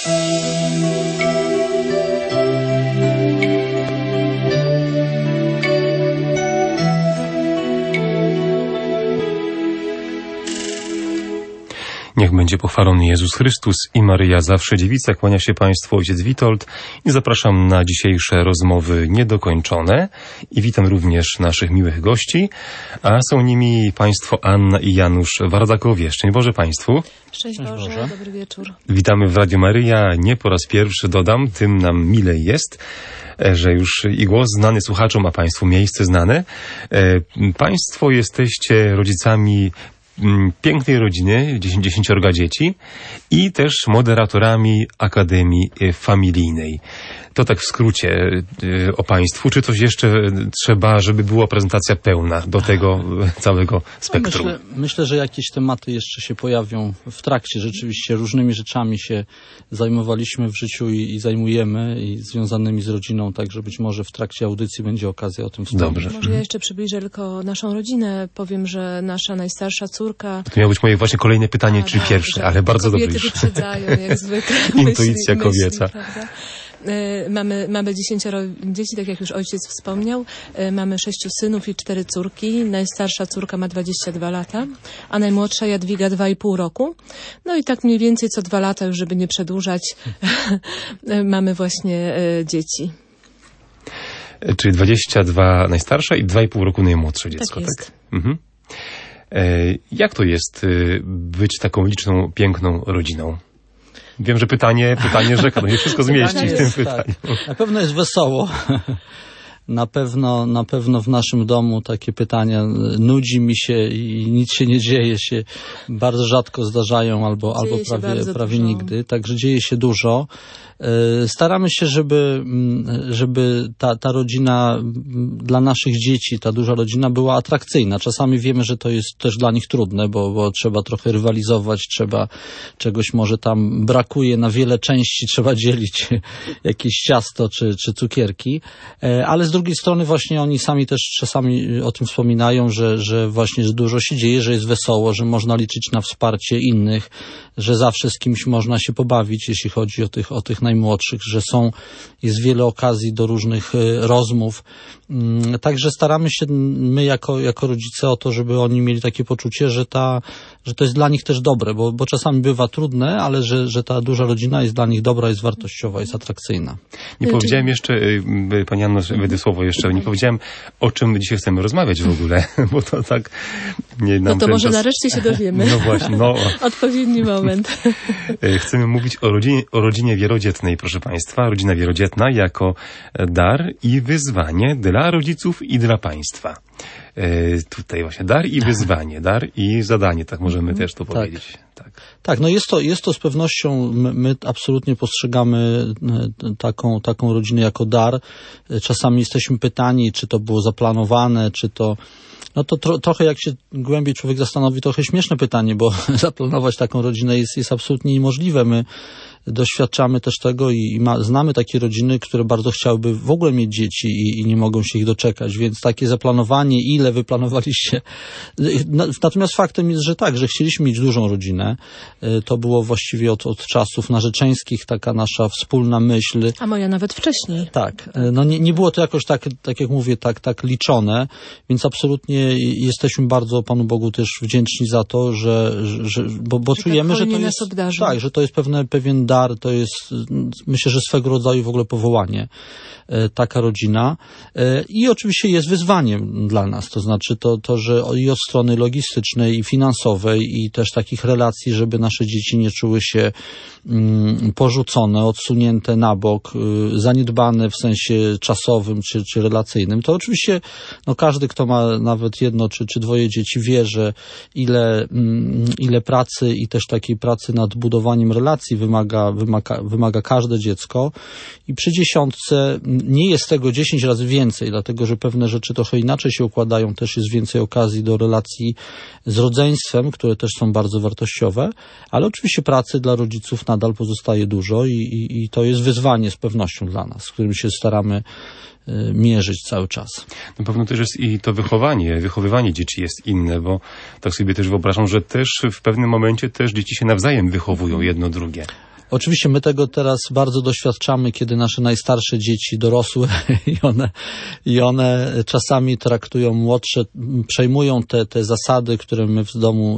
Niech będzie pochwalony Jezus Chrystus i Maryja zawsze dziewica. Kłania się Państwu ojciec Witold i zapraszam na dzisiejsze rozmowy niedokończone. I witam również naszych miłych gości, a są nimi Państwo Anna i Janusz Wardakowie. Szczęść Boże Państwu. Szczęść Boże, dobry wieczór. Witamy w Radiu Maryja. Nie po raz pierwszy dodam, tym nam milej jest, że już i głos znany słuchaczom, a Państwu miejsce znane. Państwo jesteście rodzicami pięknej rodziny, 10 dzieci i też moderatorami Akademii Familijnej. To tak w skrócie o Państwu. Czy coś jeszcze trzeba, żeby była prezentacja pełna do tego całego spektrum? Myślę, że jakieś tematy jeszcze się pojawią w trakcie. Rzeczywiście różnymi rzeczami się zajmowaliśmy w życiu i zajmujemy i związanymi z rodziną, także być może w trakcie audycji będzie okazja o tym wspomnieć. Może ja jeszcze przybliżę tylko naszą rodzinę. Powiem, że nasza najstarsza córka... To miało być moje właśnie kolejne pytanie, czy pierwsze, ale bardzo dobrze. Kobiety wyprzedzają, jak zwykle. Intuicja kobieca. Mamy 10 dzieci, tak jak już ojciec wspomniał. Mamy 6 synów i 4 córki. Najstarsza córka ma 22 lata, a najmłodsza Jadwiga 2,5 roku. No i tak mniej więcej co 2 lata, już żeby nie przedłużać, mamy właśnie dzieci. Czyli 22 najstarsza i 2,5 roku najmłodsze dziecko, tak? Tak? Mhm. Jak to jest być taką liczną, piękną rodziną? Wiem, że pytanie rzeka, no nie wszystko zmieści w tym pytaniu. Tak. Na pewno jest wesoło. Na pewno w naszym domu takie pytania nudzi mi się i nic się nie dzieje, się bardzo rzadko zdarzają albo prawie nigdy. Także dzieje się dużo. Staramy się, żeby ta rodzina dla naszych dzieci, ta duża rodzina była atrakcyjna. Czasami wiemy, że to jest też dla nich trudne, bo trzeba trochę rywalizować, czegoś może tam brakuje, na wiele części trzeba dzielić jakieś ciasto czy cukierki, ale z drugiej strony właśnie oni sami też czasami o tym wspominają, że właśnie że dużo się dzieje, że jest wesoło, że można liczyć na wsparcie innych, że zawsze z kimś można się pobawić, jeśli chodzi o tych najmłodszych, że jest wiele okazji do różnych rozmów. Także staramy się my jako rodzice o to, żeby oni mieli takie poczucie, że to jest dla nich też dobre, bo czasami bywa trudne, ale że ta duża rodzina jest dla nich dobra, jest wartościowa, jest atrakcyjna. Nie powiedziałem jeszcze, Pani Anno, wejdę słowo jeszcze, nie powiedziałem, o czym dzisiaj chcemy rozmawiać w ogóle, bo to tak... No to może nareszcie się dowiemy. No właśnie, Odpowiedni moment. Chcemy mówić o rodzinie wielodzietnej, proszę Państwa. Rodzina wielodzietna jako dar i wyzwanie dla rodziców i dla państwa. Tutaj właśnie dar i wyzwanie, dar i zadanie, tak możemy też to powiedzieć. Tak, no jest to z pewnością, my absolutnie postrzegamy taką rodzinę jako dar. Czasami jesteśmy pytani, czy to było zaplanowane, czy to... No to trochę jak się głębiej człowiek zastanowi, trochę śmieszne pytanie, bo zaplanować taką rodzinę jest absolutnie niemożliwe. My doświadczamy też tego i znamy takie rodziny, które bardzo chciałyby w ogóle mieć dzieci i nie mogą się ich doczekać, więc takie zaplanowanie, ile wyplanowaliście. Natomiast faktem jest, że tak, że chcieliśmy mieć dużą rodzinę. To było właściwie od czasów narzeczeńskich taka nasza wspólna myśl. A moja nawet wcześniej. Tak. No nie było to jakoś tak jak mówię, tak liczone, więc absolutnie jesteśmy bardzo Panu Bogu też wdzięczni za to, bo czujemy, że to jest tak, że to jest pewien dar, to jest, myślę, że swego rodzaju w ogóle powołanie, taka rodzina. I oczywiście jest wyzwaniem dla nas, to znaczy to, że i od strony logistycznej i finansowej i też takich relacji, żeby nasze dzieci nie czuły się porzucone, odsunięte na bok, zaniedbane w sensie czasowym czy relacyjnym. To oczywiście każdy, kto ma nawet jedno czy dwoje dzieci, wie, że ile pracy i też takiej pracy nad budowaniem relacji wymaga każde dziecko i przy 10 nie jest tego 10 razy więcej, dlatego że pewne rzeczy trochę inaczej się układają, też jest więcej okazji do relacji z rodzeństwem, które też są bardzo wartościowe, ale oczywiście pracy dla rodziców nadal pozostaje dużo i to jest wyzwanie z pewnością dla nas, z którym się staramy mierzyć cały czas. Na pewno też jest i to wychowywanie dzieci jest inne, bo tak sobie też wyobrażam, że też w pewnym momencie też dzieci się nawzajem wychowują jedno drugie. Oczywiście my tego teraz bardzo doświadczamy, kiedy nasze najstarsze dzieci dorosły i one czasami traktują młodsze, przejmują te zasady, które my w domu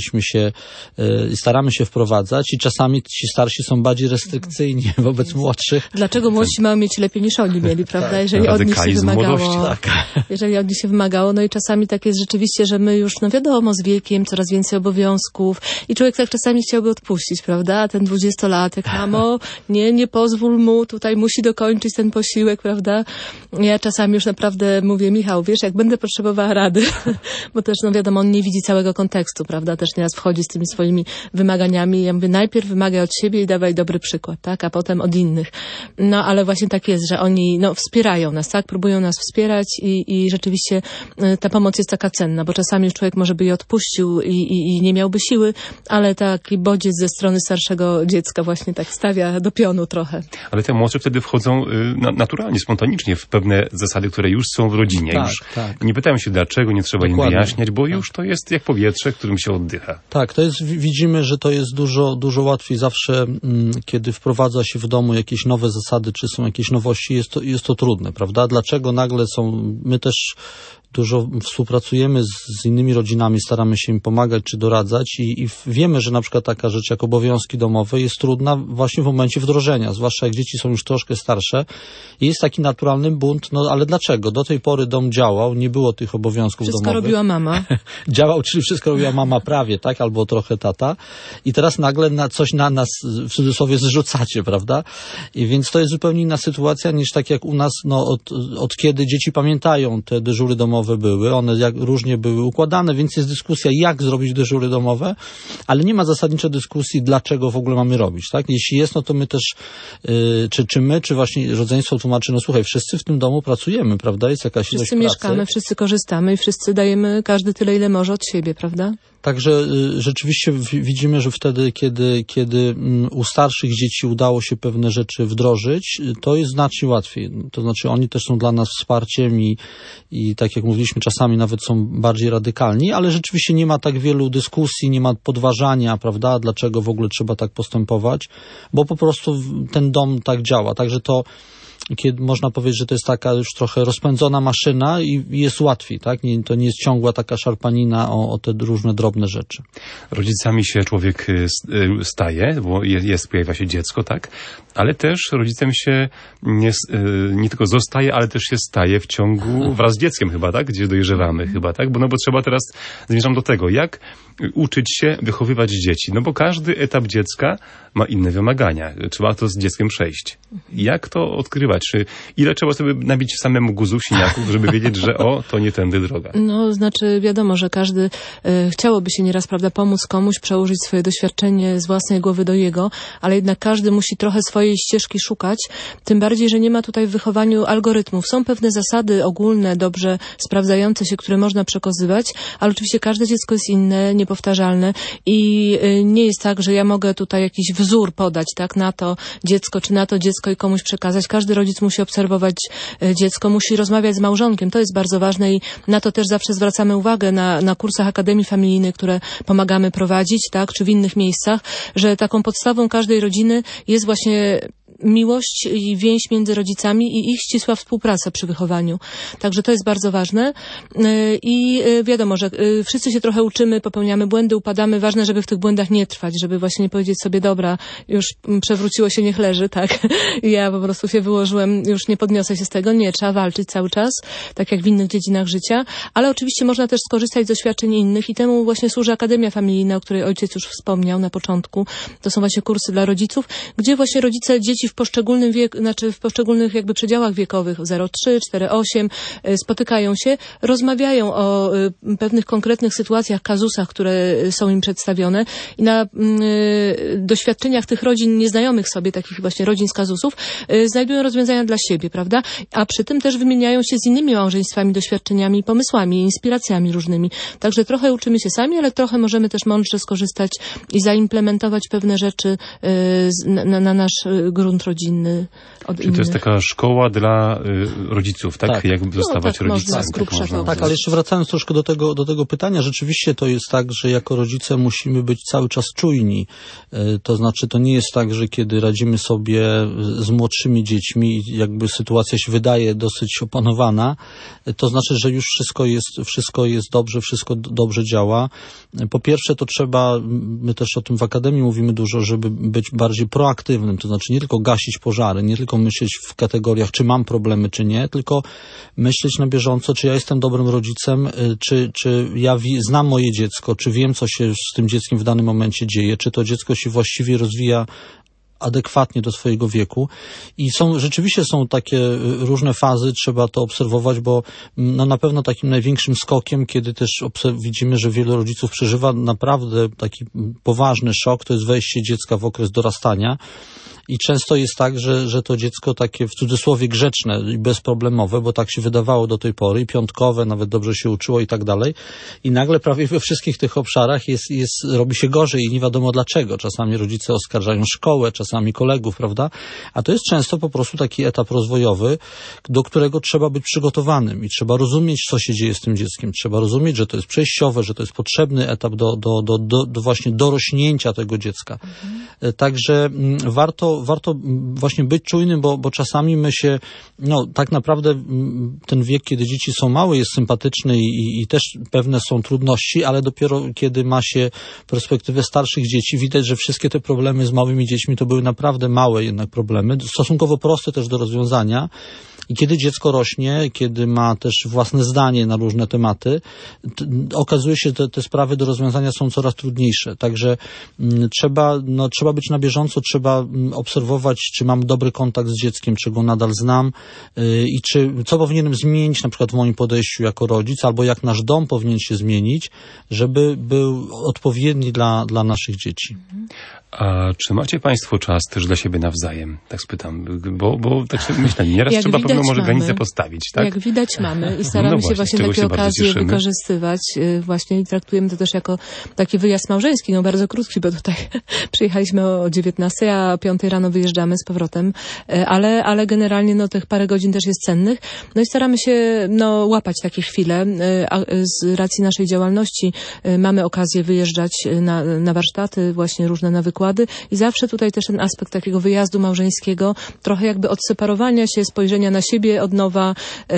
staramy się wprowadzać i czasami ci starsi są bardziej restrykcyjni wobec młodszych. Dlaczego młodsi mają mieć lepiej niż oni mieli, prawda? Tak, jeżeli od nich się wymagało. Tak. Jeżeli od nich się wymagało, no i czasami tak jest rzeczywiście, że my już, no wiadomo, z wiekiem coraz więcej obowiązków i człowiek tak czasami chciałby odpuścić, prawda? A ten 20-latek, mamo, nie pozwól mu, tutaj musi dokończyć ten posiłek, prawda? Ja czasami już naprawdę mówię, Michał, wiesz, jak będę potrzebowała rady, bo też, no wiadomo, on nie widzi całego kontekstu, prawda? Też nieraz wchodzi z tymi swoimi wymaganiami. Ja mówię, najpierw wymagaj od siebie i dawaj dobry przykład, tak? A potem od innych. No, ale właśnie tak jest, że oni, no, wspierają nas, tak? Próbują nas wspierać i rzeczywiście ta pomoc jest taka cenna, bo czasami już człowiek może by je odpuścił i nie miałby siły, ale taki bodziec ze strony starszego dziecka właśnie tak stawia do pionu trochę. Ale te młodsze wtedy wchodzą naturalnie, spontanicznie w pewne zasady, które już są w rodzinie. Tak, już tak. Nie pytają się dlaczego, nie trzeba im wyjaśniać, bo już to jest jak powietrze, którym się oddycha. Tak, to jest, widzimy, że to jest dużo łatwiej zawsze, kiedy wprowadza się w domu jakieś nowe zasady, czy są jakieś nowości, jest to trudne, prawda? Dlaczego nagle my też dużo współpracujemy z innymi rodzinami, staramy się im pomagać czy doradzać i wiemy, że na przykład taka rzecz jak obowiązki domowe jest trudna właśnie w momencie wdrożenia, zwłaszcza jak dzieci są już troszkę starsze i jest taki naturalny bunt, no ale dlaczego? Do tej pory dom działał, nie było tych obowiązków domowych. Wszystko robiła mama. Działał, czyli wszystko robiła mama prawie, tak? Albo trochę tata. I teraz nagle coś na nas, w cudzysłowie, zrzucacie, prawda? I więc to jest zupełnie inna sytuacja niż tak jak u nas, no od kiedy dzieci pamiętają te dyżury domowe były, one różnie były układane, więc jest dyskusja, jak zrobić dyżury domowe, ale nie ma zasadniczej dyskusji, dlaczego w ogóle mamy robić, tak? Jeśli jest, no to my też, czy właśnie rodzeństwo tłumaczy, no słuchaj, wszyscy w tym domu pracujemy, prawda? Jest jakaś ilość pracy. Wszyscy mieszkamy, wszyscy korzystamy i wszyscy dajemy każdy tyle, ile może od siebie, prawda? Także rzeczywiście widzimy, że wtedy, kiedy u starszych dzieci udało się pewne rzeczy wdrożyć, to jest znacznie łatwiej. To znaczy oni też są dla nas wsparciem i tak jak mówiliśmy, czasami nawet są bardziej radykalni, ale rzeczywiście nie ma tak wielu dyskusji, nie ma podważania, prawda, dlaczego w ogóle trzeba tak postępować, bo po prostu ten dom tak działa. Także to kiedy można powiedzieć, że to jest taka już trochę rozpędzona maszyna i jest łatwiej, tak? To nie jest ciągła taka szarpanina o te różne drobne rzeczy. Rodzicami się człowiek staje, bo pojawia się dziecko, tak? Ale też rodzicem się nie tylko zostaje, ale też się staje w ciągu wraz z dzieckiem chyba, tak? Gdzie dojrzewamy chyba, tak? Bo trzeba teraz, zmierzam do tego, jak uczyć się wychowywać dzieci. No bo każdy etap dziecka ma inne wymagania. Trzeba to z dzieckiem przejść. Jak to odkrywać? Ile trzeba sobie nabić samemu guzów, siniaków, żeby wiedzieć, że to nie tędy droga? No, znaczy wiadomo, że każdy chciałoby się nieraz, prawda, pomóc komuś, przełożyć swoje doświadczenie z własnej głowy do jego, ale jednak każdy musi trochę swojej ścieżki szukać, tym bardziej, że nie ma tutaj w wychowaniu algorytmów. Są pewne zasady ogólne, dobrze sprawdzające się, które można przekazywać, ale oczywiście każde dziecko jest inne, niepowtarzalne i nie jest tak, że ja mogę tutaj jakiś wzór podać, tak, na to dziecko, czy na to dziecko i komuś przekazać. Każdy rodzic musi obserwować dziecko, musi rozmawiać z małżonkiem. To jest bardzo ważne i na to też zawsze zwracamy uwagę na kursach Akademii Familijnej, które pomagamy prowadzić, tak, czy w innych miejscach, że taką podstawą każdej rodziny jest właśnie miłość i więź między rodzicami i ich ścisła współpraca przy wychowaniu. Także to jest bardzo ważne i wiadomo, że wszyscy się trochę uczymy, popełniamy błędy, upadamy. Ważne, żeby w tych błędach nie trwać, żeby właśnie nie powiedzieć sobie, dobra, już przewróciło się, niech leży, tak. Ja po prostu się wyłożyłem, już nie podniosę się z tego. Nie, trzeba walczyć cały czas, tak jak w innych dziedzinach życia, ale oczywiście można też skorzystać z doświadczeń innych i temu właśnie służy Akademia Familijna, o której ojciec już wspomniał na początku. To są właśnie kursy dla rodziców, gdzie właśnie rodzice dzieci w poszczególnych jakby przedziałach wiekowych 0,3, 4,8 spotykają się, rozmawiają o pewnych konkretnych sytuacjach, kazusach, które są im przedstawione i na doświadczeniach tych rodzin nieznajomych sobie, takich właśnie rodzin z kazusów, znajdują rozwiązania dla siebie, prawda? A przy tym też wymieniają się z innymi małżeństwami, doświadczeniami, pomysłami, inspiracjami różnymi. Także trochę uczymy się sami, ale trochę możemy też mądrze skorzystać i zaimplementować pewne rzeczy na nasz grunt grunt rodzinny od Czyli to jest taka szkoła dla rodziców, tak? Tak. Jak zostawać rodzicami. Tak, ale jeszcze wracając troszkę do tego pytania, rzeczywiście to jest tak, że jako rodzice musimy być cały czas czujni. To znaczy, to nie jest tak, że kiedy radzimy sobie z młodszymi dziećmi i jakby sytuacja się wydaje dosyć opanowana, to znaczy, że już wszystko jest dobrze, wszystko dobrze działa. Po pierwsze, to trzeba, my też o tym w Akademii mówimy dużo, żeby być bardziej proaktywnym, to znaczy nie tylko gasić pożary, nie tylko myśleć w kategoriach, czy mam problemy, czy nie, tylko myśleć na bieżąco, czy ja jestem dobrym rodzicem, czy ja znam moje dziecko, czy wiem, co się z tym dzieckiem w danym momencie dzieje, czy to dziecko się właściwie rozwija adekwatnie do swojego wieku i rzeczywiście są takie różne fazy, trzeba to obserwować, bo na pewno takim największym skokiem, kiedy też widzimy, że wielu rodziców przeżywa naprawdę taki poważny szok, to jest wejście dziecka w okres dorastania. I często jest tak, że to dziecko takie w cudzysłowie grzeczne i bezproblemowe, bo tak się wydawało do tej pory, i piątkowe, nawet dobrze się uczyło i tak dalej. I nagle prawie we wszystkich tych obszarach robi się gorzej i nie wiadomo dlaczego. Czasami rodzice oskarżają szkołę, czasami kolegów, prawda? A to jest często po prostu taki etap rozwojowy, do którego trzeba być przygotowanym i trzeba rozumieć, co się dzieje z tym dzieckiem. Trzeba rozumieć, że to jest przejściowe, że to jest potrzebny etap do właśnie dorośnięcia tego dziecka. Także warto właśnie być czujnym, bo czasami my się, tak naprawdę ten wiek, kiedy dzieci są małe, jest sympatyczny i też pewne są trudności, ale dopiero kiedy ma się perspektywę starszych dzieci, widać, że wszystkie te problemy z małymi dziećmi to były naprawdę małe jednak problemy, stosunkowo proste też do rozwiązania. I kiedy dziecko rośnie, kiedy ma też własne zdanie na różne tematy, okazuje się, że te sprawy do rozwiązania są coraz trudniejsze. Także trzeba być na bieżąco, trzeba obserwować, czy mam dobry kontakt z dzieckiem, czy go nadal znam i co powinienem zmienić na przykład w moim podejściu jako rodzic, albo jak nasz dom powinien się zmienić, żeby był odpowiedni dla naszych dzieci. A czy macie Państwo czas też dla siebie nawzajem? Tak spytam, bo tak sobie myślę, nieraz trzeba pewną może granicę postawić, tak? Jak widać mamy i staramy się właśnie takie okazje wykorzystywać właśnie i traktujemy to też jako taki wyjazd małżeński, bardzo krótki, bo tutaj przyjechaliśmy o 19, a o 5 rano wyjeżdżamy z powrotem, ale generalnie tych parę godzin też jest cennych. I staramy się łapać takie chwile. Z racji naszej działalności mamy okazję wyjeżdżać na warsztaty, właśnie różne na wykłady i zawsze tutaj też ten aspekt takiego wyjazdu małżeńskiego, trochę jakby odseparowania się, spojrzenia na siebie od nowa,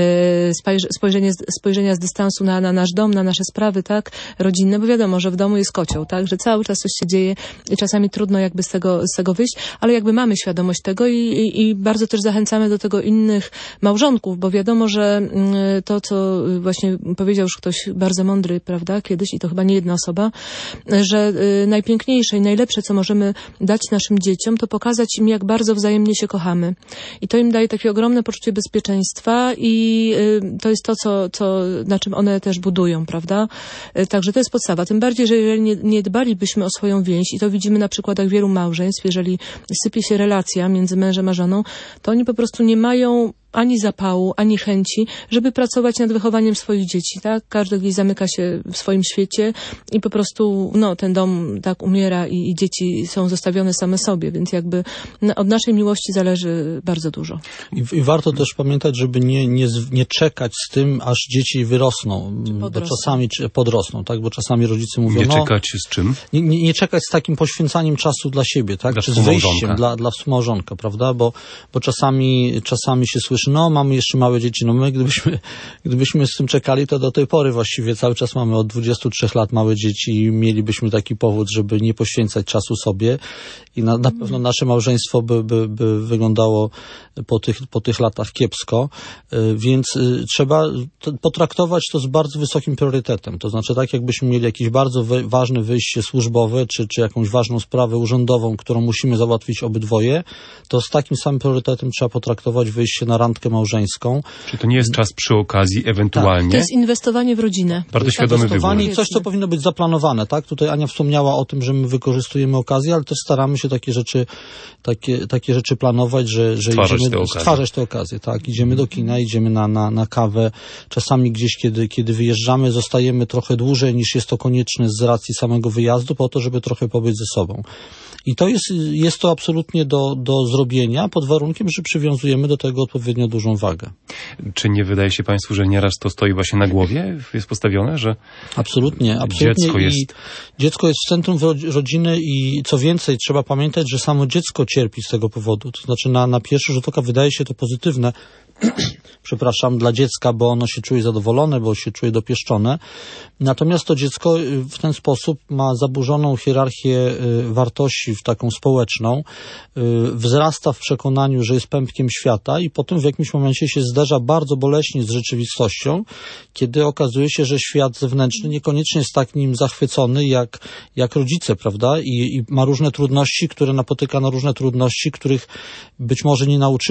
spojrzenia z dystansu na nasz dom, na nasze sprawy, tak, rodzinne, bo wiadomo, że w domu jest kocioł, tak, że cały czas coś się dzieje i czasami trudno jakby z tego wyjść, ale jakby mamy świadomość tego i bardzo też zachęcamy do tego innych małżonków, bo wiadomo, że to, co właśnie powiedział już ktoś bardzo mądry, prawda, kiedyś i to chyba nie jedna osoba, że najpiękniejsze i najlepsze, co możemy dać naszym dzieciom, to pokazać im, jak bardzo wzajemnie się kochamy. I to im daje takie ogromne poczucie bezpieczeństwa i to jest to, na czym one też budują, prawda? Także to jest podstawa. Tym bardziej, że jeżeli nie dbalibyśmy o swoją więź i to widzimy na przykładach wielu małżeństw, jeżeli sypie się relacja między mężem a żoną, to oni po prostu nie mają ani zapału, ani chęci, żeby pracować nad wychowaniem swoich dzieci, tak? Każdy gdzieś zamyka się w swoim świecie i po prostu, ten dom tak umiera i dzieci są zostawione same sobie, więc jakby od naszej miłości zależy bardzo dużo. I warto też pamiętać, żeby nie czekać z tym, aż dzieci wyrosną, bo czasami podrosną, tak? Bo czasami rodzice mówią, nie czekać z czym? Nie czekać z takim poświęcaniem czasu dla siebie, tak? Czy z wyjściem dla współmałżonka, prawda? Bo czasami się słyszy, mamy jeszcze małe dzieci, my gdybyśmy z tym czekali, to do tej pory właściwie cały czas mamy od 23 lat małe dzieci i mielibyśmy taki powód, żeby nie poświęcać czasu sobie i na pewno nasze małżeństwo by wyglądało po tych latach kiepsko, więc trzeba potraktować to z bardzo wysokim priorytetem, to znaczy tak jakbyśmy mieli jakieś bardzo ważne wyjście służbowe, czy jakąś ważną sprawę urzędową, którą musimy załatwić obydwoje, to z takim samym priorytetem trzeba potraktować wyjście na randkę randkę małżeńską. Czy to nie jest czas przy okazji ewentualnie? Tak, to jest inwestowanie w rodzinę. Bardzo świadomy wybór. I coś, co powinno być zaplanowane, tak? Tutaj Ania wspomniała o tym, że my wykorzystujemy okazję, ale też staramy się takie rzeczy planować, że idziemy stwarzać te okazje, tak? Idziemy do kina, idziemy na kawę. Czasami gdzieś, kiedy wyjeżdżamy, zostajemy trochę dłużej niż jest to konieczne z racji samego wyjazdu, po to, żeby trochę pobyć ze sobą. I to jest to absolutnie do zrobienia, pod warunkiem, że przywiązujemy do tego odpowiednio dużą wagę. Czy nie wydaje się Państwu, że nieraz to stoi właśnie na głowie? Jest postawione, że Absolutnie. Dziecko jest w centrum rodziny i co więcej, trzeba pamiętać, że samo dziecko cierpi z tego powodu. To znaczy na pierwszy rzut oka wydaje się to pozytywne, dla dziecka, bo ono się czuje zadowolone, bo się czuje dopieszczone. Natomiast to dziecko w ten sposób ma zaburzoną hierarchię wartości, taką społeczną, wzrasta w przekonaniu, że jest pępkiem świata i potem w jakimś momencie się zderza bardzo boleśnie z rzeczywistością, kiedy okazuje się, że świat zewnętrzny niekoniecznie jest tak nim zachwycony jak rodzice, prawda? I ma różne trudności, napotyka na różne trudności, których być może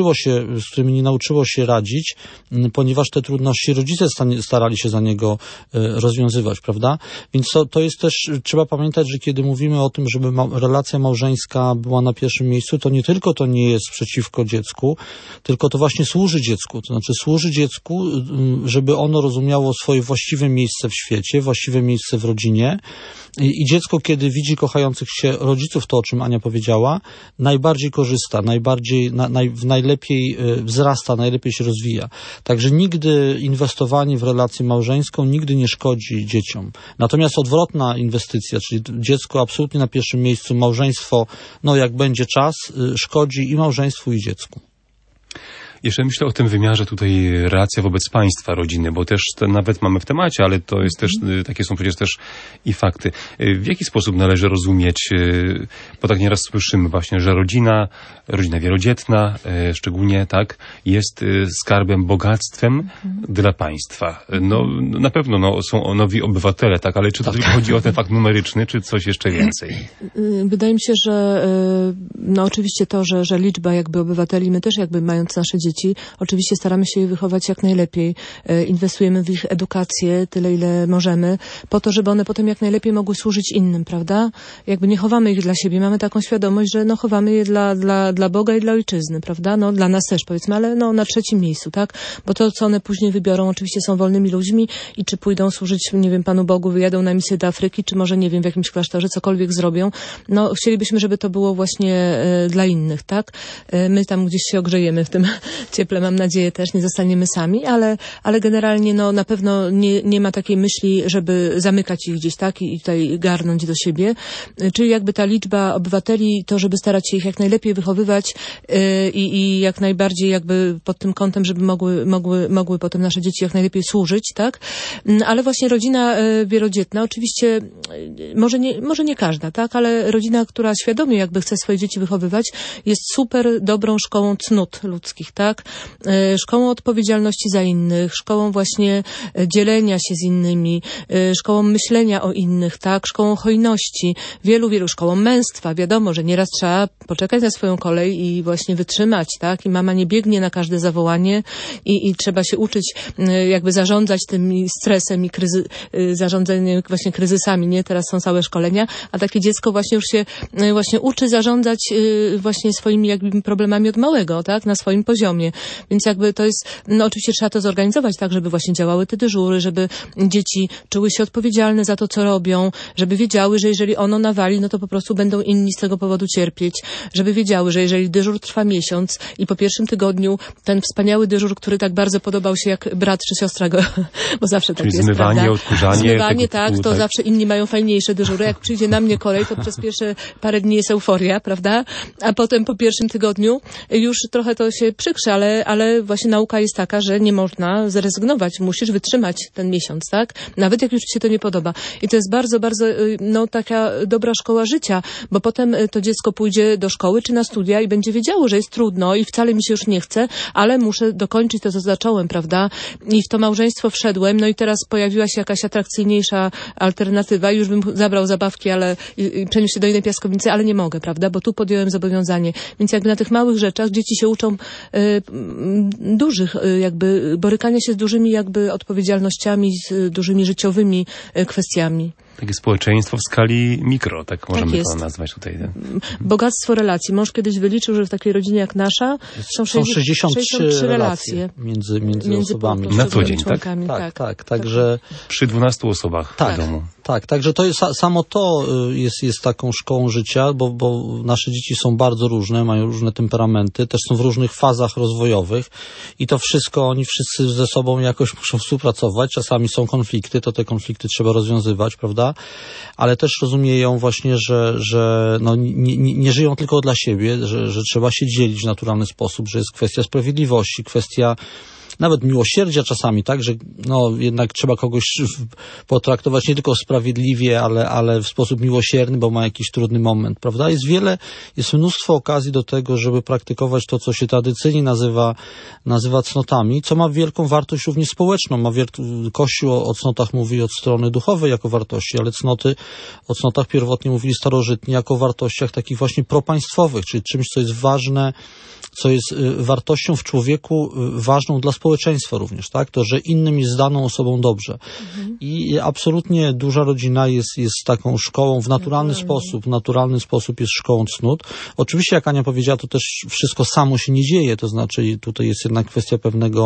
z którymi nie nauczyło się radzić, ponieważ te trudności rodzice starali się za niego rozwiązywać, prawda? Więc to jest też, trzeba pamiętać, że kiedy mówimy o tym, żeby relacja małżeńska była na pierwszym miejscu, to nie tylko to nie jest przeciwko dziecku, tylko to właśnie służy dziecku. To znaczy służy dziecku, żeby ono rozumiało swoje właściwe miejsce w świecie, właściwe miejsce w rodzinie. I dziecko, kiedy widzi kochających się rodziców, to o czym Ania powiedziała, najbardziej korzysta, najlepiej wzrasta, najlepiej się rozwija. Także nigdy inwestowanie w relację małżeńską nigdy nie szkodzi dzieciom. Natomiast odwrotna inwestycja, czyli dziecko absolutnie na pierwszym miejscu, małżeństwo, jak będzie czas, szkodzi i małżeństwu, i dziecku. Jeszcze myślę o tym wymiarze tutaj relacja wobec państwa, rodziny, bo też nawet mamy w temacie, ale to jest też, takie są przecież też i fakty. W jaki sposób należy rozumieć, bo tak nieraz słyszymy właśnie, że rodzina wielodzietna, szczególnie tak, jest skarbem, bogactwem dla państwa. Na pewno są nowi obywatele, tak, ale czy to tylko chodzi o ten fakt numeryczny, czy coś jeszcze więcej? Wydaje mi się, że oczywiście to, że liczba jakby obywateli, my też jakby mając nasze dzieci, oczywiście staramy się je wychować jak najlepiej. Inwestujemy w ich edukację tyle, ile możemy, po to, żeby one potem jak najlepiej mogły służyć innym, prawda? Jakby nie chowamy ich dla siebie. Mamy taką świadomość, że chowamy je dla Boga i dla ojczyzny, prawda? Dla nas też, powiedzmy, ale na trzecim miejscu, tak? Bo to, co one później wybiorą, oczywiście są wolnymi ludźmi i czy pójdą służyć, nie wiem, Panu Bogu, wyjadą na misję do Afryki, czy może, nie wiem, w jakimś klasztorze, cokolwiek zrobią. Chcielibyśmy, żeby to było właśnie dla innych, tak? My tam gdzieś się ogrzejemy w tym cieple, mam nadzieję też, nie zostaniemy sami, ale generalnie na pewno nie ma takiej myśli, żeby zamykać ich gdzieś, tak, i tutaj garnąć do siebie. Czyli jakby ta liczba obywateli, to żeby starać się ich jak najlepiej wychowywać i jak najbardziej jakby pod tym kątem, żeby mogły potem nasze dzieci jak najlepiej służyć, tak? Ale właśnie rodzina wielodzietna, oczywiście może nie każda, tak, ale rodzina, która świadomie jakby chce swoje dzieci wychowywać, jest super dobrą szkołą cnót ludzkich, tak? Szkołą odpowiedzialności za innych, szkołą właśnie dzielenia się z innymi, szkołą myślenia o innych, tak? Szkołą hojności, wielu szkołą męstwa. Wiadomo, że nieraz trzeba poczekać na swoją kolej i właśnie wytrzymać, tak? I mama nie biegnie na każde zawołanie i trzeba się uczyć jakby zarządzać tym stresem i zarządzaniem właśnie kryzysami, nie? Teraz są całe szkolenia, a takie dziecko właśnie już się właśnie uczy zarządzać właśnie swoimi jakby problemami od małego, tak? Na swoim poziomie. Więc jakby to jest, oczywiście trzeba to zorganizować tak, żeby właśnie działały te dyżury, żeby dzieci czuły się odpowiedzialne za to, co robią, żeby wiedziały, że jeżeli ono nawali, to po prostu będą inni z tego powodu cierpieć, żeby wiedziały, że jeżeli dyżur trwa miesiąc i po pierwszym tygodniu ten wspaniały dyżur, który tak bardzo podobał się jak brat czy siostra go, bo zawsze tak jest, zmywanie, prawda? Odkurzanie. Zmywanie, tak, to zawsze inni mają fajniejsze dyżury. Jak przyjdzie na mnie kolej, to przez pierwsze parę dni jest euforia, prawda? A potem po pierwszym tygodniu już trochę to się przykrzy, ale właśnie nauka jest taka, że nie można zrezygnować. Musisz wytrzymać ten miesiąc, tak? Nawet jak już ci się to nie podoba. I to jest bardzo, bardzo taka dobra szkoła życia, bo potem to dziecko pójdzie do szkoły czy na studia i będzie wiedziało, że jest trudno i wcale mi się już nie chce, ale muszę dokończyć to, co zacząłem, prawda? I w to małżeństwo wszedłem, i teraz pojawiła się jakaś atrakcyjniejsza alternatywa i już bym zabrał zabawki, ale i przeniósł się do innej piaskownicy, ale nie mogę, prawda? Bo tu podjąłem zobowiązanie. Więc jakby na tych małych rzeczach dzieci się uczą dużych, jakby borykania się z dużymi jakby odpowiedzialnościami, z dużymi życiowymi kwestiami. Takie społeczeństwo w skali mikro, tak możemy to nazwać tutaj. Bogactwo relacji. Mąż kiedyś wyliczył, że w takiej rodzinie jak nasza są 63 relacje między osobami. Na co dzień, tak? Także przy 12 osobach w domu. Tak, także to jest, samo to jest taką szkołą życia, bo nasze dzieci są bardzo różne, mają różne temperamenty, też są w różnych fazach rozwojowych i to wszystko, oni wszyscy ze sobą jakoś muszą współpracować. Czasami są konflikty, to te konflikty trzeba rozwiązywać, prawda? Ale też rozumieją właśnie, że nie żyją tylko dla siebie, że trzeba się dzielić w naturalny sposób, że jest kwestia sprawiedliwości, kwestia nawet miłosierdzia czasami, tak, że jednak trzeba kogoś potraktować nie tylko sprawiedliwie, ale w sposób miłosierny, bo ma jakiś trudny moment, prawda? Jest mnóstwo okazji do tego, żeby praktykować to, co się tradycyjnie nazywa cnotami, co ma wielką wartość również społeczną. Kościół o cnotach mówi od strony duchowej jako wartości, ale o cnotach pierwotnie mówili starożytni jako wartościach takich właśnie propaństwowych, czyli czymś, co jest ważne, co jest wartością w człowieku, ważną dla społeczeństwa również, tak? To, że innym jest daną osobą dobrze. I absolutnie duża rodzina jest taką szkołą w naturalny sposób jest szkołą cnót. Oczywiście, jak Ania powiedziała, to też wszystko samo się nie dzieje, to znaczy tutaj jest jednak kwestia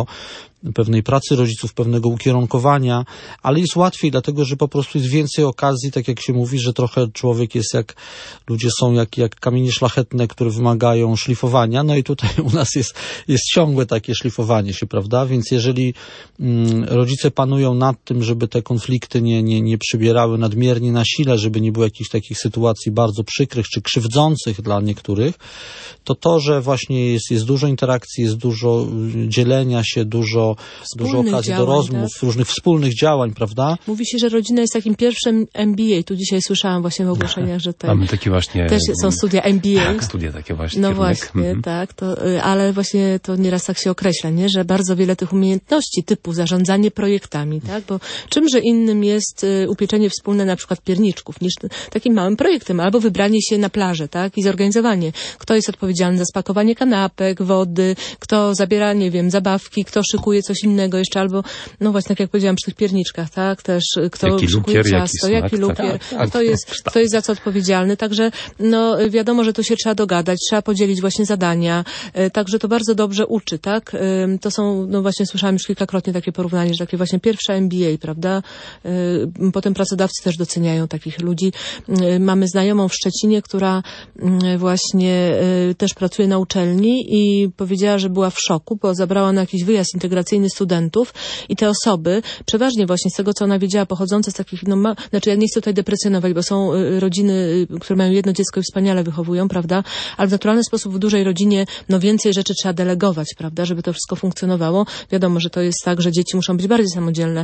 pewnej pracy rodziców, pewnego ukierunkowania, ale jest łatwiej, dlatego, że po prostu jest więcej okazji, tak jak się mówi, że trochę człowiek jest ludzie są jak kamienie szlachetne, które wymagają szlifowania, no i tutaj u nas jest ciągłe takie szlifowanie się, prawda? Więc jeżeli rodzice panują nad tym, żeby te konflikty nie przybierały nadmiernie na sile, żeby nie było jakichś takich sytuacji bardzo przykrych czy krzywdzących dla niektórych, to, że właśnie jest dużo interakcji, jest dużo dzielenia się, dużo okazji do rozmów, różnych wspólnych działań, prawda? Mówi się, że rodzina jest takim pierwszym MBA. Tu dzisiaj słyszałam właśnie w ogłoszeniach, że mamy takie właśnie... Też są studia MBA. Tak, studia takie właśnie. No właśnie, tak. Ale właśnie to nieraz tak się określa, nie? Że bardzo wiele tych umiejętności typu zarządzanie projektami, tak? Bo czymże innym jest upieczenie wspólne na przykład pierniczków niż takim małym projektem, albo wybranie się na plażę, tak? I zorganizowanie. Kto jest odpowiedzialny za spakowanie kanapek, wody, kto zabiera, nie wiem, zabawki, kto szykuje coś innego jeszcze, albo, no właśnie, tak jak powiedziałam, przy tych pierniczkach, tak? Też kto szykuje ciasto, jaki lukier, kto jest za co odpowiedzialny. Także, wiadomo, że tu się trzeba dogadać, trzeba podzielić właśnie zadania. Także to bardzo dobrze uczy, tak? To są, właśnie słyszałam już kilkakrotnie takie porównanie, że takie właśnie pierwsze MBA, prawda? Potem pracodawcy też doceniają takich ludzi. Mamy znajomą w Szczecinie, która właśnie też pracuje na uczelni i powiedziała, że była w szoku, bo zabrała na jakiś wyjazd integracyjny studentów i te osoby, przeważnie właśnie z tego, co ona wiedziała, pochodzące z takich, ja nie chcę tutaj deprecjonować, bo są rodziny, które mają jedno dziecko i wspaniale wychowują, prawda? Ale w naturalny sposób w dużej rodzinie, więcej rzeczy trzeba delegować, prawda? Żeby to wszystko funkcjonowało. Wiadomo, że to jest tak, że dzieci muszą być bardziej samodzielne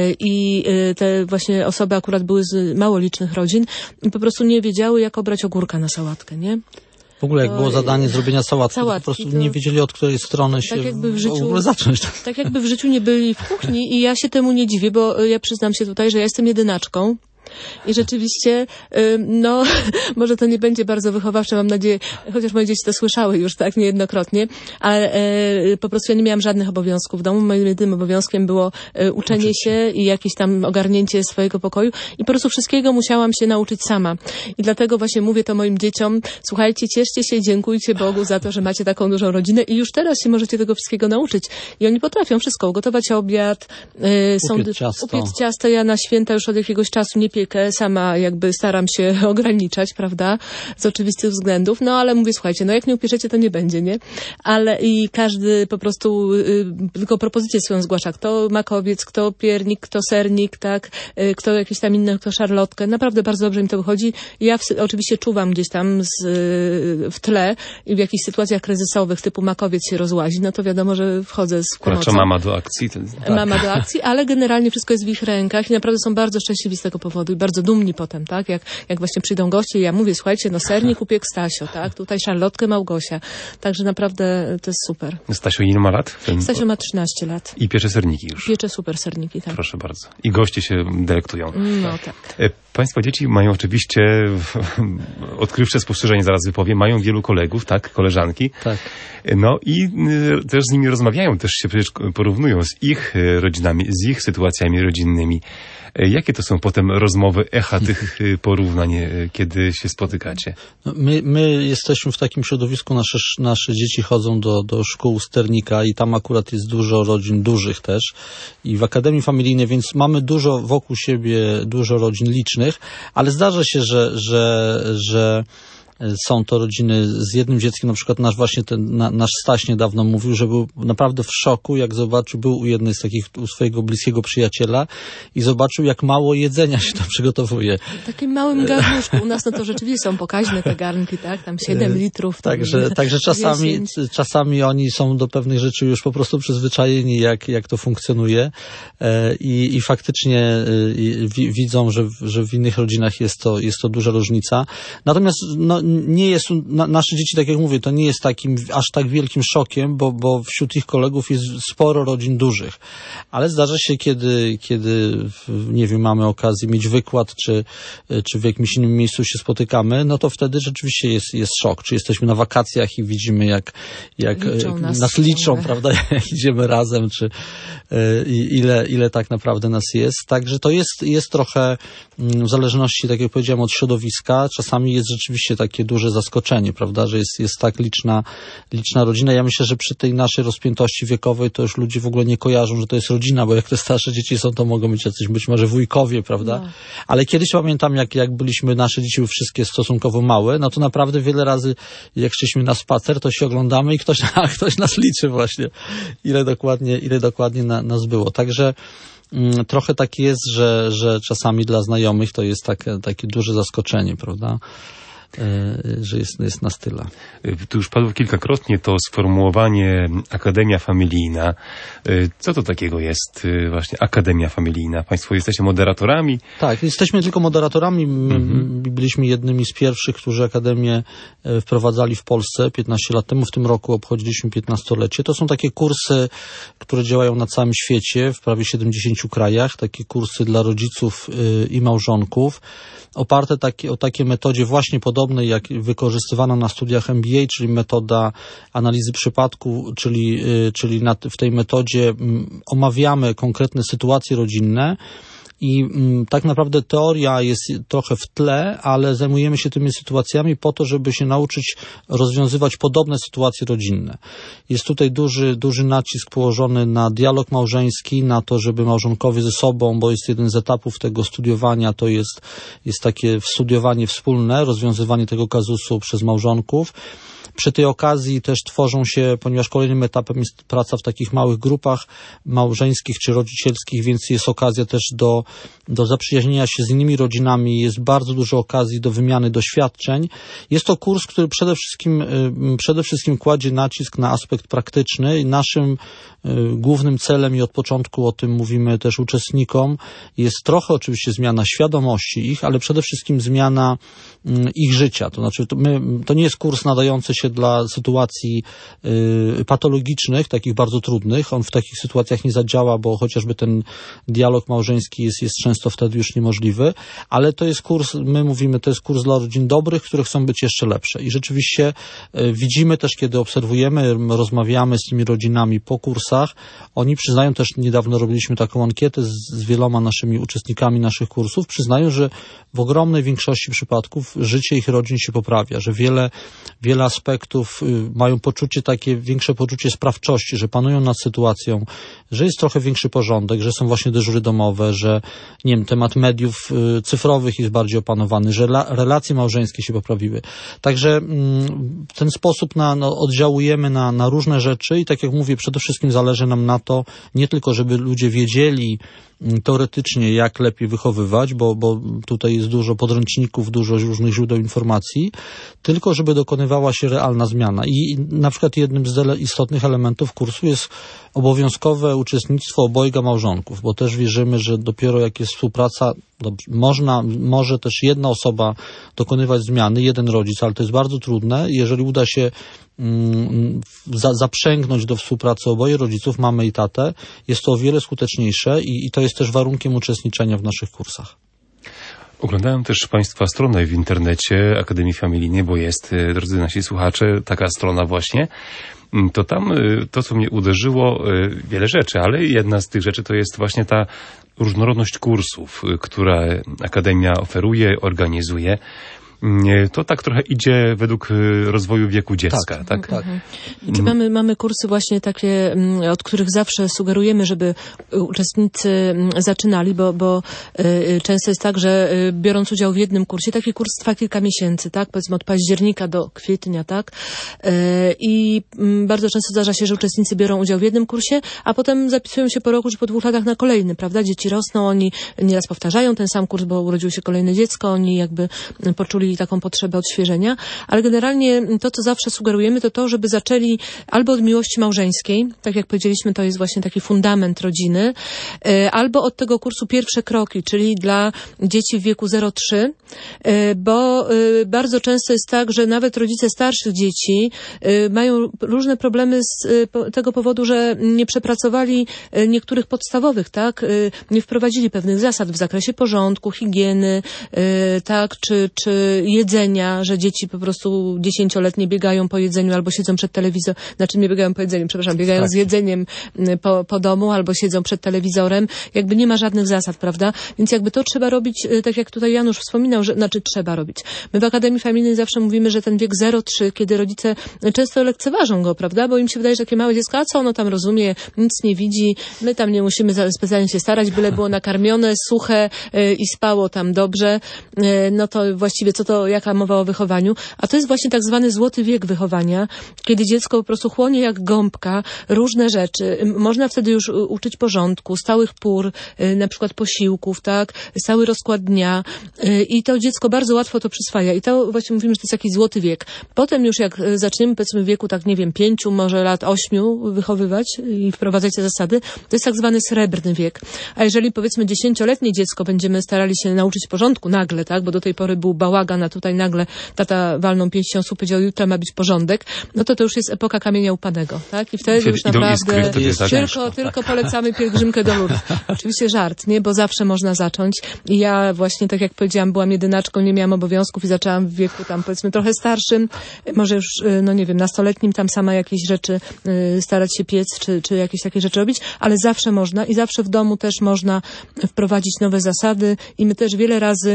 i te właśnie osoby akurat były z mało licznych rodzin i po prostu nie wiedziały, jak obrać ogórka na sałatkę, nie? W ogóle jak było zadanie zrobienia sałatki, to po prostu nie wiedzieli, od której strony się w ogóle zacząć. Tak jakby w życiu nie byli w kuchni i ja się temu nie dziwię, bo ja przyznam się tutaj, że ja jestem jedynaczką. I rzeczywiście, może to nie będzie bardzo wychowawcze, mam nadzieję, chociaż moje dzieci to słyszały już tak niejednokrotnie, ale po prostu ja nie miałam żadnych obowiązków w domu. Moim jedynym obowiązkiem było uczenie się i jakieś tam ogarnięcie swojego pokoju i po prostu wszystkiego musiałam się nauczyć sama. I dlatego właśnie mówię to moim dzieciom, słuchajcie, cieszcie się i dziękujcie Bogu za to, że macie taką dużą rodzinę i już teraz się możecie tego wszystkiego nauczyć. I oni potrafią wszystko, ugotować obiad, upiec ciasto. Ja na święta już od jakiegoś czasu nie piekę, sama jakby staram się ograniczać, prawda, z oczywistych względów, ale mówię, słuchajcie, jak nie upieszecie, to nie będzie, nie? Ale i każdy po prostu tylko propozycję swoją zgłasza, kto makowiec, kto piernik, kto sernik, tak, kto jakiś tam inny, kto szarlotkę. Naprawdę bardzo dobrze mi to wychodzi. Ja oczywiście czuwam gdzieś tam w tle i w jakichś sytuacjach kryzysowych typu makowiec się rozłazi, to wiadomo, że wchodzę z pomocą. Mama do akcji. Mama do akcji, ale generalnie wszystko jest w ich rękach i naprawdę są bardzo szczęśliwi z tego powodu i bardzo dumni potem, tak? Jak właśnie przyjdą goście i ja mówię, słuchajcie, sernik upiekł Stasio, tak? Tutaj szarlotkę Małgosia. Także naprawdę to jest super. Stasio ile ma lat? Stasio ma 13 lat. I piecze serniki już. Piecze super serniki, tak. Proszę bardzo. I goście się delektują. Tak. Państwa dzieci mają oczywiście odkrywcze spostrzeżenie, zaraz wypowiem, mają wielu kolegów, tak, koleżanki. Tak. No i też z nimi rozmawiają, też się przecież porównują z ich rodzinami, z ich sytuacjami rodzinnymi. Jakie to są potem rozmowy, echa tych porównań, kiedy się spotykacie? My jesteśmy w takim środowisku, nasze dzieci chodzą do szkół Sternika i tam akurat jest dużo rodzin dużych też i w Akademii Familijnej, więc mamy wokół siebie dużo rodzin licznych, ale zdarza się, że są to rodziny z jednym dzieckiem, na przykład nasz Staś niedawno mówił, że był naprawdę w szoku, jak zobaczył, był u swojego bliskiego przyjaciela i zobaczył, jak mało jedzenia się tam przygotowuje. W takim małym garnuszku. U nas to rzeczywiście są pokaźne te garnki, tak? Tam 7 litrów. Także czasami oni są do pewnych rzeczy już po prostu przyzwyczajeni, jak to funkcjonuje i faktycznie widzą, że w innych rodzinach jest to duża różnica. Natomiast nie jest, nasze dzieci, tak jak mówię, to nie jest takim aż tak wielkim szokiem, bo wśród ich kolegów jest sporo rodzin dużych. Ale zdarza się, kiedy nie wiem, mamy okazję mieć wykład, czy w jakimś innym miejscu się spotykamy, no to wtedy rzeczywiście jest szok. Czy jesteśmy na wakacjach i widzimy, jak nas liczą, prawda, jak idziemy razem, czy ile tak naprawdę nas jest. Także to jest trochę w zależności, tak jak powiedziałem, od środowiska. Czasami jest rzeczywiście takie duże zaskoczenie, prawda, że jest tak liczna rodzina. Ja myślę, że przy tej naszej rozpiętości wiekowej to już ludzie w ogóle nie kojarzą, że to jest rodzina, bo jak te starsze dzieci są, to mogą być jacyś być może wujkowie, prawda? No. Ale kiedyś pamiętam, jak byliśmy, nasze dzieci były wszystkie stosunkowo małe, no to naprawdę wiele razy, jak szliśmy na spacer, to się oglądamy i ktoś nas liczy właśnie, ile dokładnie nas było. Także trochę tak jest, że czasami dla znajomych to jest takie duże zaskoczenie, prawda? Że jest nas tyle. Tu już padło kilkakrotnie to sformułowanie Akademia Familijna. Co to takiego jest właśnie Akademia Familijna? Państwo jesteście moderatorami? Tak, jesteśmy tylko moderatorami. Byliśmy jednymi z pierwszych, którzy Akademię wprowadzali w Polsce 15 lat temu. W tym roku obchodziliśmy 15-lecie. To są takie kursy, które działają na całym świecie, w prawie 70 krajach. Takie kursy dla rodziców i małżonków, oparte o takiej metodzie właśnie podobnej, jak wykorzystywana na studiach MBA, czyli metoda analizy przypadku, czyli w tej metodzie omawiamy konkretne sytuacje rodzinne i tak naprawdę teoria jest trochę w tle, ale zajmujemy się tymi sytuacjami po to, żeby się nauczyć rozwiązywać podobne sytuacje rodzinne. Jest tutaj duży nacisk położony na dialog małżeński, na to, żeby małżonkowie ze sobą, bo jest jeden z etapów tego studiowania, to jest takie studiowanie wspólne, rozwiązywanie tego kazusu przez małżonków. Przy tej okazji też tworzą się, ponieważ kolejnym etapem jest praca w takich małych grupach małżeńskich czy rodzicielskich, więc jest okazja też do zaprzyjaźnienia się z innymi rodzinami, jest bardzo dużo okazji do wymiany doświadczeń. Jest to kurs, który przede wszystkim kładzie nacisk na aspekt praktyczny i naszym głównym celem, i od początku o tym mówimy też uczestnikom, jest trochę oczywiście zmiana świadomości ich, ale przede wszystkim zmiana ich życia. To znaczy, to nie jest kurs nadający się dla sytuacji patologicznych, takich bardzo trudnych. On w takich sytuacjach nie zadziała, bo chociażby ten dialog małżeński jest często wtedy już niemożliwy, ale to jest kurs, my mówimy, to jest kurs dla rodzin dobrych, które chcą być jeszcze lepsze. I rzeczywiście widzimy też, kiedy obserwujemy, rozmawiamy z tymi rodzinami po kursach, oni przyznają też, niedawno robiliśmy taką ankietę z wieloma naszymi uczestnikami naszych kursów, przyznają, że w ogromnej większości przypadków życie ich rodzin się poprawia, że wiele aspektów mają większe poczucie sprawczości, że panują nad sytuacją, że jest trochę większy porządek, że są właśnie dyżury domowe, że nie wiem, temat mediów cyfrowych jest bardziej opanowany, że relacje małżeńskie się poprawiły. Także w ten sposób oddziałujemy na różne rzeczy i tak jak mówię, przede wszystkim zależy nam na to, nie tylko żeby ludzie wiedzieli teoretycznie, jak lepiej wychowywać, bo tutaj jest dużo podręczników, dużo różnych źródeł informacji, tylko żeby dokonywała się realna zmiana. I na przykład jednym z istotnych elementów kursu jest obowiązkowe uczestnictwo obojga małżonków, bo też wierzymy, że dopiero jak jest współpraca, może też jedna osoba dokonywać zmiany, jeden rodzic, ale to jest bardzo trudne. Jeżeli uda się zaprzęgnąć do współpracy oboje rodziców, mamę i tatę, jest to o wiele skuteczniejsze i to jest też warunkiem uczestniczenia w naszych kursach. Oglądałem też Państwa stronę w internecie Akademii Familijnej, bo jest, drodzy nasi słuchacze, taka strona właśnie. To tam, to co mnie uderzyło, wiele rzeczy, ale jedna z tych rzeczy to jest właśnie ta różnorodność kursów, które Akademia oferuje, organizuje. To tak trochę idzie według rozwoju wieku dziecka, tak? Tak. Czy mamy kursy właśnie takie, od których zawsze sugerujemy, żeby uczestnicy zaczynali, bo często jest tak, że biorąc udział w jednym kursie, taki kurs trwa kilka miesięcy, tak? Powiedzmy od października do kwietnia, tak? I bardzo często zdarza się, że uczestnicy biorą udział w jednym kursie, a potem zapisują się po roku czy po 2 latach na kolejny, prawda? Dzieci rosną, oni nieraz powtarzają ten sam kurs, bo urodziło się kolejne dziecko, oni jakby poczuli taką potrzebę odświeżenia, ale generalnie to, co zawsze sugerujemy, to żeby zaczęli albo od miłości małżeńskiej, tak jak powiedzieliśmy, to jest właśnie taki fundament rodziny, albo od tego kursu Pierwsze kroki, czyli dla dzieci w wieku 0-3, bo bardzo często jest tak, że nawet rodzice starszych dzieci mają różne problemy z tego powodu, że nie przepracowali niektórych podstawowych, tak, nie wprowadzili pewnych zasad w zakresie porządku, higieny, tak, czy jedzenia, że dzieci po prostu 10-letnie biegają po jedzeniu albo siedzą przed telewizorem, znaczy nie biegają po jedzeniu, przepraszam, biegają z jedzeniem po domu albo siedzą przed telewizorem. Jakby nie ma żadnych zasad, prawda? Więc jakby to trzeba robić, tak jak tutaj Janusz wspominał, że trzeba robić. My w Akademii Familijnej zawsze mówimy, że ten wiek 0-3, kiedy rodzice często lekceważą go, prawda? Bo im się wydaje, że takie małe dziecko, a co ono tam rozumie, nic nie widzi, my tam nie musimy specjalnie się starać, byle było nakarmione, suche i spało tam dobrze, no to właściwie jaka mowa o wychowaniu, a to jest właśnie tak zwany złoty wiek wychowania, kiedy dziecko po prostu chłonie jak gąbka różne rzeczy. Można wtedy już uczyć porządku, stałych pór, na przykład posiłków, tak, stały rozkład dnia i to dziecko bardzo łatwo to przyswaja i to właśnie mówimy, że to jest jakiś złoty wiek. Potem już jak zaczniemy, powiedzmy w wieku tak, nie wiem, 5, może lat 8 wychowywać i wprowadzać te zasady, to jest tak zwany srebrny wiek. A jeżeli powiedzmy 10-letnie dziecko będziemy starali się nauczyć porządku nagle, tak, bo do tej pory był bałagan, a tutaj nagle tata walną pięścią słup, powiedział, jutro ma być porządek, no to już jest epoka kamienia upanego, tak? I wtedy już naprawdę tylko polecamy pielgrzymkę do Lourdes. Oczywiście żart, nie? Bo zawsze można zacząć. I ja właśnie, tak jak powiedziałam, byłam jedynaczką, nie miałam obowiązków i zaczęłam w wieku tam, powiedzmy, trochę starszym, może już, no nie wiem, nastoletnim, tam sama jakieś rzeczy starać się piec, czy jakieś takie rzeczy robić, ale zawsze można i zawsze w domu też można wprowadzić nowe zasady i my też wiele razy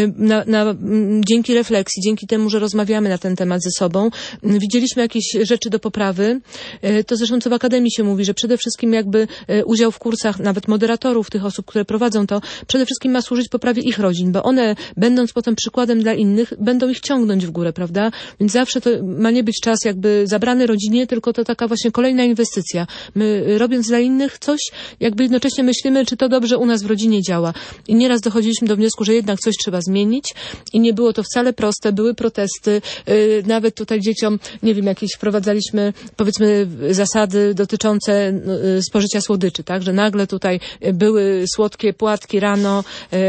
dzięki refleksji, dzięki temu, że rozmawiamy na ten temat ze sobą, widzieliśmy jakieś rzeczy do poprawy. To zresztą co w Akademii się mówi, że przede wszystkim jakby udział w kursach, nawet moderatorów, tych osób, które prowadzą to, przede wszystkim ma służyć poprawie ich rodzin, bo one, będąc potem przykładem dla innych, będą ich ciągnąć w górę, prawda? Więc zawsze to ma nie być czas jakby zabrany rodzinie, tylko to taka właśnie kolejna inwestycja. My robiąc dla innych coś, jakby jednocześnie myślimy, czy to dobrze u nas w rodzinie działa. I nieraz dochodziliśmy do wniosku, że jednak coś trzeba zmienić i nie było to wcale proste, były protesty, nawet tutaj dzieciom, nie wiem, jakieś wprowadzaliśmy, powiedzmy, zasady dotyczące spożycia słodyczy, tak, że nagle tutaj były słodkie płatki rano,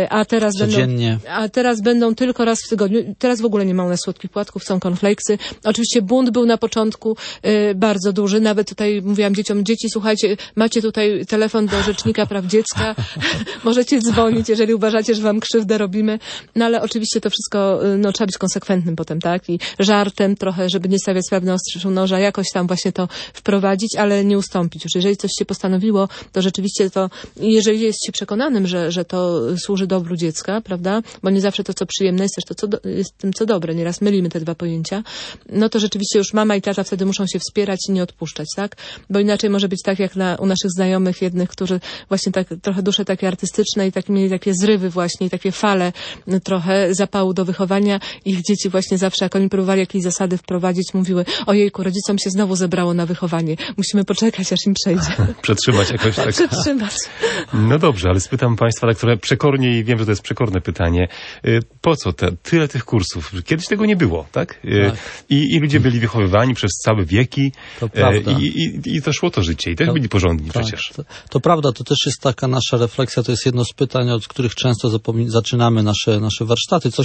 a teraz będą tylko raz w tygodniu. Teraz w ogóle nie ma u nas słodkich płatków, są cornflakesy. Oczywiście bunt był na początku bardzo duży, nawet tutaj mówiłam dzieciom, dzieci, słuchajcie, macie tutaj telefon do Rzecznika Praw Dziecka, możecie dzwonić, jeżeli uważacie, że wam krzywdę robimy, no ale oczywiście to wszystko, no trzeba być konsekwentnym potem, tak, i żartem trochę, żeby nie stawiać sprawy na ostrzu noża, jakoś tam właśnie to wprowadzić, ale nie ustąpić już. Jeżeli coś się postanowiło, to rzeczywiście to, jeżeli jest się przekonanym, że to służy dobru dziecka, prawda, bo nie zawsze to, co przyjemne, jest też to, co jest tym, co dobre. Nieraz mylimy te dwa pojęcia. No to rzeczywiście już mama i tata wtedy muszą się wspierać i nie odpuszczać, tak? Bo inaczej może być tak, jak u naszych znajomych jednych, którzy właśnie tak trochę dusze takie artystyczne i mieli takie zrywy właśnie i takie fale trochę zapału do wychowania. Ich dzieci właśnie zawsze, jak oni próbowali jakieś zasady wprowadzić, mówiły, ojejku, rodzicom się znowu zebrało na wychowanie. Musimy poczekać, aż im przejdzie. Przetrzymać jakoś tak. Przetrzymać. No dobrze, ale spytam państwa tak trochę przekornie i wiem, że to jest przekorne pytanie. Po co tyle tych kursów? Kiedyś tego nie było, tak? I ludzie byli wychowywani przez całe wieki. To prawda. I to szło to życie. I też byli porządni przecież. To prawda, to też jest taka nasza refleksja, to jest jedno z pytań, od których często zaczynamy nasze warsztaty. Co się stało,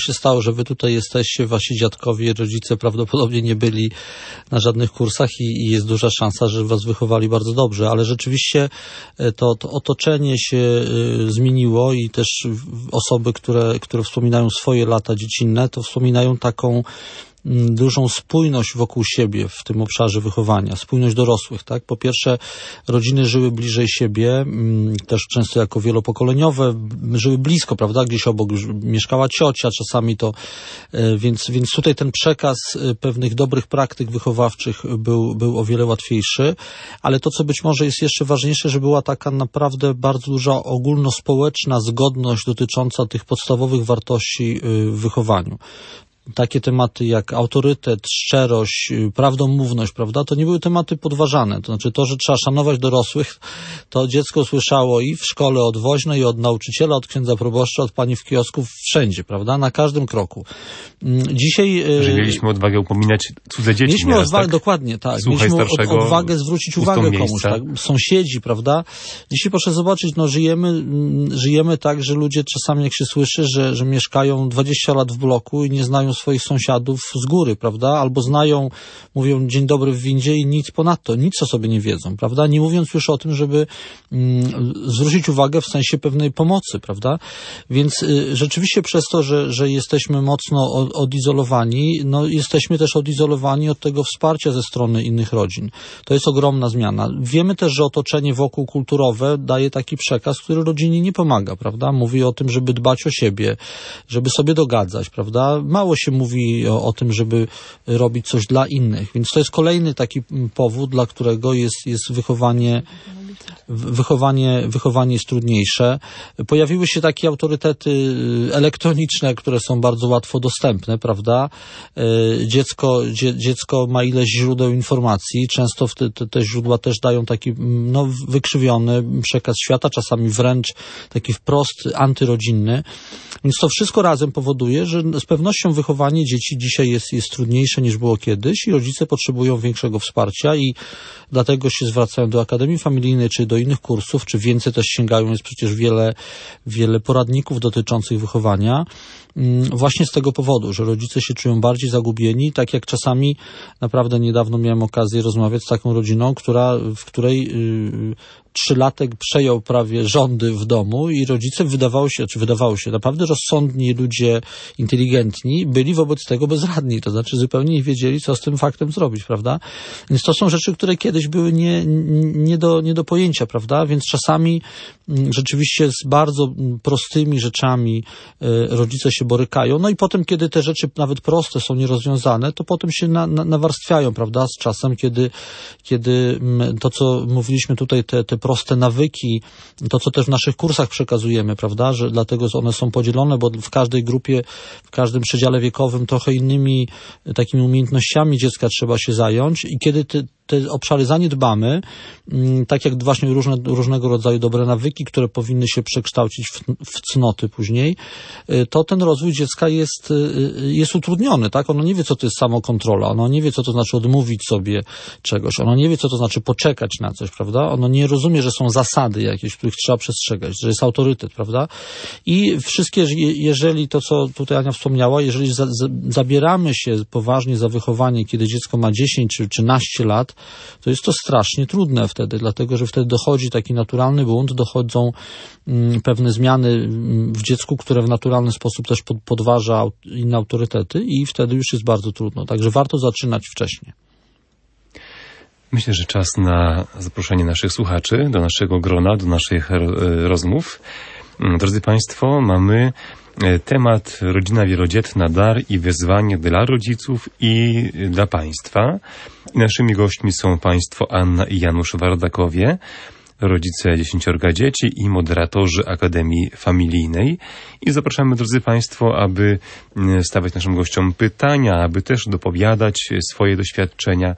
że wy tutaj jesteście, wasi dziadkowie, rodzice prawdopodobnie nie byli na żadnych kursach i jest duża szansa, że was wychowali bardzo dobrze, ale rzeczywiście to otoczenie się zmieniło i też osoby, które wspominają swoje lata dziecinne, to wspominają taką dużą spójność wokół siebie w tym obszarze wychowania, spójność dorosłych, tak? Po pierwsze, rodziny żyły bliżej siebie, też często jako wielopokoleniowe, żyły blisko, prawda? Gdzieś obok już mieszkała ciocia, czasami to, więc tutaj ten przekaz pewnych dobrych praktyk wychowawczych był o wiele łatwiejszy, ale to, co być może jest jeszcze ważniejsze, że była taka naprawdę bardzo duża ogólnospołeczna zgodność dotycząca tych podstawowych wartości w wychowaniu. Takie tematy jak autorytet, szczerość, prawdomówność, prawda, to nie były tematy podważane. To znaczy to, że trzeba szanować dorosłych, to dziecko słyszało i w szkole od woźnej, od nauczyciela, od księdza proboszcza, od pani w kiosku, wszędzie, prawda, na każdym kroku. Dzisiaj... Że mieliśmy odwagę upominać cudze dzieci. Mieliśmy odwagę, tak? Dokładnie, tak. Słuchaj mieliśmy starszego, odwagę zwrócić uwagę komuś, tak? Sąsiedzi, prawda. Dzisiaj proszę zobaczyć, no żyjemy tak, że ludzie czasami jak się słyszy, że mieszkają 20 lat w bloku i nie znają swoich sąsiadów z góry, prawda? Albo znają, mówią dzień dobry w windzie i nic ponadto, nic o sobie nie wiedzą, prawda? Nie mówiąc już o tym, żeby zwrócić uwagę w sensie pewnej pomocy, prawda? Więc rzeczywiście przez to, że jesteśmy mocno odizolowani, no jesteśmy też odizolowani od tego wsparcia ze strony innych rodzin. To jest ogromna zmiana. Wiemy też, że otoczenie wokół kulturowe daje taki przekaz, który rodzinie nie pomaga, prawda? Mówi o tym, żeby dbać o siebie, żeby sobie dogadzać, prawda? Mało się mówi o tym, żeby robić coś dla innych. Więc to jest kolejny taki powód, dla którego jest wychowanie jest trudniejsze. Pojawiły się takie autorytety elektroniczne, które są bardzo łatwo dostępne, prawda? Dziecko ma ileś źródeł informacji, często te źródła też dają taki wykrzywiony przekaz świata, czasami wręcz taki wprost antyrodzinny. Więc to wszystko razem powoduje, że z pewnością wychowanie dzieci dzisiaj jest trudniejsze niż było kiedyś i rodzice potrzebują większego wsparcia i dlatego się zwracają do Akademii Familijnej, czy do innych kursów, czy więcej też sięgają, jest przecież wiele poradników dotyczących wychowania, właśnie z tego powodu, że rodzice się czują bardziej zagubieni, tak jak czasami, naprawdę niedawno miałem okazję rozmawiać z taką rodziną, w której 3-latek przejął prawie rządy w domu i rodzice wydawało się, naprawdę rozsądni ludzie, inteligentni, byli wobec tego bezradni, to znaczy zupełnie nie wiedzieli, co z tym faktem zrobić, prawda? Więc to są rzeczy, które kiedyś były nie do pojęcia, prawda? Więc czasami rzeczywiście z bardzo prostymi rzeczami rodzice się borykają, no i potem, kiedy te rzeczy nawet proste są nierozwiązane, to potem się nawarstwiają, prawda? Z czasem, kiedy to, co mówiliśmy tutaj, te proste nawyki, to, co też w naszych kursach przekazujemy, prawda, że dlatego one są podzielone, bo w każdej grupie, w każdym przedziale wiekowym trochę innymi takimi umiejętnościami dziecka trzeba się zająć i kiedy te obszary zaniedbamy, tak jak właśnie różnego rodzaju dobre nawyki, które powinny się przekształcić w cnoty później, to ten rozwój dziecka jest utrudniony, tak? Ono nie wie, co to jest samokontrola, ono nie wie, co to znaczy odmówić sobie czegoś, ono nie wie, co to znaczy poczekać na coś, prawda? Ono nie rozumie, że są zasady jakieś, których trzeba przestrzegać, że jest autorytet, prawda? I wszystkie, jeżeli to, co tutaj Ania wspomniała, jeżeli zabieramy się poważnie za wychowanie, kiedy dziecko ma 10 czy 13 lat, to jest to strasznie trudne wtedy, dlatego że wtedy dochodzi taki naturalny bunt, dochodzą pewne zmiany w dziecku, które w naturalny sposób też podważa inne autorytety i wtedy już jest bardzo trudno. Także warto zaczynać wcześniej. Myślę, że czas na zaproszenie naszych słuchaczy do naszego grona, do naszych rozmów. Drodzy Państwo, mamy temat rodzina wielodzietna, dar i wyzwanie dla rodziców i dla państwa. I naszymi gośćmi są Państwo Anna i Janusz Wardakowie, rodzice 10 dzieci i moderatorzy Akademii Familijnej. I zapraszamy, drodzy Państwo, aby stawiać naszym gościom pytania, aby też dopowiadać swoje doświadczenia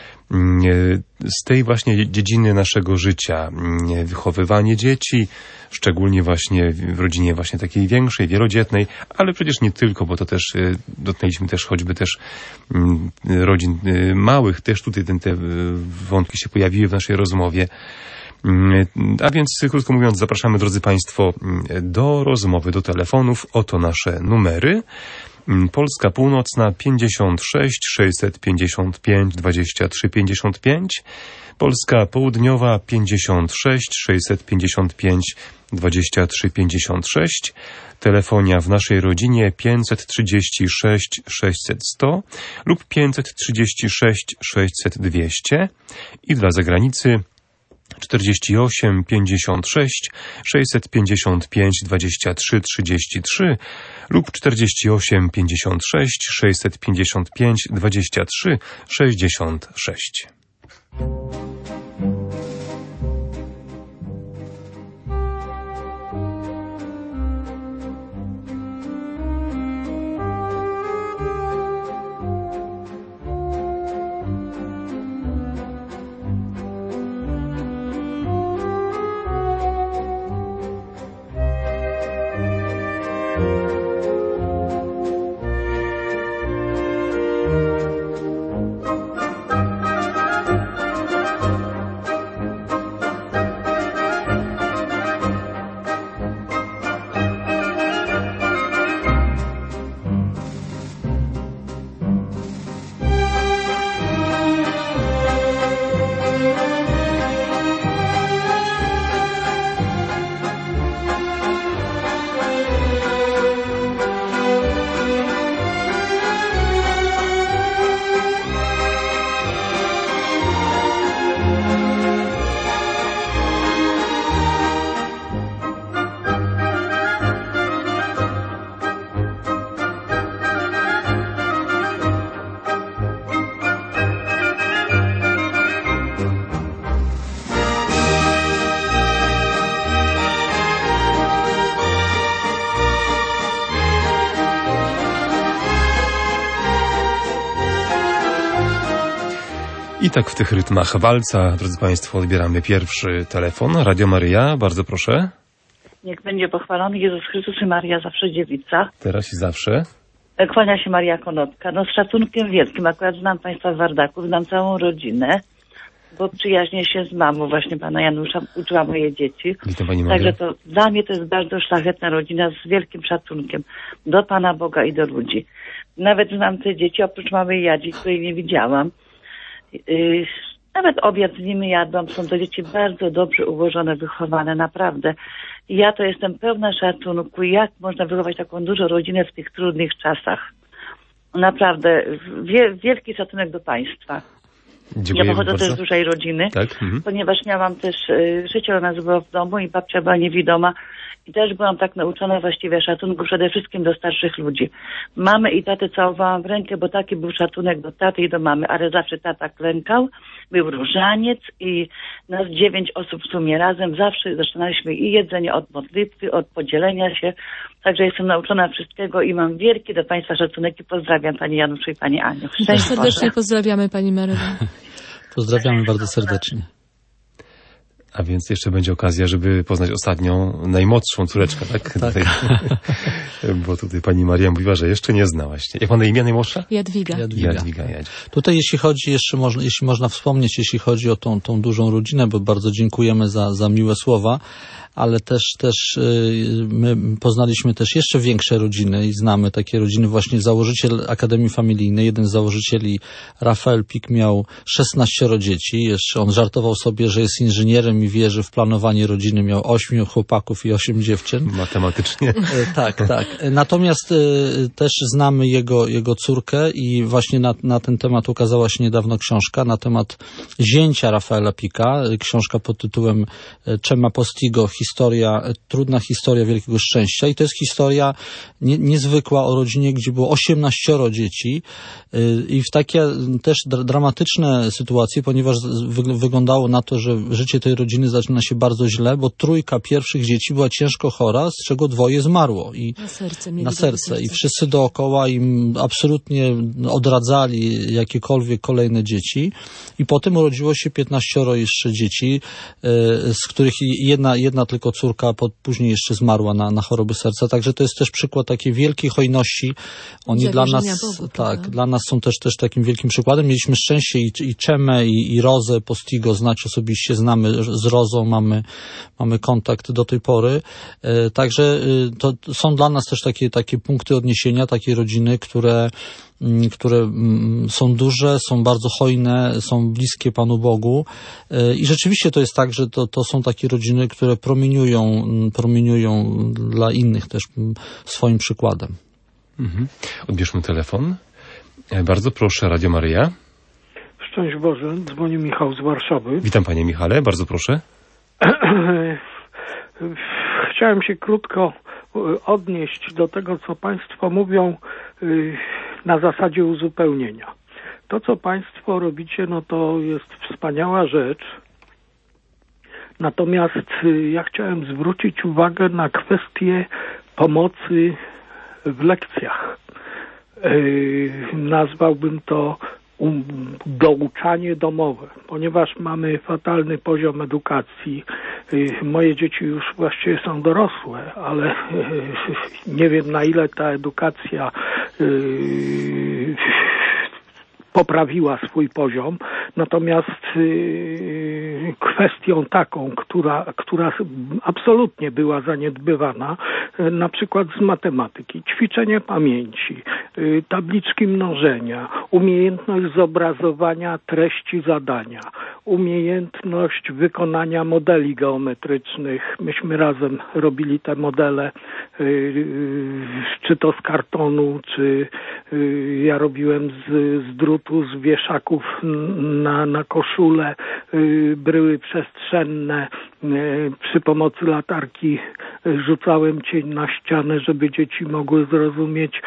z tej właśnie dziedziny naszego życia. Wychowywanie dzieci, szczególnie właśnie w rodzinie właśnie takiej większej, wielodzietnej, ale przecież nie tylko, bo to też dotknęliśmy też choćby też rodzin małych, też tutaj te wątki się pojawiły w naszej rozmowie. A więc, krótko mówiąc, zapraszamy, drodzy Państwo, do rozmowy, do telefonów. Oto nasze numery. Polska Północna 56 655 23 55, Polska Południowa 56 655 23 56, telefonia w naszej rodzinie 536 600 100 lub 536 600 200 i dla zagranicy 48 56 655 23 33 lub 48 56 655 23 66. I tak w tych rytmach walca, drodzy Państwo, odbieramy pierwszy telefon. Radio Maryja, bardzo proszę. Niech będzie pochwalony Jezus Chrystus i Maria zawsze dziewica. Teraz i zawsze. Kłania się Maria Konopka. No z szacunkiem wielkim. Akurat znam Państwa w Wardaku, znam całą rodzinę, bo przyjaźnię się z mamą właśnie Pana Janusza, uczyła moje dzieci. Witam Pani Maria. Także to dla mnie to jest bardzo szlachetna rodzina z wielkim szacunkiem do Pana Boga i do ludzi. Nawet znam te dzieci, oprócz mamy Jadzi, której nie widziałam. Nawet obiad z nimi jadłam. Są to dzieci bardzo dobrze ułożone, wychowane, naprawdę. I ja to jestem pełna szacunku, jak można wychować taką dużą rodzinę w tych trudnych czasach. Naprawdę, wielki szacunek do Państwa. Dziękuję ja pochodzę bardzo. też z dużej rodziny, tak? Ponieważ miałam też życie u nas było w domu i babcia była niewidoma. I też byłam tak nauczona właściwie szacunku przede wszystkim do starszych ludzi. Mamy i tatę całowałam w rękę, bo taki był szacunek do taty i do mamy, ale zawsze tata klękał, był różaniec i nas 9 osób w sumie razem zawsze zaczynaliśmy i jedzenie od modlitwy, od podzielenia się. Także jestem nauczona wszystkiego i mam wielki do Państwa szacunek i pozdrawiam Pani Januszu i Pani Aniu. Bardzo serdecznie pozdrawiamy Pani Maryla. Pozdrawiamy bardzo serdecznie. A więc jeszcze będzie okazja, żeby poznać ostatnią, najmłodszą córeczkę, tak? Tak. Tutaj, bo tutaj pani Maria mówiła, że jeszcze nie zna właśnie. Jak ma na imię najmłodsza? Jadwiga. Jadwiga. Tutaj jeśli chodzi jeszcze, jeśli można wspomnieć, jeśli chodzi o tą dużą rodzinę, bo bardzo dziękujemy za miłe słowa, ale też my poznaliśmy też jeszcze większe rodziny i znamy takie rodziny. Właśnie założyciel Akademii Familijnej, jeden z założycieli, Rafael Pik, miał 16 dzieci. Jeszcze on żartował sobie, że jest inżynierem i wierzy w planowanie rodziny. Miał 8 chłopaków i 8 dziewczyn. Matematycznie. Tak. Natomiast też znamy jego córkę i właśnie na ten temat ukazała się niedawno książka na temat zięcia Rafaela Pika. Książka pod tytułem Chema Postigo, trudna historia wielkiego szczęścia. I to jest historia niezwykła o rodzinie, gdzie było 18 dzieci i w takie też dramatyczne sytuacje, ponieważ wyglądało na to, że życie tej rodziny zaczyna się bardzo źle, bo 3 pierwszych dzieci była ciężko chora, z czego 2 zmarło. I na serce. I wszyscy dookoła im absolutnie odradzali jakiekolwiek kolejne dzieci. I potem urodziło się 15 jeszcze dzieci, z których jedna tylko córka później jeszcze zmarła na choroby serca. Także to jest też przykład takiej wielkiej hojności. Oni dla nas, Bogu, dla nas są też takim wielkim przykładem. Mieliśmy szczęście i Chemę, i Rozę Postigo znać osobiście. Znamy z Rozą mamy kontakt do tej pory. Także to są dla nas też takie punkty odniesienia, takie rodziny, które są duże, są bardzo hojne, są bliskie Panu Bogu i rzeczywiście to jest tak, że to są takie rodziny, które promieniują dla innych też swoim przykładem. Odbierzmy telefon. Bardzo proszę, Radio Maryja. Szczęść Boże, dzwoni Michał z Warszawy. Witam Panie Michale, bardzo proszę. Chciałem się krótko odnieść do tego, co Państwo mówią na zasadzie uzupełnienia. To, co Państwo robicie, no to jest wspaniała rzecz. Natomiast ja chciałem zwrócić uwagę na kwestię pomocy w lekcjach. Nazwałbym to douczanie domowe, ponieważ mamy fatalny poziom edukacji. Moje dzieci już właściwie są dorosłe, ale nie wiem, na ile ta edukacja poprawiła swój poziom. Natomiast kwestią taką, która absolutnie była zaniedbywana, na przykład z matematyki, ćwiczenie pamięci, tabliczki mnożenia, umiejętność zobrazowania treści zadania, umiejętność wykonania modeli geometrycznych. Myśmy razem robili te modele, czy to z kartonu, czy ja robiłem z drutu, z wieszaków na koszule, bryły przestrzenne. Przy pomocy latarki rzucałem cień na ścianę, żeby dzieci mogły zrozumieć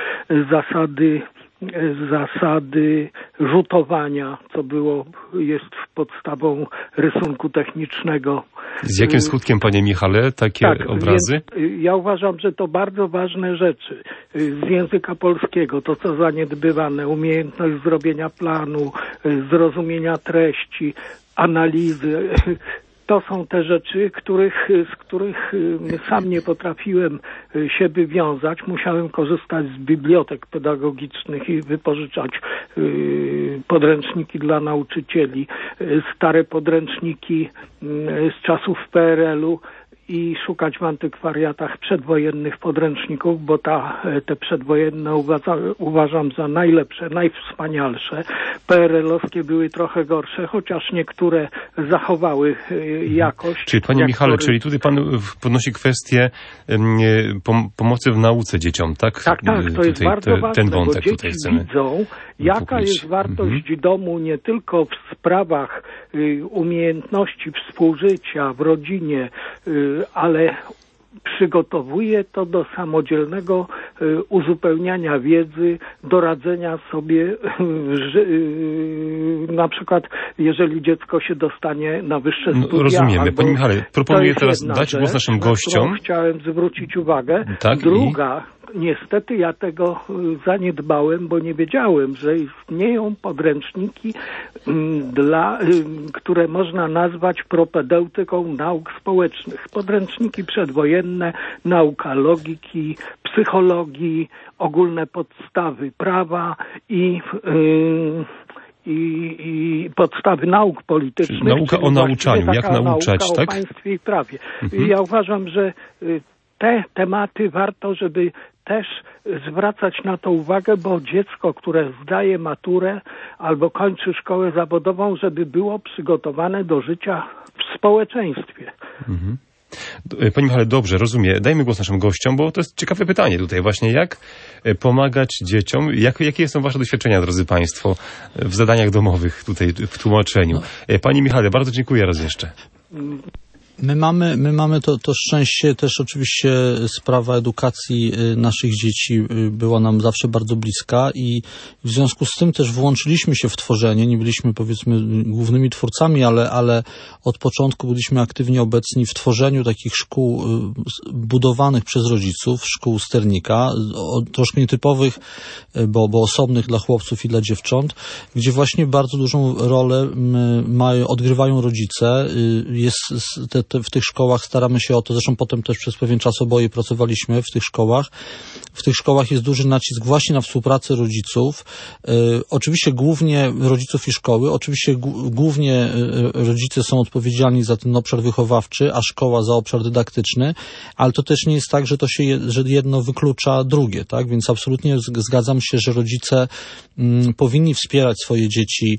zasady rzutowania, co jest podstawą rysunku technicznego. Z jakim skutkiem, Panie Michale, takie obrazy? Ja uważam, że to bardzo ważne rzeczy z języka polskiego, to co zaniedbywane, umiejętność zrobienia planu, zrozumienia treści, analizy. To są te rzeczy, z których sam nie potrafiłem się wywiązać. Musiałem korzystać z bibliotek pedagogicznych i wypożyczać podręczniki dla nauczycieli, stare podręczniki z czasów PRL-u i szukać w antykwariatach przedwojennych podręczników, bo te przedwojenne uważam za najlepsze, najwspanialsze. PRL-owskie były trochę gorsze, chociaż niektóre zachowały jakość. Czyli Panie Michale, czyli tutaj Pan podnosi kwestię pomocy w nauce dzieciom, tak? Tak, to jest bardzo ważne, ten wątek bo tutaj dzieci widzą, jaka jest wartość domu nie tylko w sprawach umiejętności współżycia w rodzinie, ale przygotowuje to do samodzielnego uzupełniania wiedzy, do radzenia sobie, na przykład jeżeli dziecko się dostanie na wyższe studia. Rozumiemy. Panie Michale, proponuję teraz dać głos naszym gościom. Chciałem zwrócić uwagę. Tak, druga, niestety ja tego zaniedbałem, bo nie wiedziałem, że istnieją podręczniki, które można nazwać propedeutyką nauk społecznych. Podręczniki przedwojenne, nauka logiki, psychologii, ogólne podstawy prawa i podstawy nauk politycznych. Nauka o nauczaniu, jak nauczać, nauka tak? O państwie i prawie. Ja uważam, że te tematy warto, żeby też zwracać na to uwagę, bo dziecko, które zdaje maturę albo kończy szkołę zawodową, żeby było przygotowane do życia w społeczeństwie. Panie Michale, dobrze, rozumiem. Dajmy głos naszym gościom, bo to jest ciekawe pytanie tutaj właśnie. Jak pomagać dzieciom? Jakie są Wasze doświadczenia, drodzy Państwo, w zadaniach domowych tutaj w tłumaczeniu? Panie Michale, bardzo dziękuję raz jeszcze. My mamy to szczęście, też oczywiście sprawa edukacji naszych dzieci była nam zawsze bardzo bliska i w związku z tym też włączyliśmy się w tworzenie, nie byliśmy powiedzmy głównymi twórcami, ale od początku byliśmy aktywnie obecni w tworzeniu takich szkół budowanych przez rodziców, szkół sternika, troszkę nietypowych, bo osobnych dla chłopców i dla dziewcząt, gdzie właśnie bardzo dużą rolę odgrywają rodzice. w tych szkołach staramy się o to, zresztą potem też przez pewien czas oboje pracowaliśmy w tych szkołach. W tych szkołach jest duży nacisk właśnie na współpracę rodziców. Oczywiście głównie rodziców i szkoły, oczywiście głównie rodzice są odpowiedzialni za ten obszar wychowawczy, a szkoła za obszar dydaktyczny, ale to też nie jest tak, że jedno wyklucza drugie, tak? Więc absolutnie zgadzam się, że rodzice powinni wspierać swoje dzieci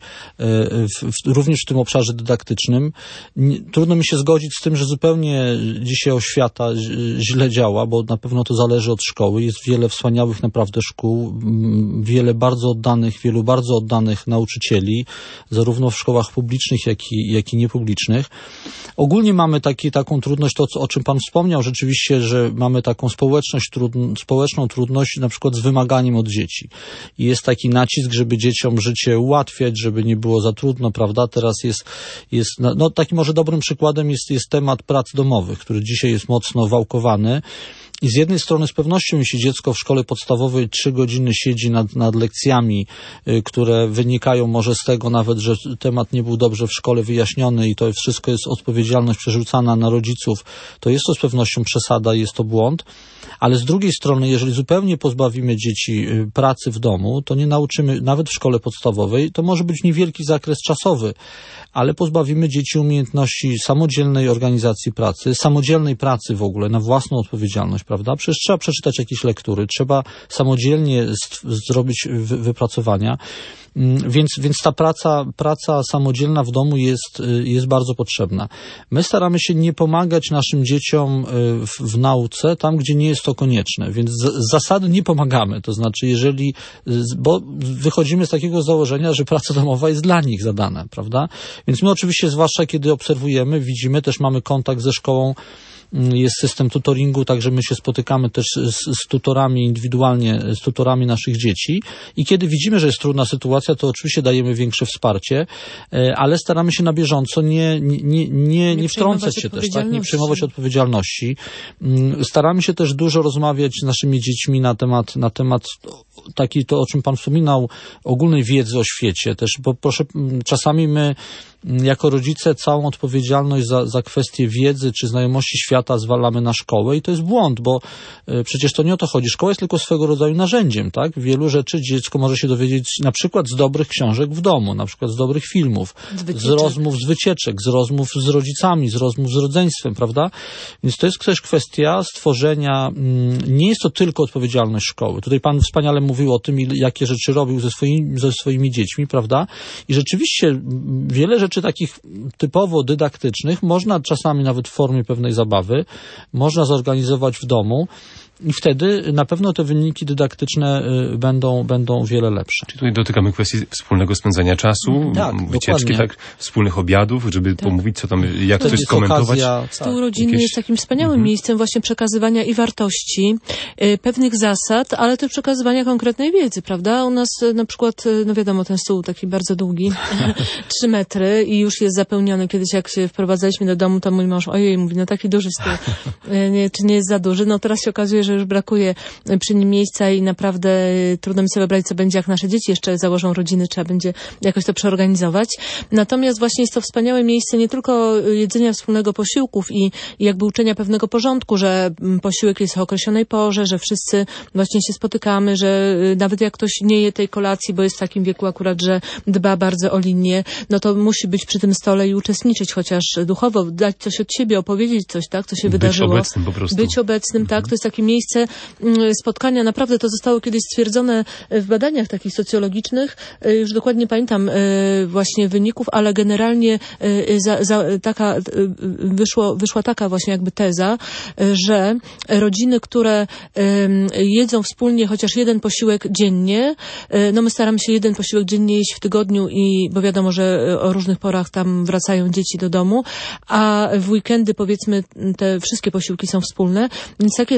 również w tym obszarze dydaktycznym. Trudno mi się zgodzić z tym, że zupełnie dzisiaj oświata źle działa, bo na pewno to zależy od szkoły. Jest wiele wspaniałych naprawdę szkół, wielu bardzo oddanych nauczycieli, zarówno w szkołach publicznych, jak i niepublicznych. Ogólnie mamy taką trudność, to o czym Pan wspomniał, rzeczywiście, że mamy taką społeczną trudność na przykład z wymaganiem od dzieci. I jest taki nacisk, żeby dzieciom życie ułatwiać, żeby nie było za trudno, prawda? Teraz jest takim może dobrym przykładem jest temat prac domowych, który dzisiaj jest mocno wałkowany. I z jednej strony z pewnością, jeśli dziecko w szkole podstawowej 3 godziny siedzi nad lekcjami, które wynikają może z tego nawet, że temat nie był dobrze w szkole wyjaśniony i to wszystko jest odpowiedzialność przerzucana na rodziców, to jest to z pewnością przesada i jest to błąd. Ale z drugiej strony, jeżeli zupełnie pozbawimy dzieci pracy w domu, to nie nauczymy, nawet w szkole podstawowej, to może być niewielki zakres czasowy, ale pozbawimy dzieci umiejętności samodzielnej organizacji pracy, samodzielnej pracy w ogóle na własną odpowiedzialność, prawda? Przecież trzeba przeczytać jakieś lektury, trzeba samodzielnie zrobić wypracowania, więc ta praca samodzielna w domu jest bardzo potrzebna. My staramy się nie pomagać naszym dzieciom w nauce tam, gdzie nie jest to konieczne, więc z zasady nie pomagamy, to znaczy bo wychodzimy z takiego założenia, że praca domowa jest dla nich zadana, prawda? Więc my oczywiście, zwłaszcza kiedy obserwujemy, widzimy, też mamy kontakt ze szkołą, jest system tutoringu, także my się spotykamy też z tutorami indywidualnie, z tutorami naszych dzieci i kiedy widzimy, że jest trudna sytuacja, to oczywiście dajemy większe wsparcie, ale staramy się na bieżąco nie wtrącać się też, tak? Nie przejmować odpowiedzialności. Staramy się też dużo rozmawiać z naszymi dziećmi na temat taki to, o czym Pan wspominał, ogólnej wiedzy o świecie też, bo czasami my jako rodzice całą odpowiedzialność za kwestię wiedzy czy znajomości świata zwalamy na szkołę i to jest błąd, bo przecież to nie o to chodzi. Szkoła jest tylko swego rodzaju narzędziem, tak? Wielu rzeczy dziecko może się dowiedzieć na przykład z dobrych książek w domu, na przykład z dobrych filmów, z rozmów z wycieczek, z rozmów z rodzicami, z rozmów z rodzeństwem, prawda? Więc to jest też kwestia stworzenia, nie jest to tylko odpowiedzialność szkoły. Tutaj Pan wspaniale mówił o tym, jakie rzeczy robił ze swoimi dziećmi, prawda? I rzeczywiście wiele rzeczy takich typowo dydaktycznych można czasami nawet w formie pewnej zabawy, można zorganizować w domu i wtedy na pewno te wyniki dydaktyczne będą wiele lepsze. Czyli tutaj dotykamy kwestii wspólnego spędzania czasu, wycieczki, tak, wspólnych obiadów, żeby pomówić, co tam, jak coś skomentować. Stół rodzinny jest takim wspaniałym miejscem właśnie przekazywania i wartości, pewnych zasad, ale też przekazywania konkretnej wiedzy, prawda? U nas na przykład, no wiadomo, ten stół taki bardzo długi, 3 metry i już jest zapełniony. Kiedyś jak się wprowadzaliśmy do domu, to mój mąż, ojej, mówi, no taki duży stół, czy nie jest za duży? No teraz się okazuje, że już brakuje przy nim miejsca i naprawdę trudno mi sobie wyobrazić, co będzie, jak nasze dzieci jeszcze założą rodziny, trzeba będzie jakoś to przeorganizować. Natomiast właśnie jest to wspaniałe miejsce nie tylko jedzenia wspólnego posiłków i jakby uczenia pewnego porządku, że posiłek jest o określonej porze, że wszyscy właśnie się spotykamy, że nawet jak ktoś nie je tej kolacji, bo jest w takim wieku akurat, że dba bardzo o linię, no to musi być przy tym stole i uczestniczyć, chociaż duchowo, dać coś od siebie, opowiedzieć coś, tak, co się wydarzyło. Być obecnym po prostu. Być obecnym, tak, to jest takie miejsce spotkania. Naprawdę to zostało kiedyś stwierdzone w badaniach takich socjologicznych. Już dokładnie pamiętam właśnie wyników, ale generalnie wyszła taka właśnie jakby teza, że rodziny, które jedzą wspólnie chociaż jeden posiłek dziennie, no my staramy się jeden posiłek dziennie jeść w tygodniu bo wiadomo, że o różnych porach tam wracają dzieci do domu, a w weekendy powiedzmy te wszystkie posiłki są wspólne, więc takie rodziny, które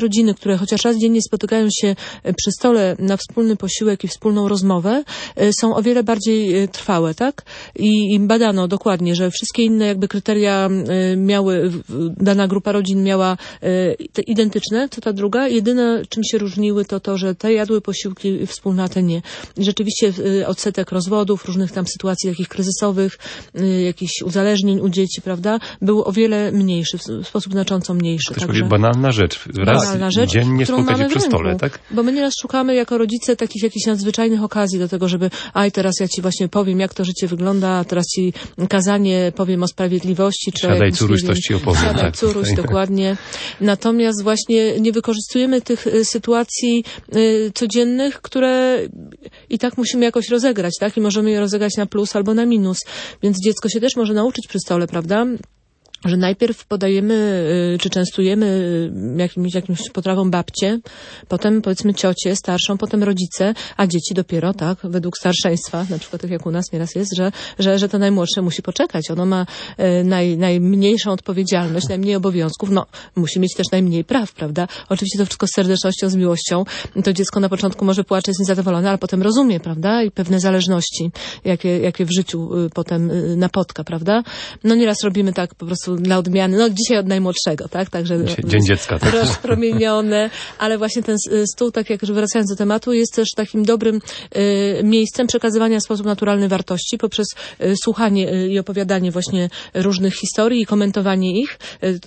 które chociaż raz dziennie spotykają się przy stole na wspólny posiłek i wspólną rozmowę, są o wiele bardziej trwałe, tak? I badano dokładnie, że wszystkie inne jakby kryteria miały, dana grupa rodzin miała identyczne, co ta druga. Jedyne, czym się różniły, to to, że te jadły posiłki wspólne, a te nie. I rzeczywiście odsetek rozwodów, różnych tam sytuacji takich kryzysowych, jakichś uzależnień u dzieci, prawda, był o wiele mniejszy, w sposób znacząco mniejszy. To też banalna rzecz. Raz dziennie spotkać się przy stole, tak? Bo my nieraz szukamy jako rodzice takich jakichś nadzwyczajnych okazji do tego, żeby teraz ja ci właśnie powiem, jak to życie wygląda, a teraz ci kazanie powiem o sprawiedliwości. Czy siadaj córuś, coś ci opowiem. Siadaj tak, córuś, dokładnie. Natomiast właśnie nie wykorzystujemy tych sytuacji codziennych, które i tak musimy jakoś rozegrać, tak? I możemy je rozegrać na plus albo na minus. Więc dziecko się też może nauczyć przy stole, prawda? Że najpierw podajemy, czy częstujemy jakimś potrawą babcię, potem powiedzmy ciocię starszą, potem rodzice, a dzieci dopiero, tak, według starszeństwa, na przykład tak jak u nas nieraz jest, że to najmłodsze musi poczekać. Ono ma najmniejszą odpowiedzialność, najmniej obowiązków, musi mieć też najmniej praw, prawda? Oczywiście to wszystko z serdecznością, z miłością. To dziecko na początku może płacze, jest niezadowolone, ale potem rozumie, prawda? I pewne zależności, jakie w życiu potem napotka, prawda? Nieraz robimy tak po prostu dla odmiany, dzisiaj od najmłodszego, tak? Także Dzień dziecka. Tak. Rozpromienione, ale właśnie ten stół, tak jak wracając do tematu, jest też takim dobrym miejscem przekazywania w sposób naturalny wartości poprzez słuchanie i opowiadanie właśnie różnych historii i komentowanie ich,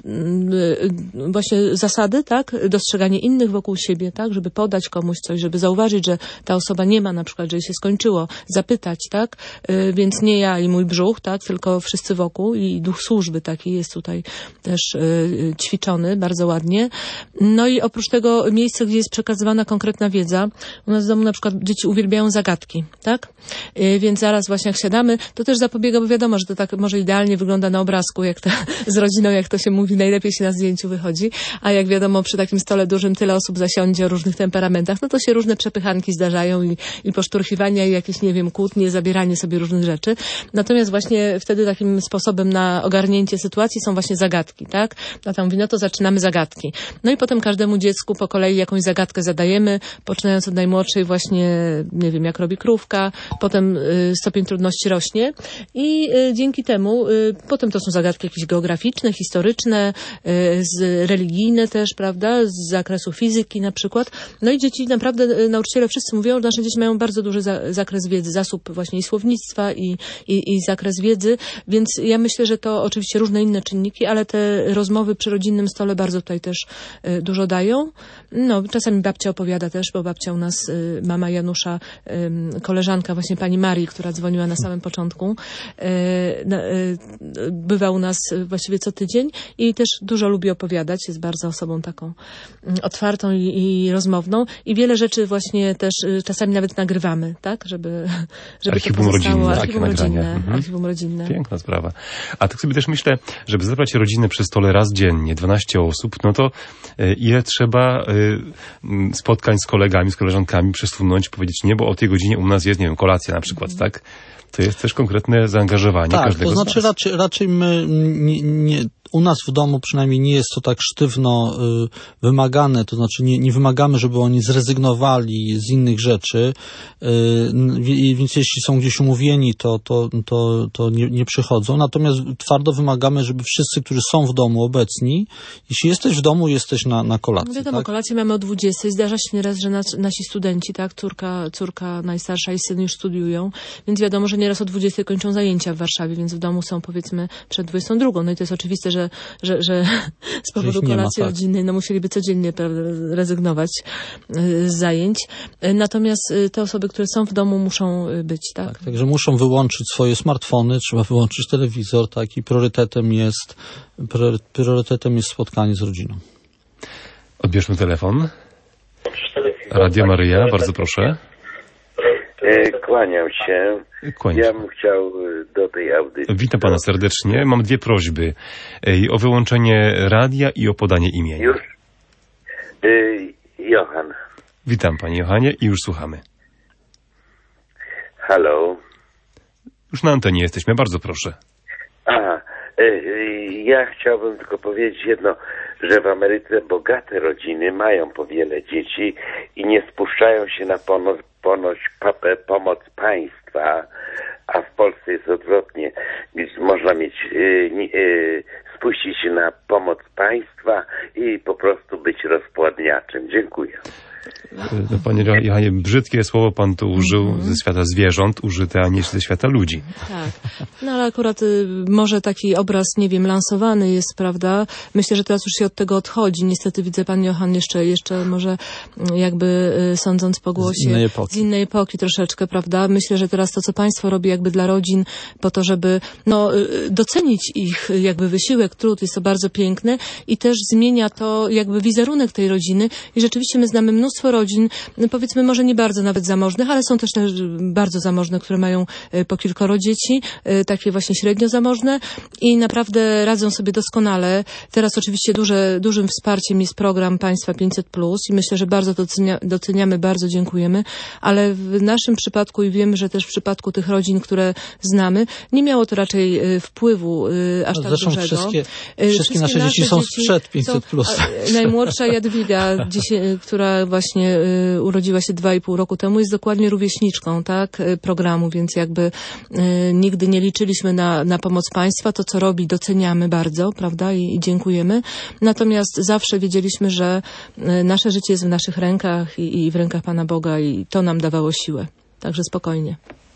właśnie zasady, tak? Dostrzeganie innych wokół siebie, tak? Żeby podać komuś coś, żeby zauważyć, że ta osoba nie ma na przykład, że jej się skończyło, zapytać, tak? Więc nie ja i mój brzuch, tak? Tylko wszyscy wokół i duch służby taki jest tutaj też ćwiczony bardzo ładnie. I oprócz tego miejsce, gdzie jest przekazywana konkretna wiedza. U nas w domu na przykład dzieci uwielbiają zagadki, tak? Więc zaraz właśnie jak siadamy, to też zapobiega, bo wiadomo, że to tak może idealnie wygląda na obrazku, z rodziną, jak to się mówi, najlepiej się na zdjęciu wychodzi, a jak wiadomo, przy takim stole dużym tyle osób zasiądzie o różnych temperamentach, to się różne przepychanki zdarzają i poszturchiwania i jakieś, nie wiem, kłótnie, zabieranie sobie różnych rzeczy. Natomiast właśnie wtedy takim sposobem na ogarnięcie sytuacji są właśnie zagadki, tak? A tam mówi, to zaczynamy zagadki. I potem każdemu dziecku po kolei jakąś zagadkę zadajemy, poczynając od najmłodszej właśnie, nie wiem, jak robi krówka, potem stopień trudności rośnie i dzięki temu potem to są zagadki jakieś geograficzne, historyczne, religijne też, prawda? Z zakresu fizyki na przykład. I dzieci naprawdę, nauczyciele wszyscy mówią, że nasze dzieci mają bardzo duży zakres wiedzy, zasób właśnie i słownictwa i zakres wiedzy, więc ja myślę, że to oczywiście różne inne czynniki, ale te rozmowy przy rodzinnym stole bardzo tutaj też dużo dają. Czasami babcia opowiada też, bo babcia u nas, mama Janusza, koleżanka właśnie pani Marii, która dzwoniła na samym początku, bywa u nas właściwie co tydzień i też dużo lubi opowiadać, jest bardzo osobą taką otwartą i rozmowną i wiele rzeczy właśnie też czasami nawet nagrywamy, tak? Żeby archiwum to rodzinne. Archiwum rodzinne. Piękna sprawa. A tak sobie też myślę, żeby zebrać rodzinę przy stole raz dziennie, 12 osób, to ile trzeba spotkań z kolegami, z koleżankami przesunąć, powiedzieć nie, bo o tej godzinie u nas jest, nie wiem, kolacja na przykład, tak? To jest też konkretne zaangażowanie każdego z nas. To znaczy raczej my nie u nas w domu przynajmniej nie jest to tak sztywno wymagane, to znaczy nie wymagamy, żeby oni zrezygnowali z innych rzeczy, więc jeśli są gdzieś umówieni, to nie przychodzą. Natomiast twardo wymagamy, żeby wszyscy, którzy są w domu obecni, jeśli jesteś w domu, jesteś na kolacji. Wiadomo, tak? Kolację mamy o 20. Zdarza się nieraz, że nasi studenci, tak, córka najstarsza i syn już studiują, więc wiadomo, że nieraz o 20 kończą zajęcia w Warszawie, więc w domu są powiedzmy przed 22. I to jest oczywiste, że z powodu kolacji rodzinnej musieliby codziennie rezygnować z zajęć. Natomiast te osoby, które są w domu, muszą być, tak? Także muszą wyłączyć swoje smartfony, trzeba wyłączyć telewizor, tak? I priorytetem jest spotkanie z rodziną. Odbierzmy telefon. Radio Maryja, bardzo proszę. Kłaniam się. Ja bym chciał do tej audycji. Witam pana serdecznie. Mam dwie prośby. O wyłączenie radia i o podanie imienia. Już? Johan. Witam panie Johanie i już słuchamy. Halo. Już na antenie jesteśmy, bardzo proszę. Aha. Ja chciałbym tylko powiedzieć jedno, że w Ameryce bogate rodziny mają po wiele dzieci i nie spuszczają się na ponoć pomoc państwa, a w Polsce jest odwrotnie, gdzie można mieć spuścić się na pomoc państwa i po prostu być rozpładniaczem. Dziękuję. Panie Johanie, brzydkie słowo pan tu użył ze świata zwierząt, użyte, a nie ze świata ludzi. Tak. No ale akurat może taki obraz, nie wiem, lansowany jest, prawda? Myślę, że teraz już się od tego odchodzi. Niestety widzę, pan Johan jeszcze może jakby sądząc po głosie z innej epoki troszeczkę, prawda? Myślę, że teraz to, co państwo robi jakby dla rodzin, po to, żeby docenić ich jakby wysiłek, trud, jest to bardzo piękne i też zmienia to jakby wizerunek tej rodziny i rzeczywiście my znamy mnóstwo rodzin, powiedzmy może nie bardzo nawet zamożnych, ale są też bardzo zamożne, które mają po kilkoro dzieci, takie właśnie średnio zamożne i naprawdę radzą sobie doskonale. Teraz oczywiście dużym wsparciem jest program Państwa 500+, i myślę, że bardzo doceniamy, bardzo dziękujemy, ale w naszym przypadku i wiemy, że też w przypadku tych rodzin, które znamy, nie miało to raczej wpływu aż tak dużego. Wszystkie nasze dzieci są sprzed 500+. Najmłodsza Jadwiga, która właśnie urodziła się 2,5 roku temu, jest dokładnie rówieśniczką, tak, programu, więc jakby nigdy nie liczyliśmy na pomoc państwa. To, co robi, doceniamy bardzo, prawda, i dziękujemy. Natomiast zawsze wiedzieliśmy, że nasze życie jest w naszych rękach i w rękach Pana Boga i to nam dawało siłę. Także spokojnie.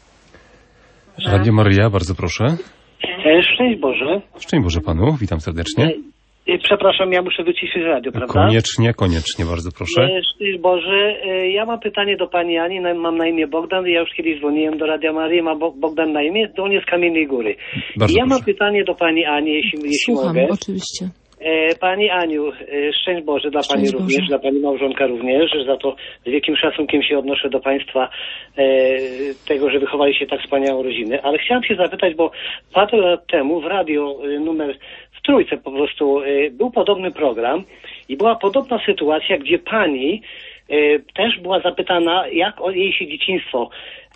Radio Maryja, bardzo proszę. Szczęść Boże. Szczęść Boże panu, witam serdecznie. Przepraszam, ja muszę wyciszyć radio, prawda? Koniecznie, bardzo proszę. Szczęść Boże, ja mam pytanie do pani Ani, mam na imię Bogdan, ja już kiedyś dzwoniłem do Radia Maryja, ma Bogdan na imię, on jest z Kamiennej Góry. Mam pytanie do pani Ani, jeśli Słucham, mogę. Oczywiście. Pani Aniu, szczęść Boże dla pani również, dla pani małżonka również, że za to z wielkim szacunkiem się odnoszę do państwa tego, że wychowali się tak wspaniałą rodzinę. Ale chciałam się zapytać, bo parę lat temu w radio numer w Trójce po prostu był podobny program i była podobna sytuacja, gdzie pani też była zapytana, jak jej się dzieciństwo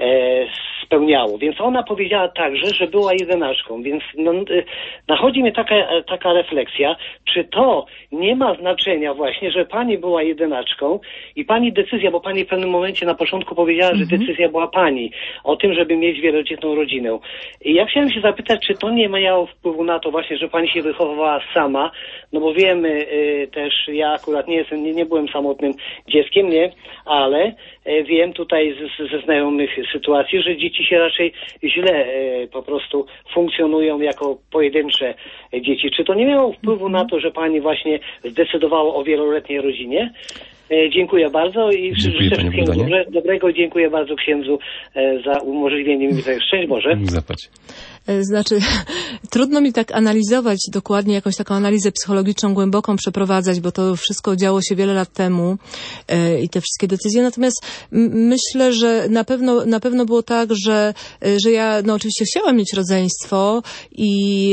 spełniało. Więc ona powiedziała także, że była jedynaczką. Więc nachodzi mnie taka refleksja, czy to nie ma znaczenia właśnie, że pani była jedynaczką i pani decyzja, bo pani w pewnym momencie na początku powiedziała, że decyzja była pani o tym, żeby mieć wielodzietną rodzinę. I ja chciałem się zapytać, czy to nie miało wpływu na to właśnie, że pani się wychowywała sama, no bo wiemy też, ja akurat nie byłem samotnym dzieckiem, nie, ale wiem tutaj ze znajomych sytuacji, że dzieci się raczej źle po prostu funkcjonują jako pojedyncze dzieci. Czy to nie miało wpływu na to, że pani właśnie zdecydowała o wieloletniej rodzinie? Dziękuję bardzo i życzę wszystkiego dobrego. Dziękuję bardzo księdzu za umożliwienie mi tego. Szczęść Boże. Zapłać. Znaczy, trudno mi tak analizować dokładnie, jakąś taką analizę psychologiczną głęboką przeprowadzać, bo to wszystko działo się wiele lat temu i te wszystkie decyzje. Natomiast myślę, że na pewno było tak, że ja oczywiście chciałam mieć rodzeństwo i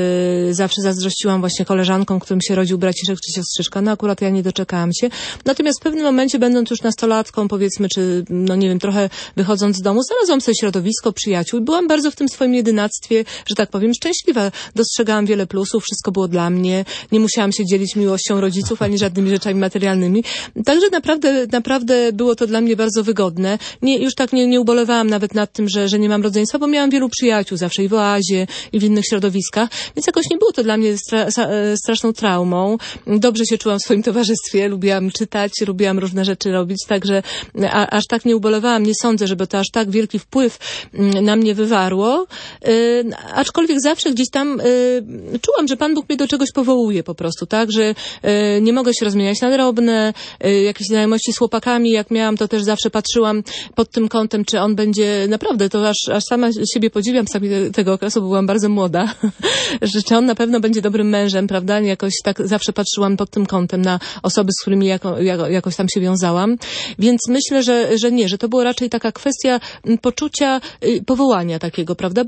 zawsze zazdrościłam właśnie koleżankom, którym się rodził braciszek czy siostrzyczka. No akurat ja nie doczekałam się. Natomiast w pewnym momencie, będąc już nastolatką, powiedzmy, czy nie wiem, trochę wychodząc z domu, znalazłam sobie środowisko, przyjaciół i byłam bardzo w tym swoim jedynactwie, że tak powiem, szczęśliwa. Dostrzegałam wiele plusów, wszystko było dla mnie. Nie musiałam się dzielić miłością rodziców, ani żadnymi rzeczami materialnymi. Także naprawdę było to dla mnie bardzo wygodne. Już tak nie ubolewałam nawet nad tym, że nie mam rodzeństwa, bo miałam wielu przyjaciół zawsze i w oazie, i w innych środowiskach, więc jakoś nie było to dla mnie straszną traumą. Dobrze się czułam w swoim towarzystwie, lubiłam czytać, lubiłam różne rzeczy robić, także aż tak nie ubolewałam. Nie sądzę, żeby to aż tak wielki wpływ na mnie wywarło. Aczkolwiek zawsze gdzieś tam czułam, że Pan Bóg mnie do czegoś powołuje po prostu, tak, że nie mogę się rozmieniać na drobne, jakieś znajomości z chłopakami, jak miałam, to też zawsze patrzyłam pod tym kątem, czy on będzie, naprawdę, to aż sama siebie podziwiam z tego okresu, bo byłam bardzo młoda, że czy on na pewno będzie dobrym mężem, prawda, jakoś tak zawsze patrzyłam pod tym kątem na osoby, z którymi jakoś tam się wiązałam, więc myślę, że to była raczej taka kwestia poczucia powołania takiego, prawda, bo tak jak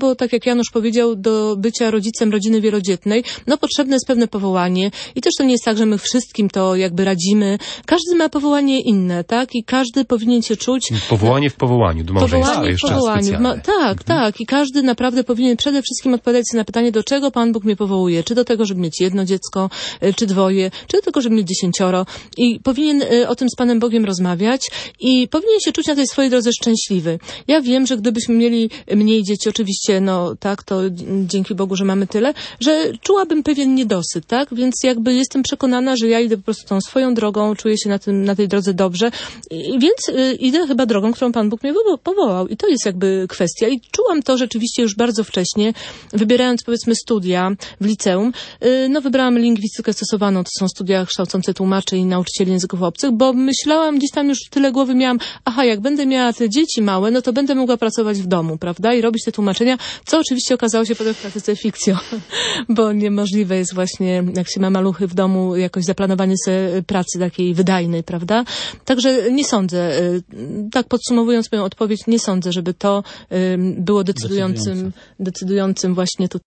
jak Janusz powiedział, do bycia rodzicem rodziny wielodzietnej, no potrzebne jest pewne powołanie i też to nie jest tak, że my wszystkim to jakby radzimy. Każdy ma powołanie inne, tak? I każdy powinien się czuć... Powołanie w powołaniu do małżeństwa jeszcze specjalne. Tak. I każdy naprawdę powinien przede wszystkim odpowiadać sobie na pytanie, do czego Pan Bóg mnie powołuje. Czy do tego, żeby mieć jedno dziecko, czy dwoje, czy do tego, żeby mieć 10. I powinien o tym z Panem Bogiem rozmawiać i powinien się czuć na tej swojej drodze szczęśliwy. Ja wiem, że gdybyśmy mieli mniej dzieci, oczywiście, no tak, to dzięki Bogu, że mamy tyle, że czułabym pewien niedosyt, tak? Więc jakby jestem przekonana, że ja idę po prostu tą swoją drogą, czuję się na tej drodze dobrze, więc idę chyba drogą, którą Pan Bóg mnie powołał. I to jest jakby kwestia. I czułam to rzeczywiście już bardzo wcześnie, wybierając powiedzmy studia w liceum. No wybrałam lingwistykę stosowaną, to są studia kształcące tłumaczy i nauczycieli języków obcych, bo myślałam, gdzieś tam już tyle głowy miałam, jak będę miała te dzieci małe, no to będę mogła pracować w domu, prawda? I robić te tłumaczenia, co oczywiście okazało się potem w praktyce fikcją, bo niemożliwe jest właśnie, jak się ma maluchy w domu, jakoś zaplanowanie sobie pracy takiej wydajnej, prawda? Także nie sądzę, tak podsumowując moją odpowiedź, nie sądzę, żeby to było decydującym właśnie tutaj.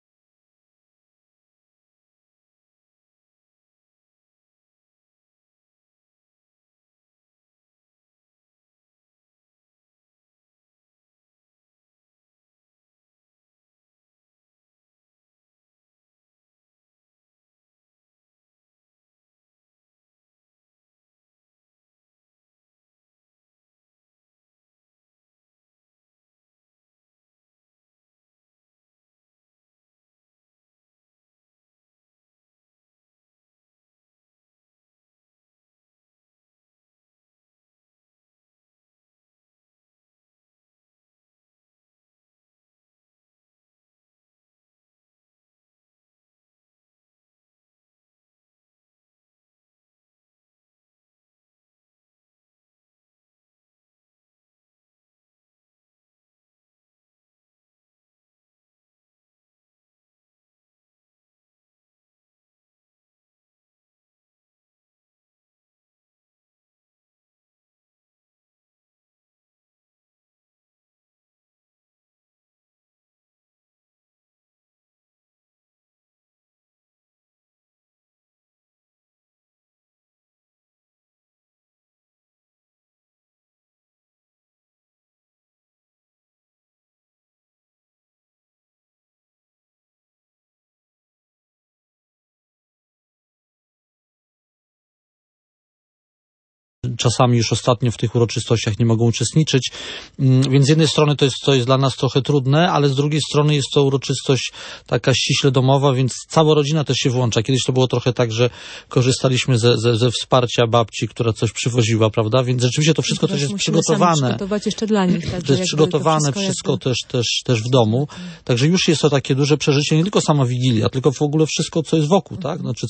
Czasami już ostatnio w tych uroczystościach nie mogą uczestniczyć, więc z jednej strony to jest dla nas trochę trudne, ale z drugiej strony jest to uroczystość taka ściśle domowa, więc cała rodzina też się włącza. Kiedyś to było trochę tak, że korzystaliśmy ze wsparcia babci, która coś przywoziła, prawda? Więc rzeczywiście to wszystko też jest przygotowane. Przygotować jeszcze dla nich. Tak, to jest przygotowane wszystko też w domu. Także już jest to takie duże przeżycie, nie tylko sama Wigilia, tylko w ogóle wszystko, co jest wokół, tak? Znaczy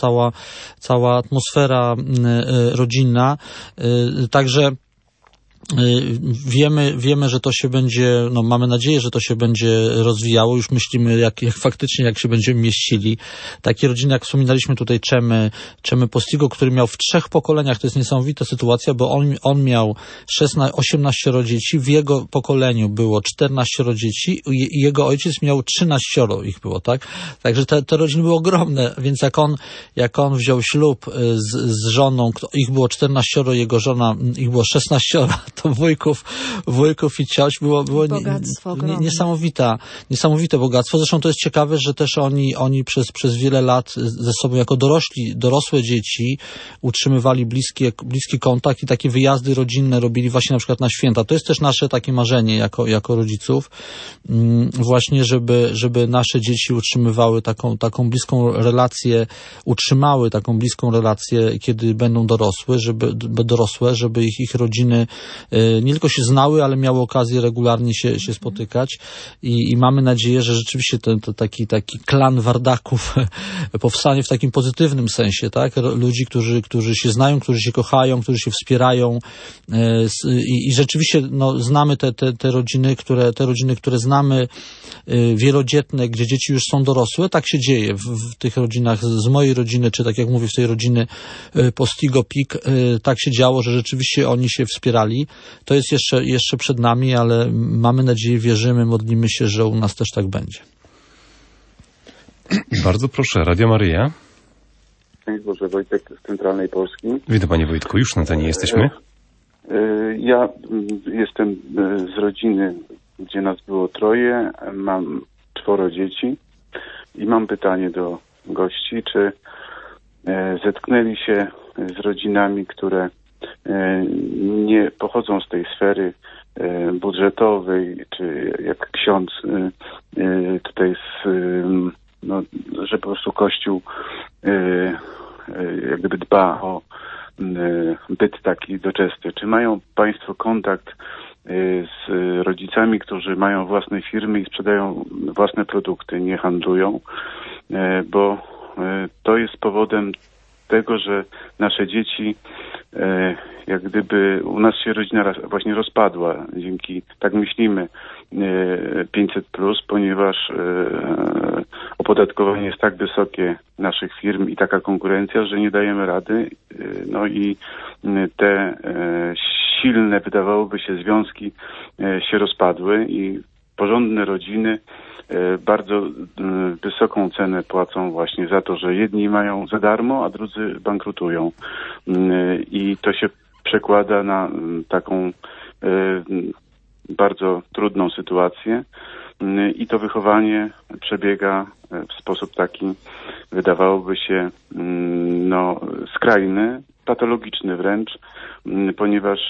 cała atmosfera rodzinna. Także wiemy, że to się będzie, mamy nadzieję, że to się będzie rozwijało. Już myślimy, jak faktycznie, jak się będziemy mieścili. Takie rodziny, jak wspominaliśmy tutaj Czemy Postigo, który miał w 3 pokoleniach, to jest niesamowita sytuacja, bo on miał 18 dzieci, w jego pokoleniu było 14 dzieci i jego ojciec miał 13 ich było, tak? Także te rodziny były ogromne, więc jak on wziął ślub z żoną, ich było 14, jego żona, ich było 16, to wujków i cioć było niesamowite bogactwo. Zresztą to jest ciekawe, że też oni przez wiele lat ze sobą jako dorosłe dzieci utrzymywali bliski kontakt i takie wyjazdy rodzinne robili właśnie na przykład na święta. To jest też nasze takie marzenie jako rodziców, właśnie żeby nasze dzieci utrzymywały taką bliską relację, kiedy będą dorosłe, żeby ich rodziny nie tylko się znały, ale miały okazję regularnie się spotykać i mamy nadzieję, że rzeczywiście taki klan Wardaków powstanie w takim pozytywnym sensie, tak? Ludzi, którzy się znają, którzy się kochają, którzy się wspierają i rzeczywiście znamy te rodziny, które znamy, wielodzietne, gdzie dzieci już są dorosłe. Tak się dzieje w tych rodzinach z mojej rodziny, czy tak jak mówię, z tej rodziny Postigo Pik, tak się działo, że rzeczywiście oni się wspierali. to jest jeszcze przed nami, ale mamy nadzieję, wierzymy, modlimy się, że u nas też tak będzie. Bardzo proszę, Radio Maryja. Szczęść Boże, Wojtek z Centralnej Polski. Witam Panie Wojtku, już na antenie jesteśmy. Ja jestem z rodziny, gdzie nas było 3, mam 4 dzieci i mam pytanie do gości, czy zetknęli się z rodzinami, które nie pochodzą z tej sfery budżetowej, czy jak ksiądz tutaj że po prostu Kościół jak gdyby dba o byt taki doczesny. Czy mają Państwo kontakt z rodzicami, którzy mają własne firmy i sprzedają własne produkty, nie handlują? Bo to jest powodem tego, że nasze dzieci, jak gdyby u nas się rodzina właśnie rozpadła dzięki, tak myślimy, 500+, ponieważ opodatkowanie jest tak wysokie naszych firm i taka konkurencja, że nie dajemy rady. No i te silne, wydawałoby się, związki się rozpadły i porządne rodziny bardzo wysoką cenę płacą właśnie za to, że jedni mają za darmo, a drudzy bankrutują. I to się przekłada na taką bardzo trudną sytuację i to wychowanie przebiega w sposób taki, wydawałoby się, skrajny, patologiczny wręcz, ponieważ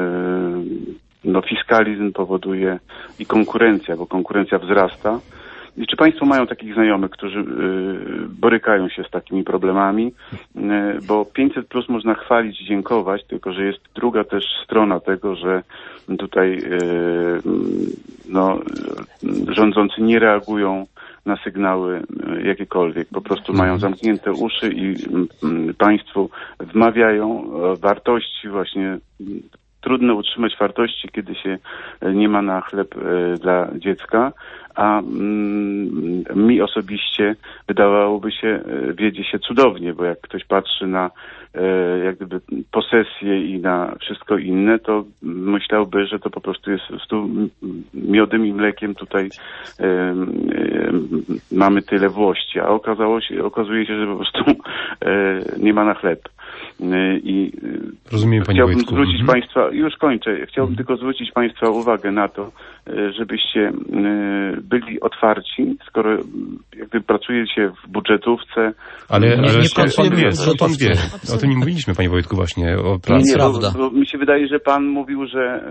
fiskalizm powoduje i konkurencja, bo konkurencja wzrasta. I czy Państwo mają takich znajomych, którzy borykają się z takimi problemami? Bo 500+ można chwalić, dziękować, tylko że jest druga też strona tego, że tutaj rządzący nie reagują na sygnały jakiekolwiek. Po prostu mają zamknięte uszy i państwu wmawiają wartości właśnie. Trudno utrzymać wartości, kiedy się nie ma na chleb dla dziecka, a mi osobiście wydawałoby się, wiedzie się cudownie, bo jak ktoś patrzy na jak gdyby posesję i na wszystko inne, to myślałby, że to po prostu jest miodem i mlekiem tutaj mamy tyle włości, a okazuje się, że po prostu nie ma na chleb. I rozumiem, Panie chciałbym Wojtku. zwrócić Państwa, już kończę, chciałbym tylko zwrócić Państwa uwagę na to, żebyście byli otwarci, skoro jakby pracuje się w budżetówce. Ale pracujemy pan wie. O tym nie mówiliśmy, Panie Wojtku, właśnie o pracy. Bo mi się wydaje, że Pan mówił, że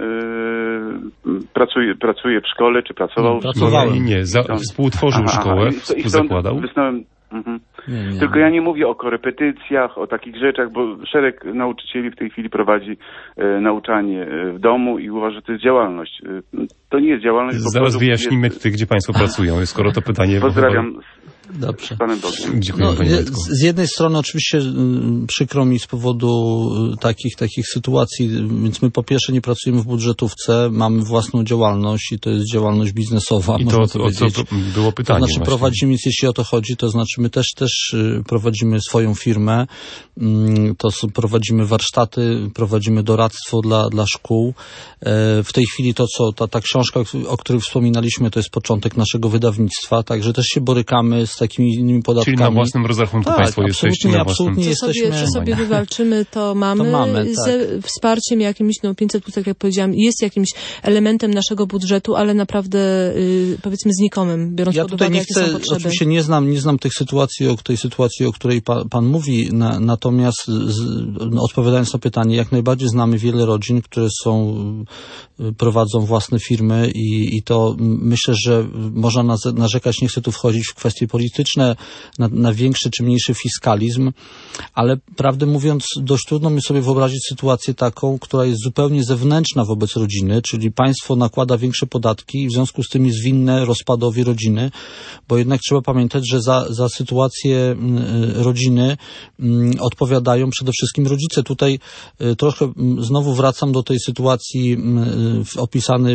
pracuje w szkole, czy pracował w szkole. Nie, współtworzył szkołę, zakładał. Nie. Tylko ja nie mówię o korepetycjach, o takich rzeczach, bo szereg nauczycieli w tej chwili prowadzi nauczanie w domu i uważa, że to jest działalność. To nie jest działalność. Zaraz wyjaśnimy, gdzie Państwo pracują, skoro to pytanie... Pozdrawiam. Dobrze. Z Panem Bogiem. Dziękuję, Panie Wojtku. Z jednej strony oczywiście przykro mi z powodu takich sytuacji, więc my po pierwsze nie pracujemy w budżetówce, mamy własną działalność i to jest działalność biznesowa. I to było pytanie. To znaczy prowadzimy, więc jeśli o to chodzi, to znaczy my też prowadzimy swoją firmę, prowadzimy warsztaty, prowadzimy doradztwo dla szkół. W tej chwili ta książka, o której wspominaliśmy, to jest początek naszego wydawnictwa, także też się borykamy z takimi innymi podatkami. Czyli na własnym rozrachunku Państwo jesteście? Absolutnie jesteśmy. Czy sobie wywalczymy, to mamy ze wsparciem jakimś, 500+, tak jak powiedziałam, jest jakimś elementem naszego budżetu, ale naprawdę powiedzmy znikomym, biorąc pod uwagę, jakie są potrzeby. Oczywiście nie znam tej sytuacji, o której Pan mówi, natomiast odpowiadając na pytanie, jak najbardziej znamy wiele rodzin, które prowadzą własne firmy i to myślę, że można narzekać, nie chcę tu wchodzić w kwestie polityczne, na większy czy mniejszy fiskalizm, ale prawdę mówiąc dość trudno mi sobie wyobrazić sytuację taką, która jest zupełnie zewnętrzna wobec rodziny, czyli państwo nakłada większe podatki i w związku z tym jest winne rozpadowi rodziny, bo jednak trzeba pamiętać, że za sytuację rodziny odpowiadają przede wszystkim rodzice. Tutaj trochę znowu wracam do tej sytuacji opisanej w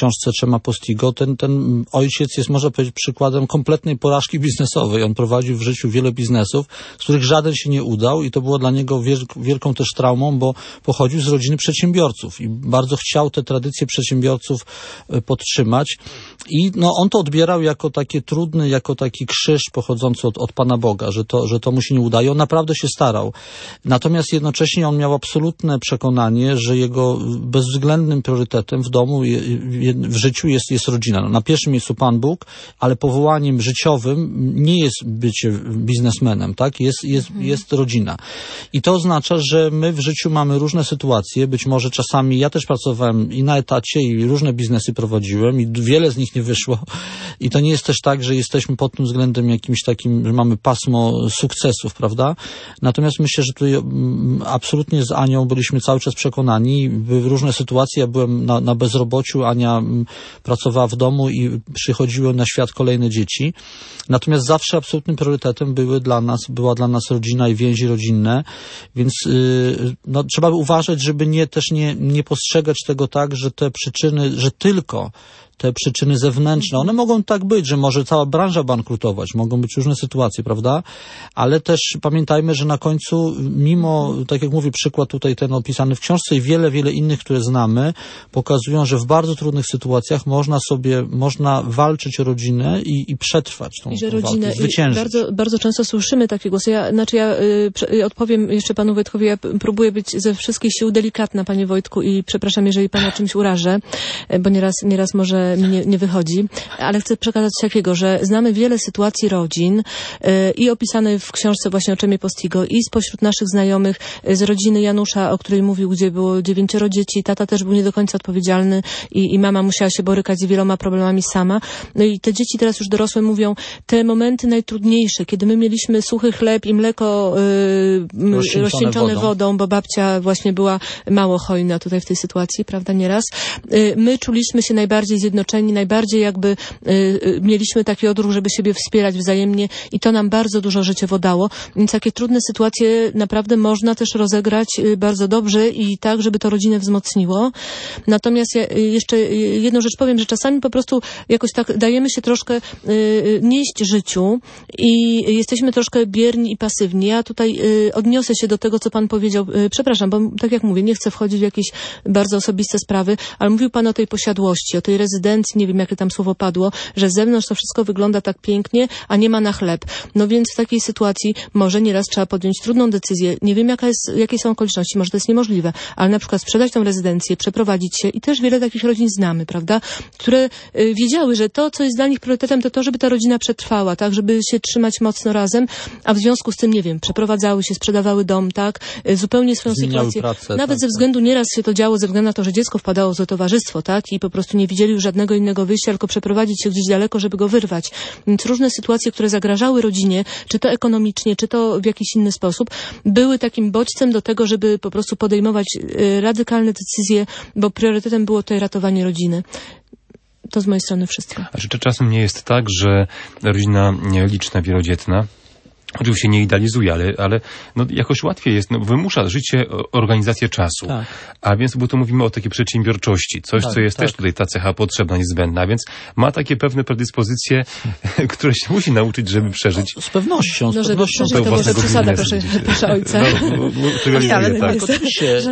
książce Chema Postigo, ten ojciec jest, można powiedzieć, przykładem kompletnej porażki biznesowej. On prowadził w życiu wiele biznesów, z których żaden się nie udał i to było dla niego wielką też traumą, bo pochodził z rodziny przedsiębiorców i bardzo chciał te tradycje przedsiębiorców podtrzymać i on to odbierał jako takie trudny, jako taki krzyż pochodzący od Pana Boga, że to mu się nie udaje. On naprawdę się starał. Natomiast jednocześnie on miał absolutne przekonanie, że jego bezwzględnym priorytetem w domu, w życiu jest rodzina. Na pierwszym miejscu Pan Bóg, ale powołaniem życiowym nie jest bycie biznesmenem, tak? Jest rodzina. I to oznacza, że my w życiu mamy różne sytuacje, być może czasami ja też pracowałem i na etacie i różne biznesy prowadziłem i wiele z nich nie wyszło. I to nie jest też tak, że jesteśmy pod tym względem jakimś takim, że mamy pasmo sukcesów, prawda? Natomiast myślę, że tutaj absolutnie z Anią byliśmy cały czas przekonani. Były różne sytuacje, ja byłem na bezrobociu, Ania pracowała w domu i przychodziły na świat kolejne dzieci. Natomiast zawsze absolutnym priorytetem była dla nas rodzina i więzi rodzinne, więc trzeba by uważać, żeby nie postrzegać tego tak, że te przyczyny, że tylko te przyczyny zewnętrzne, one mogą tak być, że może cała branża bankrutować, mogą być różne sytuacje, prawda? Ale też pamiętajmy, że na końcu, mimo, tak jak mówię, przykład tutaj ten opisany w książce i wiele innych, które znamy, pokazują, że w bardzo trudnych sytuacjach można walczyć o rodzinę i przetrwać tą walkę, zwyciężyć. Bardzo, bardzo często słyszymy takie głosy. Ja odpowiem jeszcze panu Wojtkowi, ja próbuję być ze wszystkich sił delikatna, panie Wojtku, i przepraszam, jeżeli pana czymś urażę, bo nieraz może mi nie wychodzi, ale chcę przekazać takiego, że znamy wiele sytuacji rodzin i opisane w książce właśnie o Chemie Postigo i spośród naszych znajomych z rodziny Janusza, o której mówił, gdzie było 9 dzieci, tata też był nie do końca odpowiedzialny i mama musiała się borykać z wieloma problemami sama. No i te dzieci teraz już dorosłe mówią, te momenty najtrudniejsze, kiedy my mieliśmy suchy chleb i mleko rozcieńczone wodą, bo babcia właśnie była mało hojna tutaj w tej sytuacji, prawda, nieraz. My czuliśmy się najbardziej zjednoczeni, najbardziej jakby mieliśmy taki odruch, żeby siebie wspierać wzajemnie i to nam bardzo dużo życiowo dało. Więc takie trudne sytuacje naprawdę można też rozegrać bardzo dobrze i tak, żeby to rodzinę wzmocniło. Natomiast ja jeszcze jedną rzecz powiem, że czasami po prostu jakoś tak dajemy się troszkę nieść życiu i jesteśmy troszkę bierni i pasywni. Ja tutaj odniosę się do tego, co pan powiedział. Przepraszam, bo tak jak mówię, nie chcę wchodzić w jakieś bardzo osobiste sprawy, ale mówił pan o tej posiadłości, o tej rezydencji, nie wiem, jakie tam słowo padło, że z zewnątrz to wszystko wygląda tak pięknie, a nie ma na chleb. No więc w takiej sytuacji może nieraz trzeba podjąć trudną decyzję. Nie wiem, jakie są okoliczności, może to jest niemożliwe, ale na przykład sprzedać tą rezydencję, przeprowadzić się i też wiele takich rodzin znamy, prawda, które wiedziały, że to, co jest dla nich priorytetem, to, żeby ta rodzina przetrwała, tak, żeby się trzymać mocno razem, a w związku z tym, nie wiem, przeprowadzały się, sprzedawały dom, tak, zupełnie swoją sytuację. Pracę, nawet ze względu, nieraz się to działo ze względu na to, że dziecko wpadało w złe towarzystwo, tak, i po prostu nie widzieli już żadnego innego wyjścia, tylko przeprowadzić się gdzieś daleko, żeby go wyrwać. Więc różne sytuacje, które zagrażały rodzinie, czy to ekonomicznie, czy to w jakiś inny sposób, były takim bodźcem do tego, żeby po prostu podejmować radykalne decyzje, bo priorytetem było tutaj ratowanie rodziny. To z mojej strony wszystko. A czy czasem nie jest tak, że rodzina liczna, wielodzietna, oczywiście nie idealizuje, ale jakoś łatwiej jest, wymusza życie organizację czasu. Tak. A więc, bo tu mówimy o takiej przedsiębiorczości, coś, co jest też tutaj ta cecha potrzebna, niezbędna, więc ma takie pewne predyspozycje, które się musi nauczyć, żeby przeżyć. Z pewnością. No, żeby przeżyć, to może przesada, proszę ojca. Oczywiście.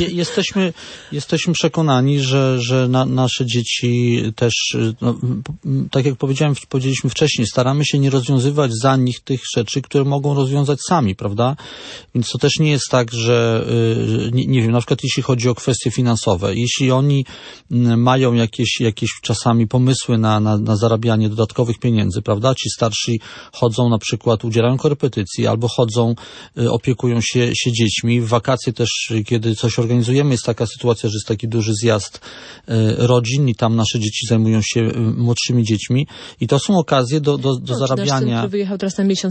Jesteśmy przekonani, że nasze dzieci też, tak jak powiedzieliśmy wcześniej, staramy się nie rozwiązywać za nich tych rzeczy, które mogą rozwiązać sami, prawda? Więc to też nie jest tak, że nie wiem, na przykład jeśli chodzi o kwestie finansowe, jeśli oni mają jakieś czasami pomysły na zarabianie dodatkowych pieniędzy, prawda? Ci starsi chodzą na przykład, udzielają korepetycji albo chodzą, opiekują się dziećmi. W wakacje też, kiedy coś organizujemy, jest taka sytuacja, że jest taki duży zjazd rodzin i tam nasze dzieci zajmują się młodszymi dziećmi i to są okazje do zarabiania. Nasz syn, który wyjechał teraz na miesiąc prawie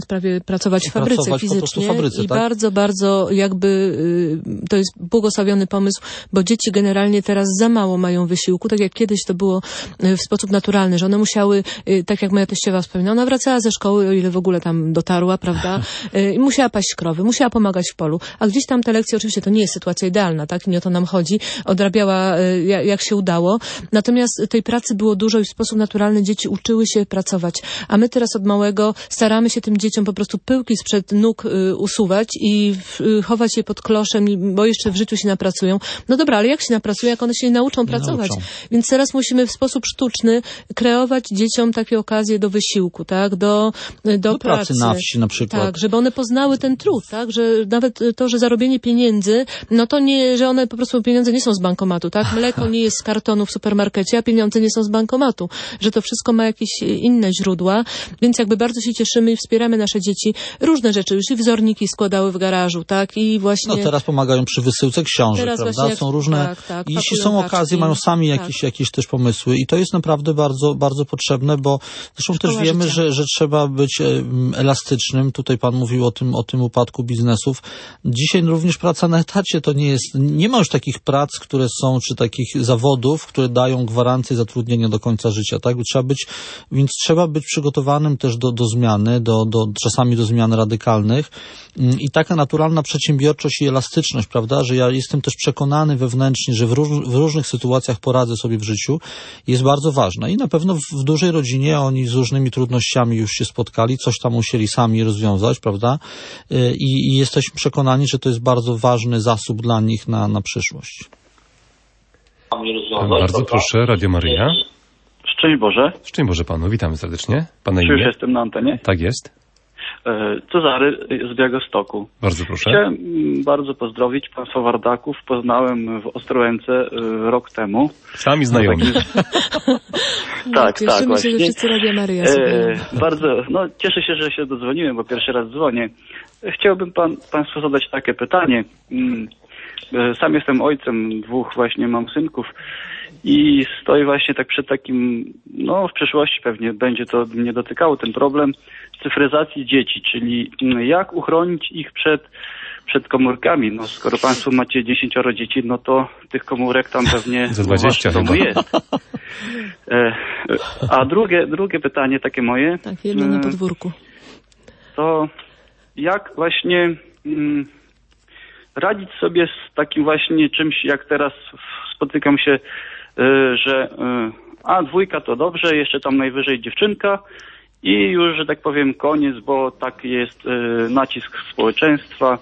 pracować w fabryce fizycznie i tak? bardzo, bardzo jakby to jest błogosławiony pomysł, bo dzieci generalnie teraz za mało mają wysiłku, tak jak kiedyś to było w sposób naturalny, że one musiały, tak jak moja teściowa wspominała, ona wracała ze szkoły, o ile w ogóle tam dotarła, prawda, i musiała paść krowy, musiała pomagać w polu, a gdzieś tam te lekcje, oczywiście to nie jest sytuacja idealna, tak, nie o to nam chodzi, odrabiała jak się udało, natomiast tej pracy było dużo i w sposób naturalny dzieci uczyły się pracować, a my teraz od małego staramy się tym dzieciom po prostu pyłki sprzed nóg usuwać i chować je pod kloszem, bo jeszcze w życiu się napracują. No dobra, ale jak się napracują, jak one się nie nauczą pracować? Więc teraz musimy w sposób sztuczny kreować dzieciom takie okazje do wysiłku, tak? Do pracy na wsi na przykład. Tak, żeby one poznały ten trud, tak? Że nawet to, że zarobienie pieniędzy, no to nie, że one po prostu pieniądze nie są z bankomatu, tak? Mleko nie jest z kartonu w supermarkecie, a pieniądze nie są z bankomatu. Że to wszystko ma jakieś inne źródła, więc jakby bardzo się cieszymy i wspieramy nasze dzieci. Różne rzeczy, już i wzorniki składały w garażu, tak? I właśnie... No teraz pomagają przy wysyłce książek, prawda? Są różne... Tak, i jeśli są okazje, mają sami jakieś też pomysły i to jest naprawdę bardzo, bardzo potrzebne, bo zresztą też wiemy, że trzeba być elastycznym. Tutaj pan mówił o tym upadku biznesów. Dzisiaj również praca na etacie to nie ma już takich prac, które są, czy takich zawodów, które dają gwarancję zatrudnienia do końca życia, tak? Więc trzeba być przygotowanym też do zmiany, czasami do zmian radykalnych i taka naturalna przedsiębiorczość i elastyczność, prawda, że ja jestem też przekonany wewnętrznie, że w różnych sytuacjach poradzę sobie w życiu, jest bardzo ważna i na pewno w dużej rodzinie oni z różnymi trudnościami już się spotkali, coś tam musieli sami rozwiązać, prawda, i jesteśmy przekonani, że to jest bardzo ważny zasób dla nich na przyszłość. Bardzo proszę, Radio Maryja. Szczęść Boże. Szczęść Boże panu, witamy serdecznie. Pana Czy już jestem na antenie? Tak jest. Cezary z Białegostoku. Bardzo proszę. Chciałem bardzo pozdrowić państwa Wardaków. Poznałem w Ostrołęce rok temu. Sami znajomi. Tak, cieszymy właśnie. się, że wszyscy Radio Maryja bardzo, cieszę się, że się dodzwoniłem, bo pierwszy raz dzwonię. Chciałbym państwu zadać takie pytanie. Sam jestem ojcem mam synków. I stoi właśnie tak przed takim, w przyszłości pewnie będzie to mnie dotykało, ten problem cyfryzacji dzieci, czyli jak uchronić ich przed komórkami. Skoro państwo macie 10 dzieci, to tych komórek tam pewnie za 20 w domu jest. A drugie pytanie takie moje. Tak, jedno na podwórku. To jak właśnie radzić sobie z takim właśnie czymś, jak teraz spotykam się, że dwójka to dobrze, jeszcze tam najwyżej dziewczynka i już, że tak powiem, koniec, bo tak jest nacisk społeczeństwa.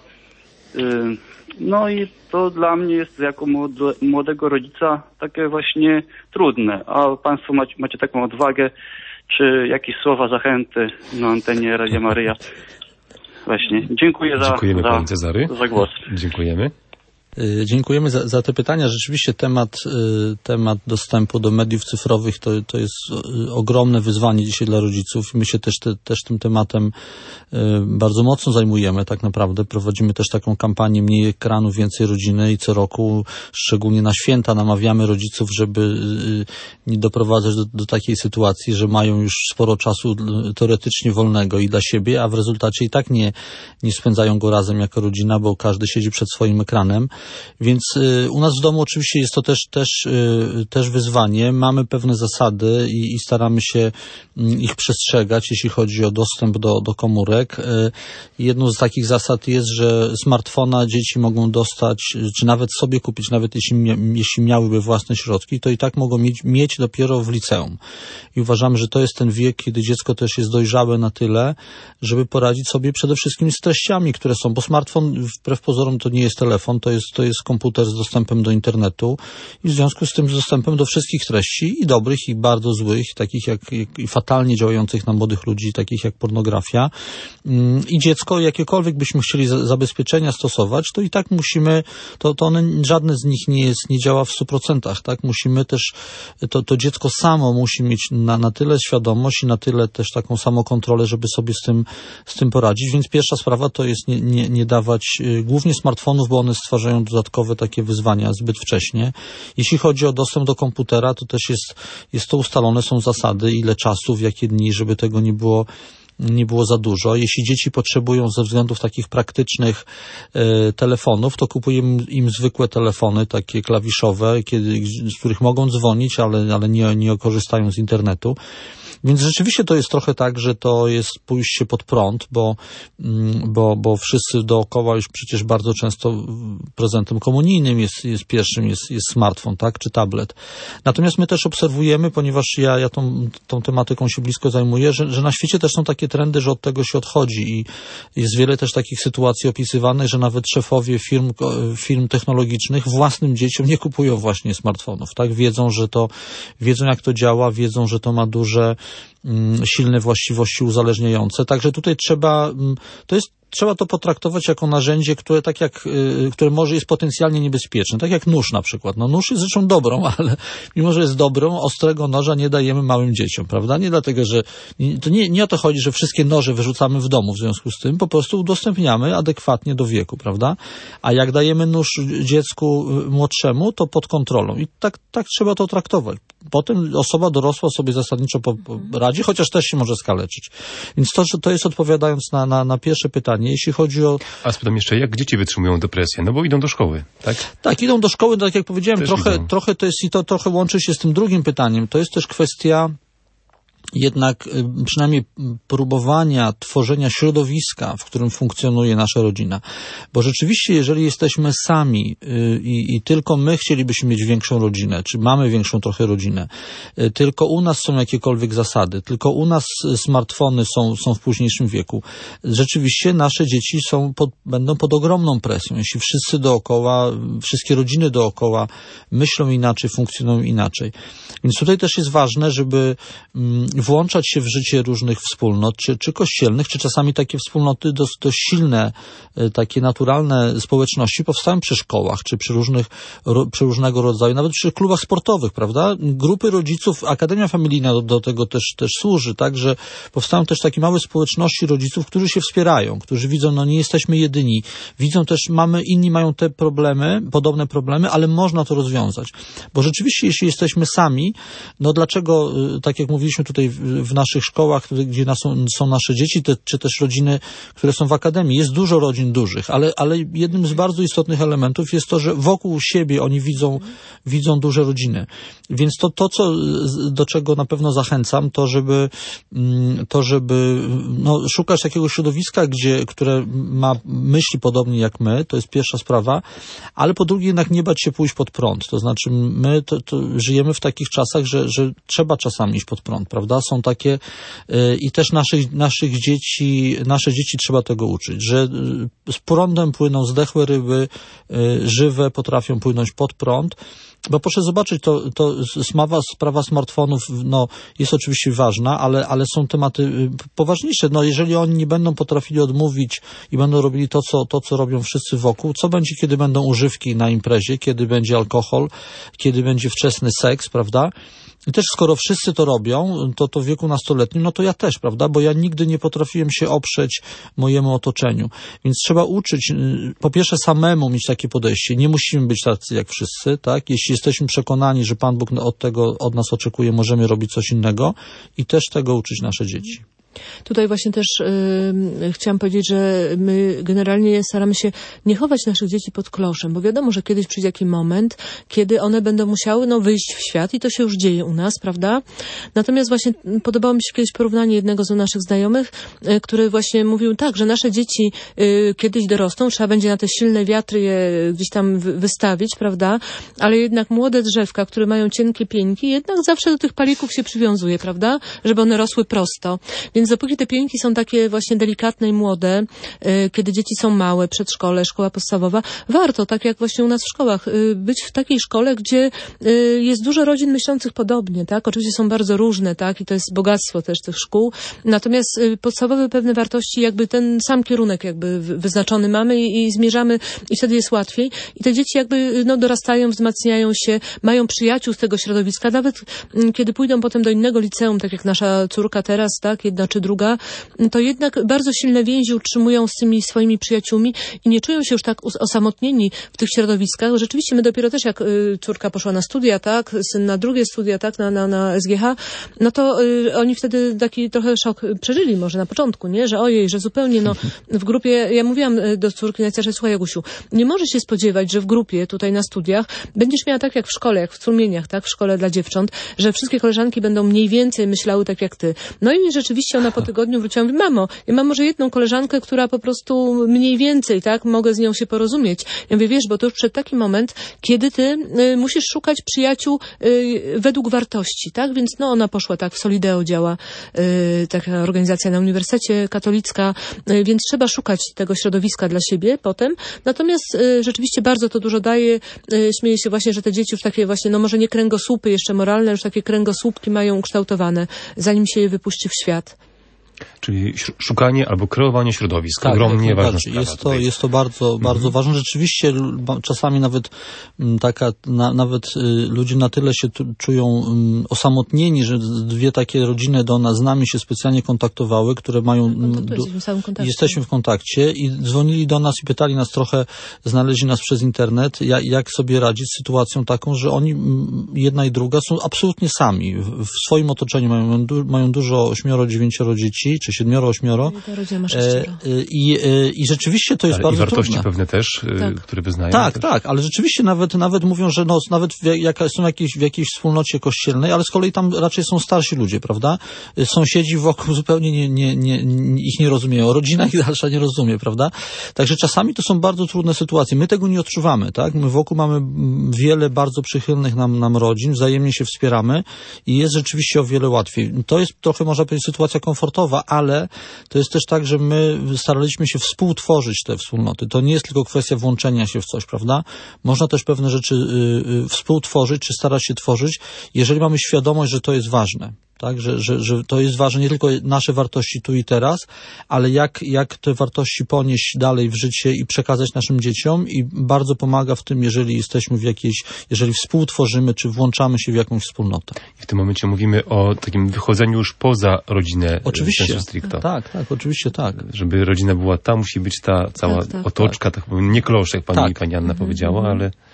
I to dla mnie jest jako młodego rodzica takie właśnie trudne. A państwo macie taką odwagę, czy jakieś słowa zachęty na antenie Radia Maryja? Właśnie. Dziękujemy za głos. Dziękujemy. Dziękujemy za te pytania. Rzeczywiście temat dostępu do mediów cyfrowych to jest ogromne wyzwanie dzisiaj dla rodziców. My się też tym tematem bardzo mocno zajmujemy tak naprawdę. Prowadzimy też taką kampanię Mniej ekranów, więcej rodziny i co roku, szczególnie na święta, namawiamy rodziców, żeby nie doprowadzać do takiej sytuacji, że mają już sporo czasu teoretycznie wolnego i dla siebie, a w rezultacie i tak nie spędzają go razem jako rodzina, bo każdy siedzi przed swoim ekranem. Więc u nas w domu oczywiście jest to też wyzwanie. Mamy pewne zasady i staramy się ich przestrzegać, jeśli chodzi o dostęp do komórek. Jedną z takich zasad jest, że smartfona dzieci mogą dostać, czy nawet sobie kupić, nawet jeśli miałyby własne środki, to i tak mogą mieć dopiero w liceum. I uważamy, że to jest ten wiek, kiedy dziecko też jest dojrzałe na tyle, żeby poradzić sobie przede wszystkim z treściami, które są, bo smartfon wbrew pozorom to nie jest telefon, to jest komputer z dostępem do internetu i w związku z tym z dostępem do wszystkich treści i dobrych, i bardzo złych, takich jak i fatalnie działających na młodych ludzi, takich jak pornografia. I dziecko, jakiekolwiek byśmy chcieli zabezpieczenia stosować, to i tak musimy, to one, żadne z nich nie działa w 100%, tak? Musimy też, to dziecko samo musi mieć na tyle świadomość i na tyle też taką samokontrolę, żeby sobie z tym poradzić. Więc pierwsza sprawa to jest nie dawać głównie smartfonów, bo one stwarzają dodatkowe takie wyzwania zbyt wcześnie. Jeśli chodzi o dostęp do komputera, to też jest to ustalone, są zasady, ile czasu, w jakie dni, żeby tego nie było nie było za dużo. Jeśli dzieci potrzebują ze względów takich praktycznych telefonów, to kupujemy im zwykłe telefony, takie klawiszowe, z których mogą dzwonić, ale nie korzystają z internetu. Więc rzeczywiście to jest trochę tak, że to jest pójście pod prąd, bo wszyscy dookoła już przecież bardzo często prezentem komunijnym jest pierwszym, jest smartfon, tak, czy tablet. Natomiast my też obserwujemy, ponieważ ja tą tematyką się blisko zajmuję, że na świecie też są takie trendy, że od tego się odchodzi i jest wiele też takich sytuacji opisywanych, że nawet szefowie firm technologicznych własnym dzieciom nie kupują właśnie smartfonów, tak, wiedzą jak to działa, wiedzą, że to ma duże silne właściwości uzależniające. Także tutaj trzeba to potraktować jako narzędzie, które może jest potencjalnie niebezpieczne. Tak jak nóż na przykład. No nóż jest rzeczą dobrą, ale mimo, że jest dobrą, ostrego noża nie dajemy małym dzieciom, prawda? Nie dlatego, że to nie o to chodzi, że wszystkie noże wyrzucamy w domu w związku z tym, po prostu udostępniamy adekwatnie do wieku, prawda? A jak dajemy nóż dziecku młodszemu, to pod kontrolą. I tak trzeba to traktować. Potem osoba dorosła sobie zasadniczo radzi, chociaż też się może skaleczyć. Więc to jest odpowiadając na pierwsze pytanie. Jeśli chodzi o... A spytam jeszcze, jak dzieci wytrzymują depresję? No bo idą do szkoły, tak? Tak, idą do szkoły, tak jak powiedziałem, trochę to jest i to trochę łączy się z tym drugim pytaniem. To jest też kwestia jednak przynajmniej próbowania tworzenia środowiska, w którym funkcjonuje nasza rodzina. Bo rzeczywiście, jeżeli jesteśmy sami i tylko my chcielibyśmy mieć większą rodzinę, czy mamy większą trochę rodzinę, tylko u nas są jakiekolwiek zasady, tylko u nas smartfony są w późniejszym wieku, rzeczywiście nasze dzieci będą pod ogromną presją. Jeśli wszyscy dookoła, wszystkie rodziny dookoła myślą inaczej, funkcjonują inaczej. Więc tutaj też jest ważne, żeby włączać się w życie różnych wspólnot, czy kościelnych, czy czasami takie wspólnoty dość silne, takie naturalne społeczności powstają przy szkołach, czy przy różnego rodzaju, nawet przy klubach sportowych, prawda? Grupy rodziców, Akademia Familijna do tego też służy, tak, że powstają też takie małe społeczności rodziców, którzy się wspierają, którzy widzą, nie jesteśmy jedyni, widzą też, inni mają te problemy, podobne problemy, ale można to rozwiązać. Bo rzeczywiście, jeśli jesteśmy sami, dlaczego, tak jak mówiliśmy tutaj w naszych szkołach, gdzie są nasze dzieci, czy też rodziny, które są w akademii, jest dużo rodzin dużych, ale jednym z bardzo istotnych elementów jest to, że wokół siebie oni widzą duże rodziny. Więc do czego na pewno zachęcam, to żeby szukać takiego środowiska, które ma myśli podobnie jak my, to jest pierwsza sprawa, ale po drugie jednak nie bać się pójść pod prąd. To znaczy my żyjemy w takich czasach, że trzeba czasami iść pod prąd, prawda? Są takie i też nasze dzieci trzeba tego uczyć, że z prądem płyną zdechłe ryby, żywe potrafią płynąć pod prąd. Bo proszę zobaczyć, to sprawa smartfonów jest oczywiście ważna, ale są tematy poważniejsze. Jeżeli oni nie będą potrafili odmówić i będą robili to, co robią wszyscy wokół, co będzie, kiedy będą używki na imprezie, kiedy będzie alkohol, kiedy będzie wczesny seks, prawda? I też skoro wszyscy to robią, to w wieku nastoletnim, to ja też, prawda? Bo ja nigdy nie potrafiłem się oprzeć mojemu otoczeniu. Więc trzeba uczyć, po pierwsze samemu mieć takie podejście. Nie musimy być tacy jak wszyscy, tak? Jeśli jesteśmy przekonani, że Pan Bóg od nas oczekuje, możemy robić coś innego i też tego uczyć nasze dzieci. Tutaj właśnie też chciałam powiedzieć, że my generalnie staramy się nie chować naszych dzieci pod kloszem, bo wiadomo, że kiedyś przyjdzie taki moment, kiedy one będą musiały wyjść w świat i to się już dzieje u nas, prawda? Natomiast właśnie podobało mi się kiedyś porównanie jednego z naszych znajomych, który właśnie mówił tak, że nasze dzieci kiedyś dorosną, trzeba będzie na te silne wiatry je gdzieś tam wystawić, prawda? Ale jednak młode drzewka, które mają cienkie pieńki, jednak zawsze do tych palików się przywiązuje, prawda? Żeby one rosły prosto. Więc dopóki te pieńki są takie właśnie delikatne i młode, kiedy dzieci są małe, przedszkole, szkoła podstawowa, warto, tak jak właśnie u nas w szkołach, być w takiej szkole, gdzie jest dużo rodzin myślących podobnie, tak? Oczywiście są bardzo różne, tak? I to jest bogactwo też tych szkół. Natomiast podstawowe pewne wartości, jakby ten sam kierunek jakby wyznaczony mamy i zmierzamy i wtedy jest łatwiej. I te dzieci jakby dorastają, wzmacniają się, mają przyjaciół z tego środowiska. Nawet kiedy pójdą potem do innego liceum, tak jak nasza córka teraz, tak? 1 czy druga, to jednak bardzo silne więzi utrzymują z tymi swoimi przyjaciółmi i nie czują się już tak osamotnieni w tych środowiskach. Rzeczywiście my dopiero też jak córka poszła na studia, tak, syn na drugie studia, tak, na SGH, no to oni wtedy taki trochę szok przeżyli może na początku, nie, że ojej, że zupełnie w grupie, ja mówiłam do córki najstarszej, słuchaj Jagusiu, nie możesz się spodziewać, że w grupie tutaj na studiach będziesz miała tak jak w szkole, jak w Strumieniach, tak, w szkole dla dziewcząt, że wszystkie koleżanki będą mniej więcej myślały tak jak ty. No i rzeczywiście ona po tygodniu wróciła i mówi, mamo, ja mam może jedną koleżankę, która po prostu mniej więcej, tak, mogę z nią się porozumieć. Ja mówię, wiesz, bo to już przed taki moment, kiedy ty musisz szukać przyjaciół według wartości, tak, więc no ona poszła tak, w Solideo działa taka organizacja na Uniwersytecie Katolicka, więc trzeba szukać tego środowiska dla siebie potem. Natomiast rzeczywiście bardzo to dużo daje. Śmieję się właśnie, że te dzieci już takie właśnie, no może nie kręgosłupy jeszcze moralne, już takie kręgosłupki mają ukształtowane, zanim się je wypuści w świat. Czyli szukanie albo kreowanie środowiska. Ogromnie ważna sprawa. Jest to bardzo ważne. Rzeczywiście czasami nawet ludzie na tyle się czują osamotnieni, że dwie takie rodziny do nas z nami się specjalnie kontaktowały, które mają... Jesteśmy w kontakcie i dzwonili do nas i pytali nas trochę, znaleźli nas przez internet, jak sobie radzić z sytuacją taką, że oni, jedna i druga, są absolutnie sami. W swoim otoczeniu mają dużo 8-9 dzieci, czy 7-8. I rzeczywiście to jest bardzo trudne. I wartości pewne też, które wyznają. Tak, ale rzeczywiście nawet mówią, że nawet są w jakiejś wspólnocie kościelnej, ale z kolei tam raczej są starsi ludzie, prawda? Sąsiedzi wokół zupełnie ich nie rozumieją, rodzina ich dalsza nie rozumie, prawda? Także czasami to są bardzo trudne sytuacje. My tego nie odczuwamy, tak? My wokół mamy wiele bardzo przychylnych nam rodzin, wzajemnie się wspieramy i jest rzeczywiście o wiele łatwiej. To jest trochę, można powiedzieć, sytuacja komfortowa, ale to jest też tak, że my staraliśmy się współtworzyć te wspólnoty. To nie jest tylko kwestia włączenia się w coś, prawda? Można też pewne rzeczy współtworzyć, czy starać się tworzyć, jeżeli mamy świadomość, że to jest ważne. Tak, że to jest ważne nie tylko nasze wartości tu i teraz, ale jak te wartości ponieść dalej w życie i przekazać naszym dzieciom i bardzo pomaga w tym, jeżeli jesteśmy jeżeli współtworzymy, czy włączamy się w jakąś wspólnotę. I w tym momencie mówimy o takim wychodzeniu już poza rodzinę. Oczywiście. Tak, oczywiście tak. Żeby rodzina była ta, musi być ta cała otoczka, tak powiem, nie kloszek, pani Anna powiedziała,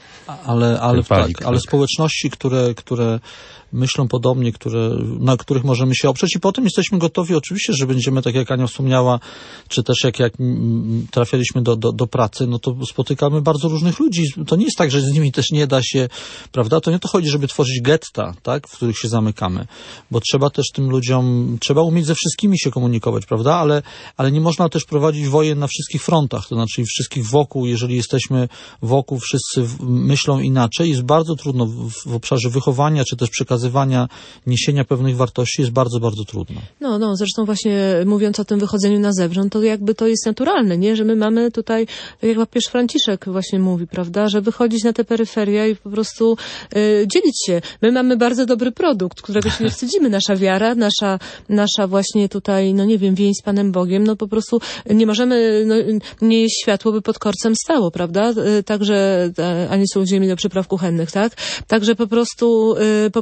ale społeczności, które myślą podobnie, na których możemy się oprzeć i potem jesteśmy gotowi oczywiście, że będziemy, tak jak Ania wspomniała, czy też jak trafialiśmy do pracy, no to spotykamy bardzo różnych ludzi. To nie jest tak, że z nimi też nie da się, prawda? To nie o to chodzi, żeby tworzyć getta, tak? W których się zamykamy, bo trzeba też tym ludziom, trzeba umieć ze wszystkimi się komunikować, prawda? Ale nie można też prowadzić wojen na wszystkich frontach, to znaczy wszystkich wokół, jeżeli jesteśmy wokół, wszyscy myślą inaczej, jest bardzo trudno w obszarze wychowania, czy też przekazywania, niesienia pewnych wartości jest bardzo, bardzo trudno. No, zresztą właśnie mówiąc o tym wychodzeniu na zewnątrz, to jakby to jest naturalne, nie? Że my mamy tutaj, tak jak papież Franciszek właśnie mówi, prawda, że wychodzić na te peryferia i po prostu dzielić się. My mamy bardzo dobry produkt, którego się nie wstydzimy. Nasza wiara, nasza właśnie tutaj, no nie wiem, więź z Panem Bogiem, no po prostu nie możemy, nie jeść światło, by pod korcem stało, prawda? Także ani są ziemi do przypraw kuchennych, tak? Także po prostu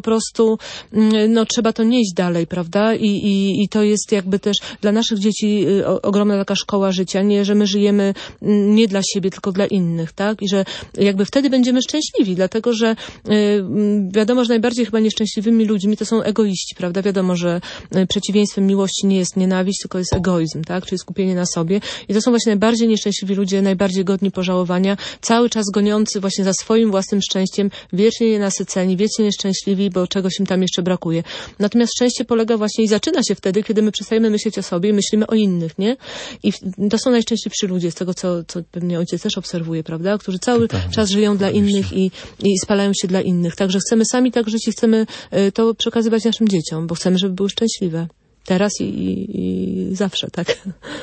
trzeba to nieść dalej, prawda? I to jest jakby też dla naszych dzieci ogromna taka szkoła życia, nie, że my żyjemy nie dla siebie, tylko dla innych, tak? I że jakby wtedy będziemy szczęśliwi, dlatego, że wiadomo, że najbardziej chyba nieszczęśliwymi ludźmi to są egoiści, prawda? Wiadomo, że przeciwieństwem miłości nie jest nienawiść, tylko jest egoizm, tak? Czyli skupienie na sobie. I to są właśnie najbardziej nieszczęśliwi ludzie, najbardziej godni pożałowania, cały czas goniący właśnie za swoim własnym szczęściem, wiecznie nienasyceni, wiecznie nieszczęśliwi, bo czegoś im tam jeszcze brakuje. Natomiast szczęście polega właśnie i zaczyna się wtedy, kiedy my przestajemy myśleć o sobie i myślimy o innych, nie? I to są najszczęśliwsi ludzie, z tego, co pewnie ojciec też obserwuje, prawda? Którzy cały czas żyją dla innych i spalają się dla innych. Także chcemy sami tak żyć i chcemy to przekazywać naszym dzieciom, bo chcemy, żeby były szczęśliwe. Teraz i zawsze, tak?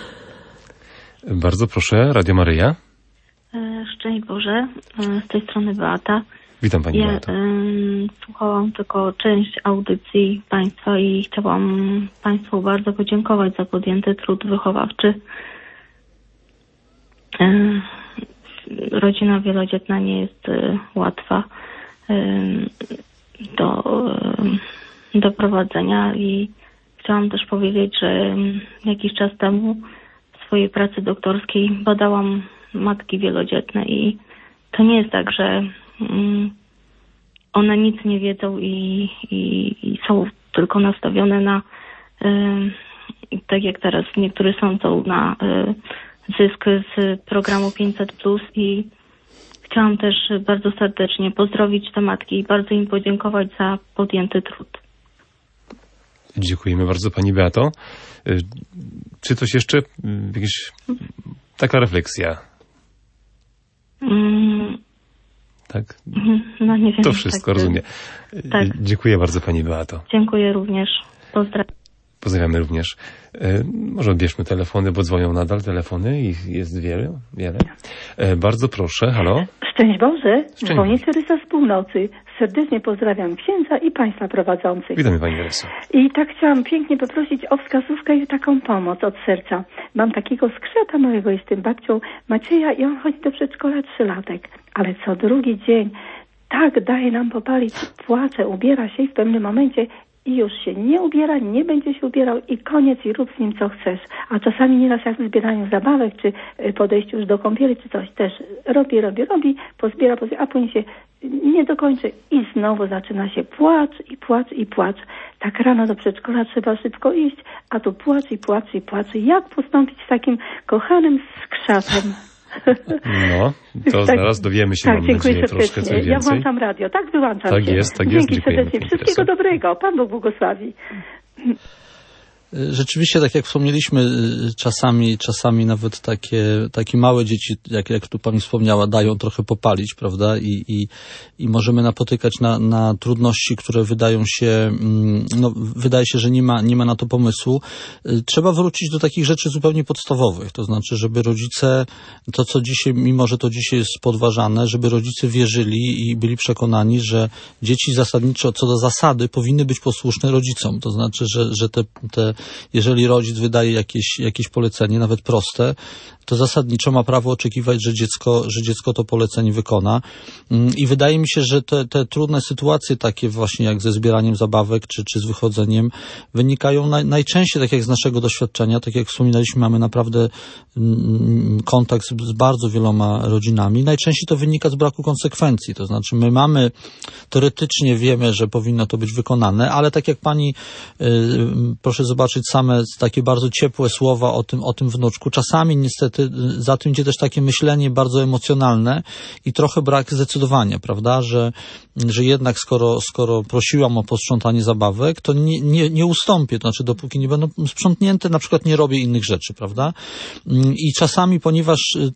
Bardzo proszę, Radio Maryja. Szczęść Boże, z tej strony Beata. Witam Pani Beato. Słuchałam tylko część audycji Państwa i chciałam Państwu bardzo podziękować za podjęty trud wychowawczy. Rodzina wielodzietna nie jest łatwa do prowadzenia i chciałam też powiedzieć, że jakiś czas temu w swojej pracy doktorskiej badałam matki wielodzietne i to nie jest tak, że one nic nie wiedzą i są tylko nastawione na, tak jak teraz niektóre sądzą, na zysk z programu 500+, i chciałam też bardzo serdecznie pozdrowić te matki i bardzo im podziękować za podjęty trud. Dziękujemy bardzo, pani Beato. Czy coś jeszcze? Jakaś taka refleksja? Tak? No nie wiem. To wszystko, tak, rozumiem. Tak. Dziękuję bardzo, pani Beato. Dziękuję również. Pozdrawiam. Pozdrawiamy również. Może odbierzmy telefony, bo dzwonią nadal telefony. Ich jest wiele. Bardzo proszę, halo. Szczęść Boże, dzwonię Terysa z północy. Serdecznie pozdrawiam księdza i państwa prowadzących. Witamy pani Tereso. I tak chciałam pięknie poprosić o wskazówkę i taką pomoc od serca. Mam takiego skrzata małego, jestem babcią Macieja i on chodzi do przedszkola 3-latek. Ale co drugi dzień tak daje nam popalić, płacze, ubiera się i w pewnym momencie i już się nie ubiera, nie będzie się ubierał i koniec, i rób z nim co chcesz. A czasami nieraz jak w zbieraniu zabawek, czy podejściu już do kąpieli, czy coś też robi, pozbiera, a później się nie dokończy i znowu zaczyna się płacz. Tak rano do przedszkola trzeba szybko iść, a tu płacz. Jak postąpić z takim kochanym skrzatem? No, to tak, zaraz dowiemy się, mam nadzieję, troszkę coś więcej. Ja włączam radio, wyłączam tak się. Jest, Dzięki serdecznie. Wszystkiego dobrego. Pan Bóg błogosławi. Rzeczywiście, tak jak wspomnieliśmy, czasami nawet takie małe dzieci, jak tu pani wspomniała, dają trochę popalić, prawda? I możemy napotykać na trudności, które wydaje się, że nie ma na to pomysłu. Trzeba wrócić do takich rzeczy zupełnie podstawowych. To znaczy, żeby rodzice, to co dzisiaj, mimo że to dzisiaj jest podważane, żeby rodzice wierzyli i byli przekonani, że dzieci zasadniczo co do zasady powinny być posłuszne rodzicom. To znaczy, że jeżeli rodzic wydaje jakieś polecenie, nawet proste, to zasadniczo ma prawo oczekiwać, że dziecko to polecenie wykona. I wydaje mi się, że te trudne sytuacje, takie właśnie jak ze zbieraniem zabawek, czy z wychodzeniem, wynikają najczęściej, tak jak z naszego doświadczenia, tak jak wspominaliśmy, mamy naprawdę kontakt z bardzo wieloma rodzinami. Najczęściej to wynika z braku konsekwencji. To znaczy my teoretycznie wiemy, że powinno to być wykonane, ale tak jak pani, proszę zobaczyć, same takie bardzo ciepłe słowa o tym wnuczku. Czasami niestety za tym idzie też takie myślenie bardzo emocjonalne i trochę brak zdecydowania, prawda, że jednak skoro prosiłam o posprzątanie zabawek, to nie ustąpię, to znaczy dopóki nie będą sprzątnięte, na przykład nie robię innych rzeczy, prawda. I czasami, ponieważ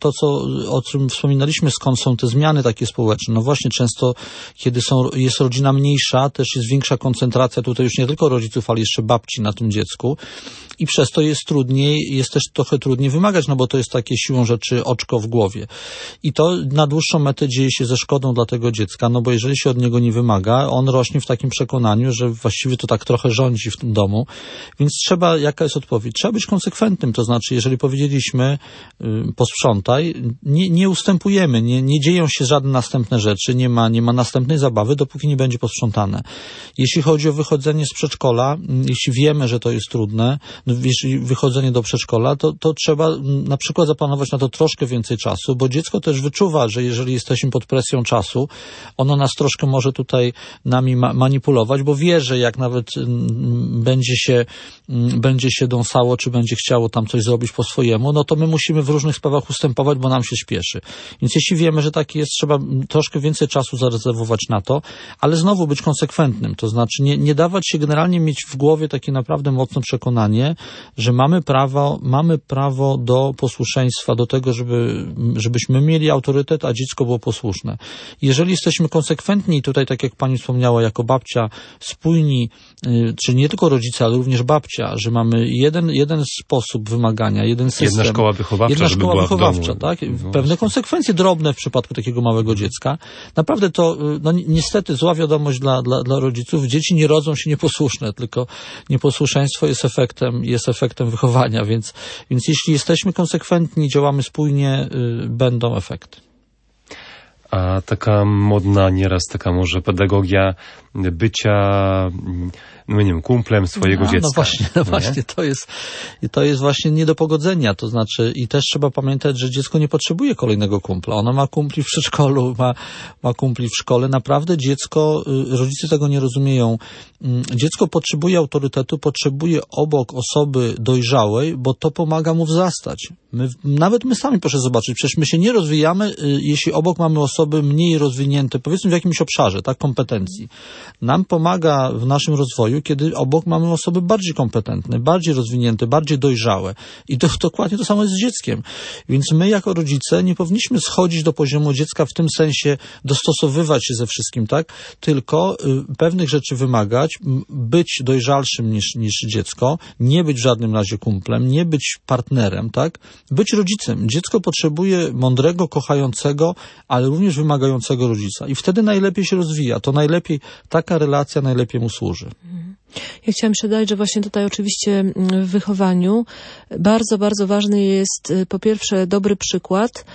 o czym wspominaliśmy, skąd są te zmiany takie społeczne, no właśnie często, kiedy jest rodzina mniejsza, też jest większa koncentracja tutaj już nie tylko rodziców, ale jeszcze babci na tym dziecku i przez to jest też trochę trudniej wymagać, no bo to jest takie siłą rzeczy oczko w głowie. I to na dłuższą metę dzieje się ze szkodą dla tego dziecka, no bo jeżeli się od niego nie wymaga, on rośnie w takim przekonaniu, że właściwie to tak trochę rządzi w tym domu, więc jaka jest odpowiedź? Trzeba być konsekwentnym, to znaczy jeżeli powiedzieliśmy posprzątaj, nie ustępujemy, nie dzieją się żadne następne rzeczy, nie ma następnej zabawy, dopóki nie będzie posprzątane. Jeśli chodzi o wychodzenie z przedszkola, jeśli wiemy, że to jest trudne, jeśli wychodzenie do przedszkola, to trzeba na przykład zaplanować na to troszkę więcej czasu, bo dziecko też wyczuwa, że jeżeli jesteśmy pod presją czasu, ono nas troszkę może tutaj nami manipulować, bo wie, że jak nawet będzie się dąsało, czy będzie chciało tam coś zrobić po swojemu, no to my musimy w różnych sprawach ustępować, bo nam się śpieszy. Więc jeśli wiemy, że tak jest, trzeba troszkę więcej czasu zarezerwować na to, ale znowu być konsekwentnym, to znaczy nie dawać się generalnie mieć w głowie takie naprawdę mocne przekonanie, że mamy prawo do posłuszeństwa, do tego, żebyśmy mieli autorytet, a dziecko było posłuszne. Jeżeli jesteśmy konsekwentni, tutaj tak jak pani wspomniała, jako babcia, spójni, czy nie tylko rodzice, ale również babcia, że mamy jeden sposób wymagania, jeden system. Jedna szkoła wychowawcza, tak? Pewne konsekwencje drobne w przypadku takiego małego dziecka. Naprawdę to, niestety zła wiadomość dla rodziców. Dzieci nie rodzą się nieposłuszne, tylko nieposłuszeństwo jest efektem wychowania, więc jeśli jesteśmy konsekwentni, działamy spójnie, będą efekty. A taka modna, nieraz taka może pedagogia bycia, no nie wiem, kumplem swojego dziecka. Właśnie, to jest właśnie nie do pogodzenia, to znaczy i też trzeba pamiętać, że dziecko nie potrzebuje kolejnego kumpla. Ono ma kumpli w przedszkolu, ma kumpli w szkole. Naprawdę dziecko, rodzice tego nie rozumieją. Dziecko potrzebuje autorytetu, potrzebuje obok osoby dojrzałej, bo to pomaga mu wzrastać. Nawet my sami, proszę zobaczyć, przecież my się nie rozwijamy, jeśli obok mamy osoby mniej rozwinięte, powiedzmy w jakimś obszarze, tak, kompetencji. Nam pomaga w naszym rozwoju, kiedy obok mamy osoby bardziej kompetentne, bardziej rozwinięte, bardziej dojrzałe. I to dokładnie to samo jest z dzieckiem. Więc my jako rodzice nie powinniśmy schodzić do poziomu dziecka w tym sensie, dostosowywać się ze wszystkim, tak? Tylko pewnych rzeczy wymagać, być dojrzalszym niż dziecko, nie być w żadnym razie kumplem, nie być partnerem, tak? Być rodzicem. Dziecko potrzebuje mądrego, kochającego, ale również wymagającego rodzica. I wtedy najlepiej się rozwija. To najlepiej, taka relacja najlepiej mu służy. Ja chciałam jeszcze dodać, że właśnie tutaj oczywiście w wychowaniu bardzo, bardzo ważny jest po pierwsze dobry przykład,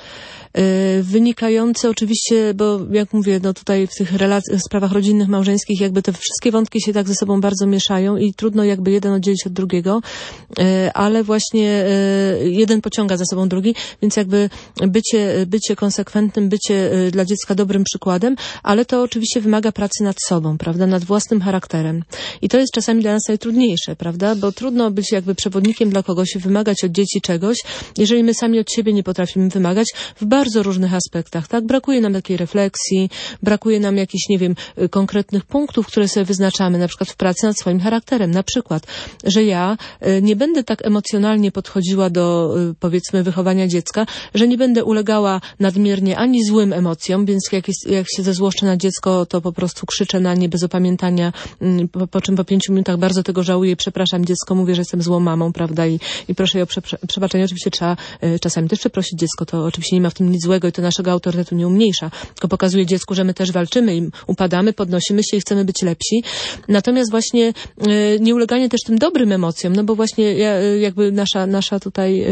wynikający oczywiście, bo jak mówię, no tutaj w tych sprawach rodzinnych, małżeńskich jakby te wszystkie wątki się tak ze sobą bardzo mieszają i trudno jakby jeden oddzielić od drugiego, ale właśnie jeden pociąga za sobą drugi, więc jakby bycie konsekwentnym, bycie dla dziecka dobrym przykładem, ale to oczywiście wymaga pracy nad sobą, prawda, nad własnym charakterem. I to jest czasami dla nas najtrudniejsze, prawda, bo trudno być jakby przewodnikiem dla kogoś, wymagać od dzieci czegoś, jeżeli my sami od siebie nie potrafimy wymagać w bardzo różnych aspektach, tak? Brakuje nam takiej refleksji, brakuje nam jakichś, nie wiem, konkretnych punktów, które sobie wyznaczamy, na przykład w pracy nad swoim charakterem. Na przykład, że ja nie będę tak emocjonalnie podchodziła do, powiedzmy, wychowania dziecka, że nie będę ulegała nadmiernie ani złym emocjom, więc jak się zezłoszczę na dziecko, to po prostu krzyczę na nie bez opamiętania, po czym po 5 minutach bardzo tego żałuję, przepraszam dziecko, mówię, że jestem złą mamą, prawda, i proszę je o przebaczenie. Oczywiście trzeba czasami też przeprosić dziecko, to oczywiście nie ma w tym nic złego i to naszego autorytetu nie umniejsza, tylko pokazuje dziecku, że my też walczymy i upadamy, podnosimy się i chcemy być lepsi. Natomiast właśnie nie uleganie też tym dobrym emocjom, no bo właśnie jakby nasza tutaj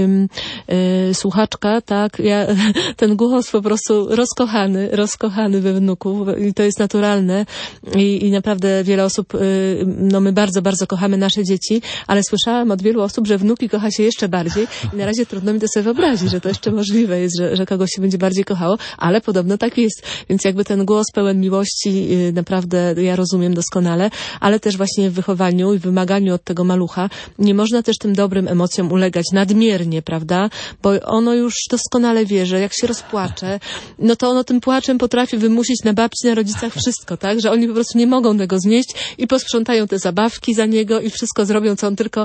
słuchaczka, tak, ten głos po prostu rozkochany we wnuku i to jest naturalne i naprawdę wiele osób, no my bardzo, bardzo kochamy nasze dzieci, ale słyszałam od wielu osób, że wnuki kocha się jeszcze bardziej i na razie trudno mi to sobie wyobrazić, że to jeszcze możliwe jest, że kogoś się będzie bardziej kochało, ale podobno tak jest. Więc jakby ten głos pełen miłości naprawdę ja rozumiem doskonale, ale też właśnie w wychowaniu i wymaganiu od tego malucha nie można też tym dobrym emocjom ulegać nadmiernie, prawda? Bo ono już doskonale wie, że jak się rozpłacze, no to ono tym płaczem potrafi wymusić na babci, na rodzicach wszystko, tak? Że oni po prostu nie mogą tego znieść i posprzątają te zabawki za niego i wszystko zrobią, co on tylko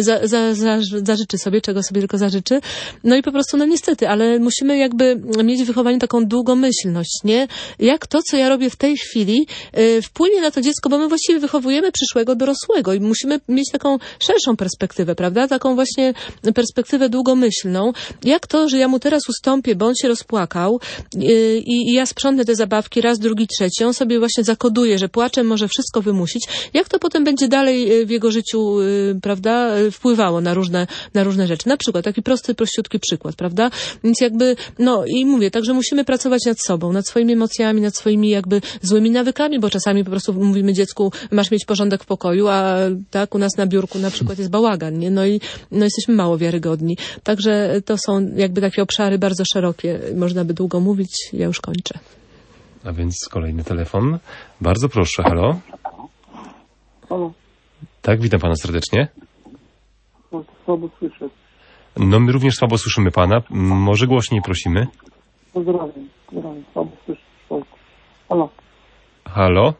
zażyczy sobie, czego sobie tylko zażyczy. No i po prostu, no niestety, ale musimy jakby mieć w wychowaniu taką długomyślność, nie? Jak to, co ja robię w tej chwili, wpłynie na to dziecko, bo my właściwie wychowujemy przyszłego dorosłego i musimy mieć taką szerszą perspektywę, prawda? Taką właśnie perspektywę długomyślną. Jak to, że ja mu teraz ustąpię, bo on się rozpłakał i ja sprzątnę te zabawki raz, drugi, trzeci. On sobie właśnie zakoduje, że płaczem może wszystko wymusić. Jak to potem będzie dalej w jego życiu, prawda, wpływało na różne rzeczy. Na przykład, taki prościutki przykład, prawda? Więc jakby, no i mówię, także musimy pracować nad sobą, nad swoimi emocjami, nad swoimi jakby złymi nawykami, bo czasami po prostu mówimy dziecku, masz mieć porządek w pokoju, a tak u nas na biurku na przykład jest bałagan, nie? No i jesteśmy mało wiarygodni. Także to są jakby takie obszary bardzo szerokie. Można by długo mówić, ja już kończę. A więc kolejny telefon. Bardzo proszę, halo. Halo. Tak, witam pana serdecznie. No, słabo słyszę. No my również słabo słyszymy pana. Może głośniej prosimy. Pozdrawiam, słabo słyszę. Halo. Halo?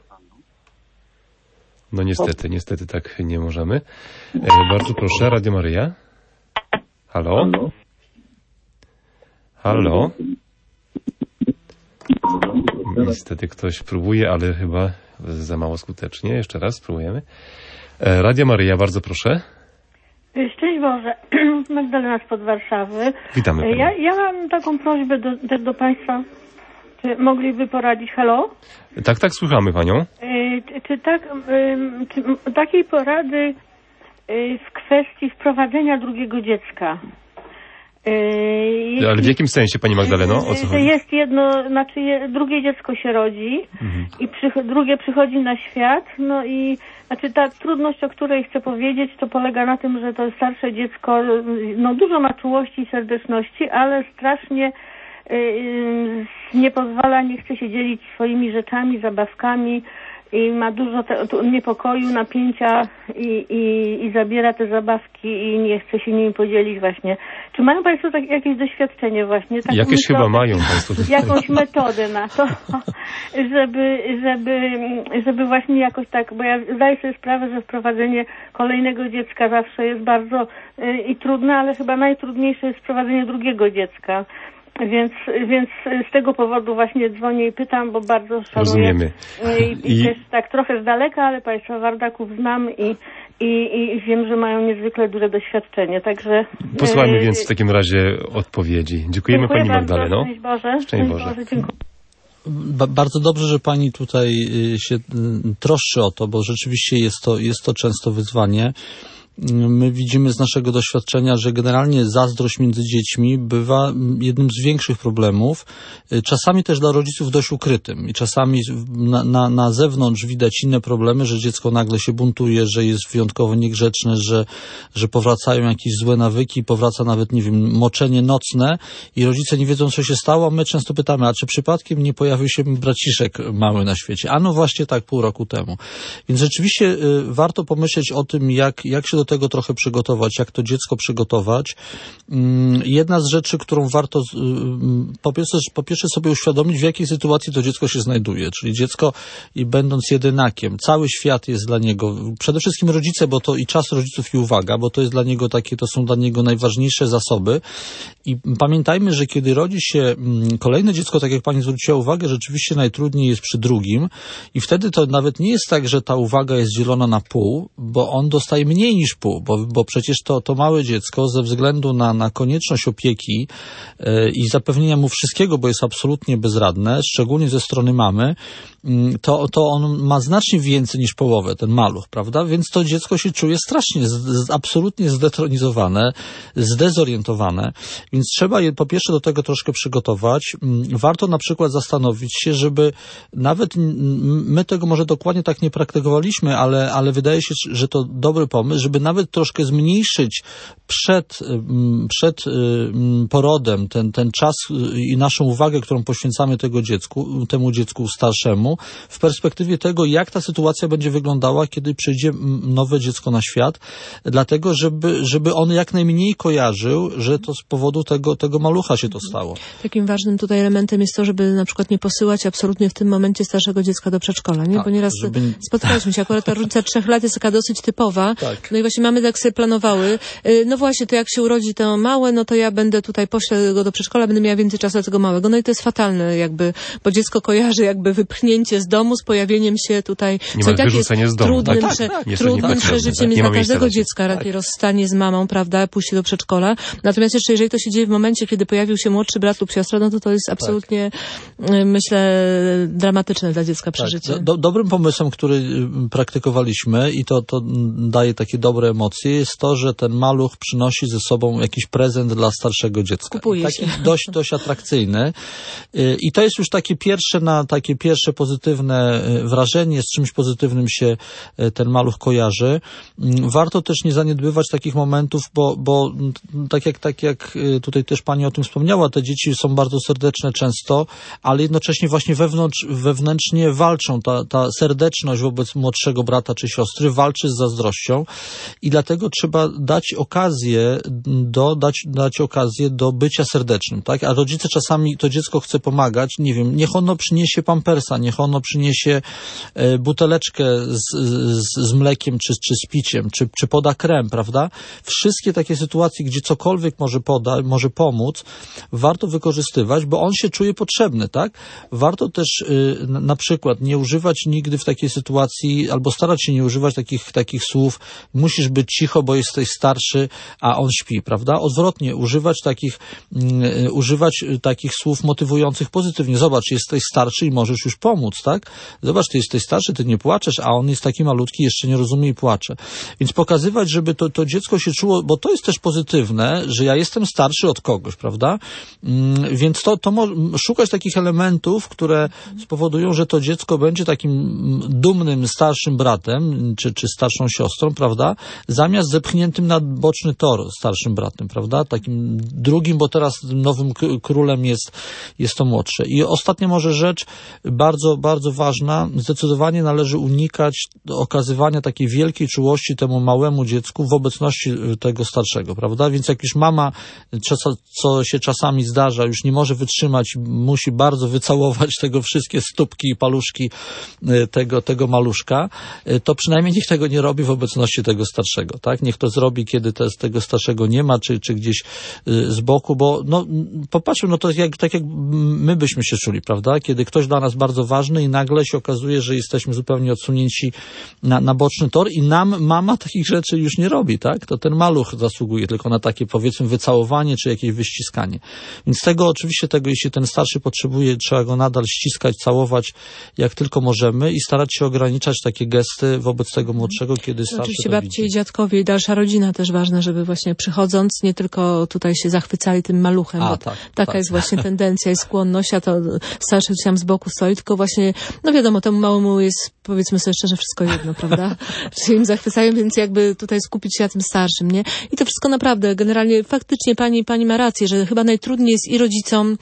No niestety tak nie możemy. Bardzo proszę, Radio Maryja. Halo? Halo? Niestety ktoś próbuje, ale chyba za mało skutecznie. Jeszcze raz spróbujemy. Radio Maryja, bardzo proszę. Szczęść Boże, Magdalena spod Warszawy. Witamy panią. Ja mam taką prośbę też do Państwa. Czy mogliby poradzić? Halo? Tak, słuchamy panią. Czy takiej porady w kwestii wprowadzenia drugiego dziecka? Ale w jakim sensie, pani Magdaleno? O co chodzi? Jest jedno, drugie dziecko się rodzi i drugie przychodzi na świat, no i ta trudność, o której chcę powiedzieć, to polega na tym, że to starsze dziecko, no dużo ma czułości i serdeczności, ale strasznie nie pozwala, nie chce się dzielić swoimi rzeczami, zabawkami i ma dużo niepokoju, napięcia i zabiera te zabawki i nie chce się nimi podzielić właśnie. Czy mają Państwo jakieś doświadczenie właśnie? Jakieś chyba mają Państwo. Jakąś metodę na to, żeby właśnie jakoś tak, bo ja zdaję sobie sprawę, że wprowadzenie kolejnego dziecka zawsze jest bardzo i trudne, ale chyba najtrudniejsze jest wprowadzenie drugiego dziecka. Więc z tego powodu właśnie dzwonię i pytam, bo bardzo szanuję. Rozumiemy. I też tak trochę z daleka, ale Państwa Wardaków znam i wiem, że mają niezwykle duże doświadczenie, także... Posłuchajmy więc w takim razie odpowiedzi. Dziękujemy Pani Magdaleno. Szczęść Boże. Szczęść Boże. Dziękuję. Bardzo dobrze, że Pani tutaj się troszczy o to, bo rzeczywiście jest to często wyzwanie. My widzimy z naszego doświadczenia, że generalnie zazdrość między dziećmi bywa jednym z większych problemów, czasami też dla rodziców dość ukrytym i czasami na zewnątrz widać inne problemy, że dziecko nagle się buntuje, że jest wyjątkowo niegrzeczne, że powracają jakieś złe nawyki, powraca nawet, nie wiem, moczenie nocne i rodzice nie wiedzą, co się stało, a my często pytamy, a czy przypadkiem nie pojawił się braciszek mały na świecie? A no właśnie tak, pół roku temu. Więc rzeczywiście warto pomyśleć o tym, jak się do tego trochę przygotować, jak to dziecko przygotować. Jedna z rzeczy, którą warto po pierwsze sobie uświadomić, w jakiej sytuacji to dziecko się znajduje. Czyli dziecko, i będąc jedynakiem, cały świat jest dla niego, przede wszystkim rodzice, bo to i czas rodziców i uwaga, bo to jest dla niego to są dla niego najważniejsze zasoby. I pamiętajmy, że kiedy rodzi się kolejne dziecko, tak jak Pani zwróciła uwagę, rzeczywiście najtrudniej jest przy drugim i wtedy to nawet nie jest tak, że ta uwaga jest dzielona na pół, bo on dostaje mniej niż pół, bo przecież to małe dziecko ze względu na konieczność opieki i zapewnienia mu wszystkiego, bo jest absolutnie bezradne, szczególnie ze strony mamy, to on ma znacznie więcej niż połowę, ten maluch, prawda? Więc to dziecko się czuje strasznie, absolutnie zdetronizowane, zdezorientowane, więc trzeba je po pierwsze do tego troszkę przygotować. Warto na przykład zastanowić się, żeby nawet my tego może dokładnie tak nie praktykowaliśmy, ale wydaje się, że to dobry pomysł, żeby nawet troszkę zmniejszyć przed porodem ten czas i naszą uwagę, którą poświęcamy temu dziecku starszemu, w perspektywie tego, jak ta sytuacja będzie wyglądała, kiedy przyjdzie nowe dziecko na świat, dlatego, żeby on jak najmniej kojarzył, że to z powodu tego malucha się to stało. Takim ważnym tutaj elementem jest to, żeby na przykład nie posyłać absolutnie w tym momencie starszego dziecka do przedszkola, nie? Tak, bo nieraz spotkaliśmy się, akurat ta różnica 3 lat jest taka dosyć typowa. Tak. No i właśnie mamy tak sobie planowały, no właśnie, to jak się urodzi to małe, no to ja będę tutaj, poślę go do przedszkola, będę miała więcej czasu dla tego małego. No i to jest fatalne jakby, bo dziecko kojarzy jakby wypchnięcie z domu z pojawieniem się tutaj, co i tak jest trudnym przeżyciem jest dla każdego dziecka, takie rozstanie z mamą, prawda, pójście do przedszkola. Natomiast jeszcze jeżeli to się dzieje w momencie, kiedy pojawił się młodszy brat lub siostra, no to jest absolutnie, myślę, dramatyczne dla dziecka przeżycie. Dobrym pomysłem, który praktykowaliśmy i to daje takie dobre emocje, jest to, że ten maluch przynosi ze sobą jakiś prezent dla starszego dziecka. Kupuje taki dość atrakcyjny. I to jest już takie pierwsze pozytywne wrażenie, z czymś pozytywnym się ten maluch kojarzy. Warto też nie zaniedbywać takich momentów, bo tak jak tutaj też Pani o tym wspomniała, te dzieci są bardzo serdeczne często, ale jednocześnie właśnie wewnętrznie walczą. Ta serdeczność wobec młodszego brata czy siostry walczy z zazdrością i dlatego trzeba dać okazję do bycia serdecznym, tak? A rodzice czasami, to dziecko chce pomagać, nie wiem, niech ono przyniesie pampersa, niech ono przyniesie buteleczkę z mlekiem czy z piciem, czy poda krem, prawda? Wszystkie takie sytuacje, gdzie cokolwiek może pomóc, warto wykorzystywać, bo on się czuje potrzebny, tak? Warto też na przykład nie używać nigdy w takiej sytuacji, albo starać się nie używać takich słów, musisz musisz być cicho, bo jesteś starszy, a on śpi, prawda? Odwrotnie, używać takich słów motywujących pozytywnie. Zobacz, jesteś starszy i możesz już pomóc, tak? Zobacz, ty jesteś starszy, ty nie płaczesz, a on jest taki malutki, jeszcze nie rozumie i płacze. Więc pokazywać, żeby to dziecko się czuło, bo to jest też pozytywne, że ja jestem starszy od kogoś, prawda? Więc szukać takich elementów, które spowodują, że to dziecko będzie takim dumnym, starszym bratem, czy starszą siostrą, prawda? Zamiast zepchniętym na boczny tor starszym bratem, prawda? Takim drugim, bo teraz nowym królem jest to młodsze. I ostatnia może rzecz, bardzo, bardzo ważna, zdecydowanie należy unikać okazywania takiej wielkiej czułości temu małemu dziecku w obecności tego starszego, prawda? Więc jak już mama, co się czasami zdarza, już nie może wytrzymać, musi bardzo wycałować tego wszystkie stópki i paluszki tego maluszka, to przynajmniej niech tego nie robi w obecności tego starszego, tak? Niech to zrobi, kiedy tego starszego nie ma, czy gdzieś z boku, bo popatrzmy, to jest tak jak my byśmy się czuli, prawda? Kiedy ktoś dla nas bardzo ważny i nagle się okazuje, że jesteśmy zupełnie odsunięci na boczny tor i nam mama takich rzeczy już nie robi, tak? To ten maluch zasługuje tylko na takie, powiedzmy, wycałowanie, czy jakieś wyściskanie. Więc oczywiście, jeśli ten starszy potrzebuje, trzeba go nadal ściskać, całować, jak tylko możemy i starać się ograniczać takie gesty wobec tego młodszego, kiedy starszy oczywiście babcie i dziadkowie i dalsza rodzina też ważna, żeby właśnie przychodząc nie tylko tutaj się zachwycali tym maluchem, bo taka jest właśnie tendencja i skłonność, a to starszy gdzieś tam z boku stoi, tylko właśnie, wiadomo, temu małemu jest, powiedzmy sobie szczerze, wszystko jedno, prawda? Czy się im zachwycają, więc jakby tutaj skupić się na tym starszym, nie? I to wszystko naprawdę, generalnie faktycznie pani ma rację, że chyba najtrudniej jest i rodzicom,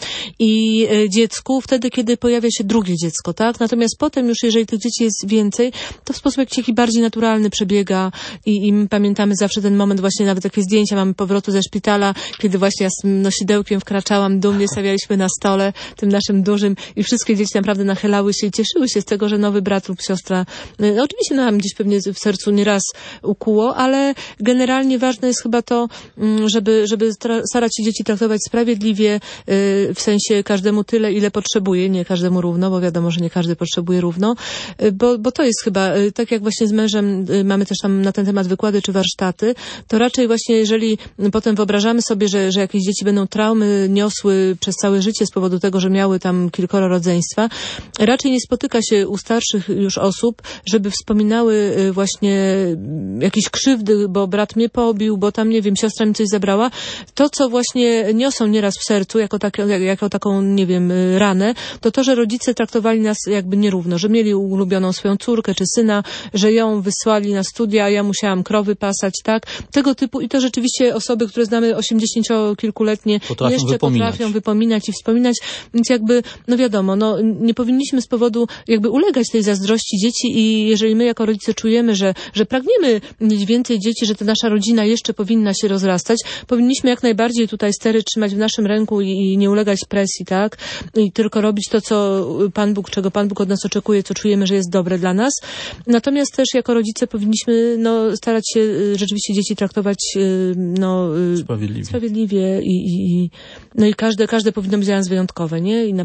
i dziecku wtedy, kiedy pojawia się drugie dziecko, tak? Natomiast potem już, jeżeli tych dzieci jest więcej, to w sposób jakiś bardziej naturalny przebiega i my pamiętamy zawsze ten moment, właśnie nawet takie zdjęcia mamy powrotu ze szpitala, kiedy właśnie ja z tym nosidełkiem wkraczałam, dumnie stawialiśmy na stole, tym naszym dużym i wszystkie dzieci naprawdę nachylały się i cieszyły się z tego, że nowy brat lub siostra, oczywiście nam gdzieś pewnie w sercu nieraz ukuło, ale generalnie ważne jest chyba to, żeby starać się dzieci traktować sprawiedliwie, w sensie każdemu tyle, ile potrzebuje, nie każdemu równo, bo wiadomo, że nie każdy potrzebuje równo, bo to jest chyba, tak jak właśnie z mężem mamy też tam na ten temat wykłady czy warsztaty, to raczej właśnie jeżeli potem wyobrażamy sobie, że jakieś dzieci będą traumy niosły przez całe życie z powodu tego, że miały tam kilkoro rodzeństwa, raczej nie spotyka się u starszych już osób, żeby wspominały właśnie jakieś krzywdy, bo brat mnie pobił, bo tam, nie wiem, siostra mi coś zabrała. To, co właśnie niosą nieraz w sercu, jako taką, nie wiem, ranę, to, że rodzice traktowali nas jakby nierówno, że mieli ulubioną swoją córkę czy syna, że ją wysłali na studia, a ja musiałam krowy pasać, tak? Tego typu i to rzeczywiście osoby, które znamy 80-kilkuletnie jeszcze potrafią wypominać i wspominać, więc jakby, wiadomo, nie powinniśmy z powodu jakby ulegać tej zazdrości dzieci i jeżeli my jako rodzice czujemy, że pragniemy mieć więcej dzieci, że ta nasza rodzina jeszcze powinna się rozrastać, powinniśmy jak najbardziej tutaj stery trzymać w naszym ręku i nie ulegać presji, tak? I tylko robić to, czego Pan Bóg od nas oczekuje, co czujemy, że jest dobre dla nas. Natomiast też jako rodzice powinniśmy starać się rzeczywiście dzieci traktować sprawiedliwie i każde powinno być dla nas wyjątkowe, nie? I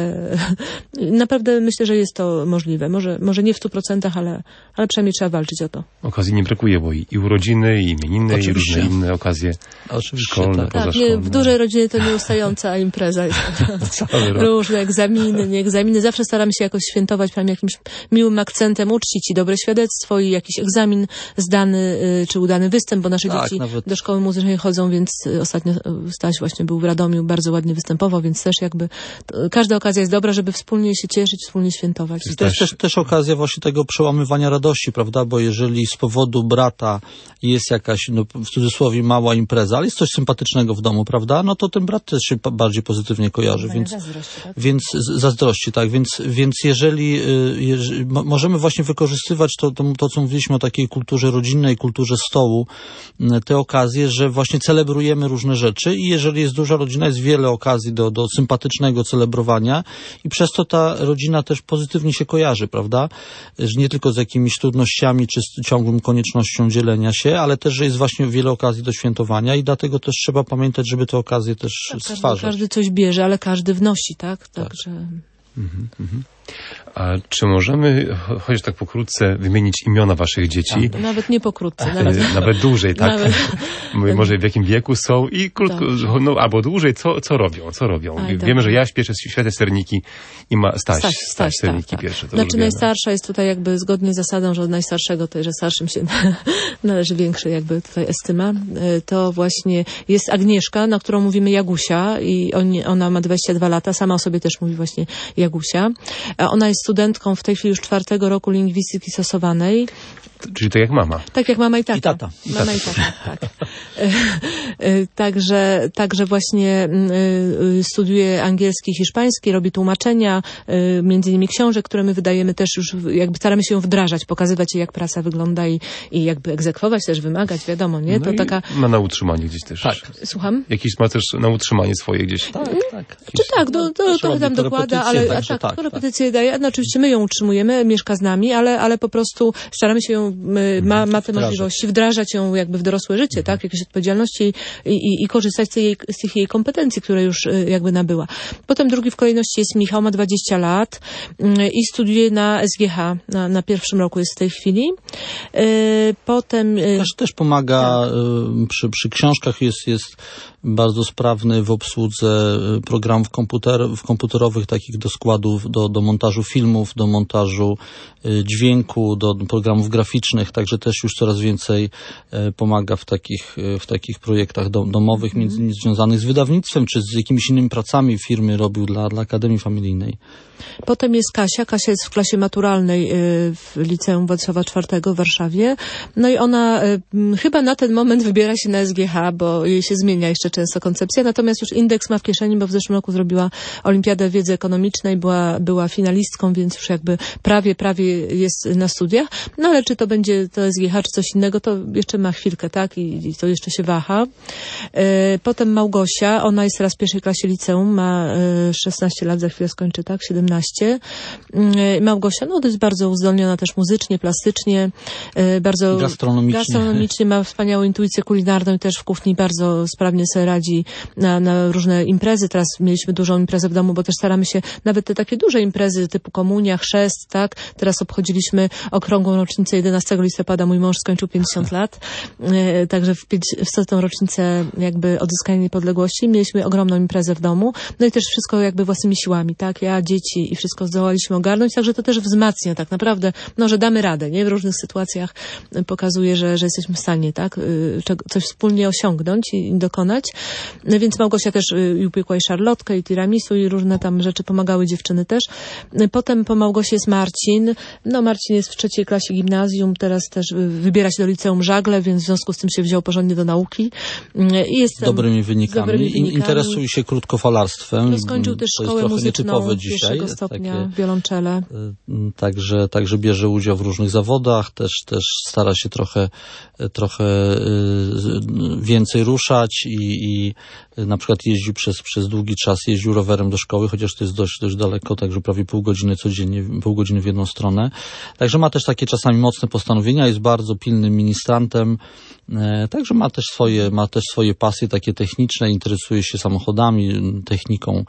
naprawdę myślę, że jest to możliwe. Może nie w 100%, ale przynajmniej trzeba walczyć o to. Okazji nie brakuje, bo i urodziny, i imieniny, i różne inne okazje szkolne, pozaszkolne. W dużej rodzinie to nieustająca impreza jest. Różne egzaminy, nie egzaminy. Zawsze staramy się jakoś świętować jakimś miłym akcentem, uczcić i dobre świadectwo i jakiś egzamin zdany, czy udany występ, bo nasze dzieci do szkoły muzycznej chodzą, więc ostatnio Staś właśnie był w Radomiu, bardzo ładnie występował, więc też jakby każda okazja jest dobra, żeby wspólnie się cieszyć, wspólnie świętować. I to jest też okazja właśnie tego przełamywania radości, prawda? Bo jeżeli z powodu brata jest jakaś, w cudzysłowie, mała impreza, ale jest coś sympatycznego w domu, prawda? To ten brat też się bardziej pozytywnie kojarzy, więc zazdrości, tak? Więc jeżeli możemy właśnie wykorzystywać to, co mówiliśmy o takiej kulturze rodzinnej, kulturze stołu, te okazje, że właśnie celebrujemy różne rzeczy i jeżeli jest duża rodzina, jest wiele okazji do sympatycznego celebrowania i przez to ta rodzina też pozytywnie się kojarzy, prawda? Że nie tylko z jakimiś trudnościami czy z ciągłą koniecznością dzielenia się, ale też, że jest właśnie wiele okazji do świętowania i dlatego też trzeba pamiętać, żeby te okazje też stwarzać. Każdy coś bierze, ale każdy wnosi, tak? Także... A czy możemy, chociaż tak pokrótce, wymienić imiona waszych dzieci? Nawet nie pokrótce. Nawet dłużej, tak? Może w jakim wieku są i krótko, albo dłużej, co robią? Wiemy, że Jaś pierwsze świetne serniki i ma Staś serniki pierwsze. Znaczy najstarsza jest tutaj jakby zgodnie z zasadą, że od najstarszego, to że starszym się należy większy jakby tutaj estyma. To właśnie jest Agnieszka, na którą mówimy Jagusia i ona ma 22 lata, sama o sobie też mówi właśnie Jagusia. A ona jest studentką w tej chwili już 4. roku lingwistyki stosowanej. Czyli tak jak mama. Tak jak mama i tata. I tata. Mama i tata, tak. Także właśnie studiuje angielski i hiszpański, robi tłumaczenia, między innymi książek, które my wydajemy też już, jakby staramy się ją wdrażać, pokazywać jej, jak praca wygląda i jakby egzekwować, też wymagać, wiadomo, nie? No to taka... ma na utrzymanie gdzieś też. Tak. Słucham? Jakiś ma też na utrzymanie swoje gdzieś. Tak. Czy tak, to tam dokłada, ale korepetycje daje. No oczywiście my ją utrzymujemy, mieszka z nami, ale po prostu staramy się ją, ma te możliwości, wdrażać ją jakby w dorosłe życie, tak? Jakieś odpowiedzialności i korzystać z tych jej kompetencji, które już jakby nabyła. Potem drugi w kolejności jest Michał, ma 20 lat i studiuje na SGH, na 1. roku jest w tej chwili. Potem... Też pomaga przy książkach, jest bardzo sprawny w obsłudze programów komputerowych, takich do składów, do montażu filmów, do montażu dźwięku, do programów graficznych, także też już coraz więcej pomaga w takich projektach domowych, między innymi związanych z wydawnictwem, czy z jakimiś innymi pracami firmy robił dla Akademii Familijnej. Potem jest Kasia. Kasia jest w klasie maturalnej w Liceum Władysława IV w Warszawie. No i ona chyba na ten moment wybiera się na SGH, bo jej się zmienia jeszcze często koncepcja. Natomiast już indeks ma w kieszeni, bo w zeszłym roku zrobiła Olimpiadę Wiedzy Ekonomicznej, była finalistką, więc już jakby prawie jest na studiach. No ale czy to będzie to SGH, czy coś innego, to jeszcze ma chwilkę, tak? I to jeszcze się waha. Potem Małgosia. Ona jest teraz w 1. klasie liceum, ma 16 lat, za chwilę skończy, tak? 17. Małgosia, to jest bardzo uzdolniona też muzycznie, plastycznie, bardzo gastronomicznie, ma wspaniałą intuicję kulinarną i też w kuchni bardzo sprawnie sobie radzi na różne imprezy. Teraz mieliśmy dużą imprezę w domu, bo też staramy się nawet te takie duże imprezy typu komunia, chrzest, tak? Teraz obchodziliśmy okrągłą rocznicę 11 listopada. Mój mąż skończył 50 lat, także w 100. rocznicę jakby odzyskania niepodległości mieliśmy ogromną imprezę w domu. No i też wszystko jakby własnymi siłami, tak? Ja, dzieci i wszystko zdołaliśmy ogarnąć, także to też wzmacnia tak naprawdę, że damy radę, nie? W różnych sytuacjach pokazuje, że jesteśmy w stanie, tak? Coś wspólnie osiągnąć i dokonać. Więc Małgosia też upiekła i szarlotkę, i tiramisu, i różne tam rzeczy pomagały dziewczyny też. Potem po Małgosi jest Marcin. Marcin jest w 3. klasie gimnazjum, teraz też wybiera się do liceum Żagle, więc w związku z tym się wziął porządnie do nauki. I jest dobrymi wynikami. Interesuje się krótkofalarstwem. Skończył też szkołę muzyczną pierwszego stopnia, wiolonczele. Także bierze udział w różnych zawodach, też stara się trochę więcej ruszać i na przykład jeździł przez długi czas, jeździł rowerem do szkoły, chociaż to jest dość daleko, także prawie pół godziny codziennie, pół godziny w jedną stronę. Także ma też takie czasami mocne postanowienia, jest bardzo pilnym ministrantem, także ma też swoje pasje takie techniczne, interesuje się samochodami, techniką,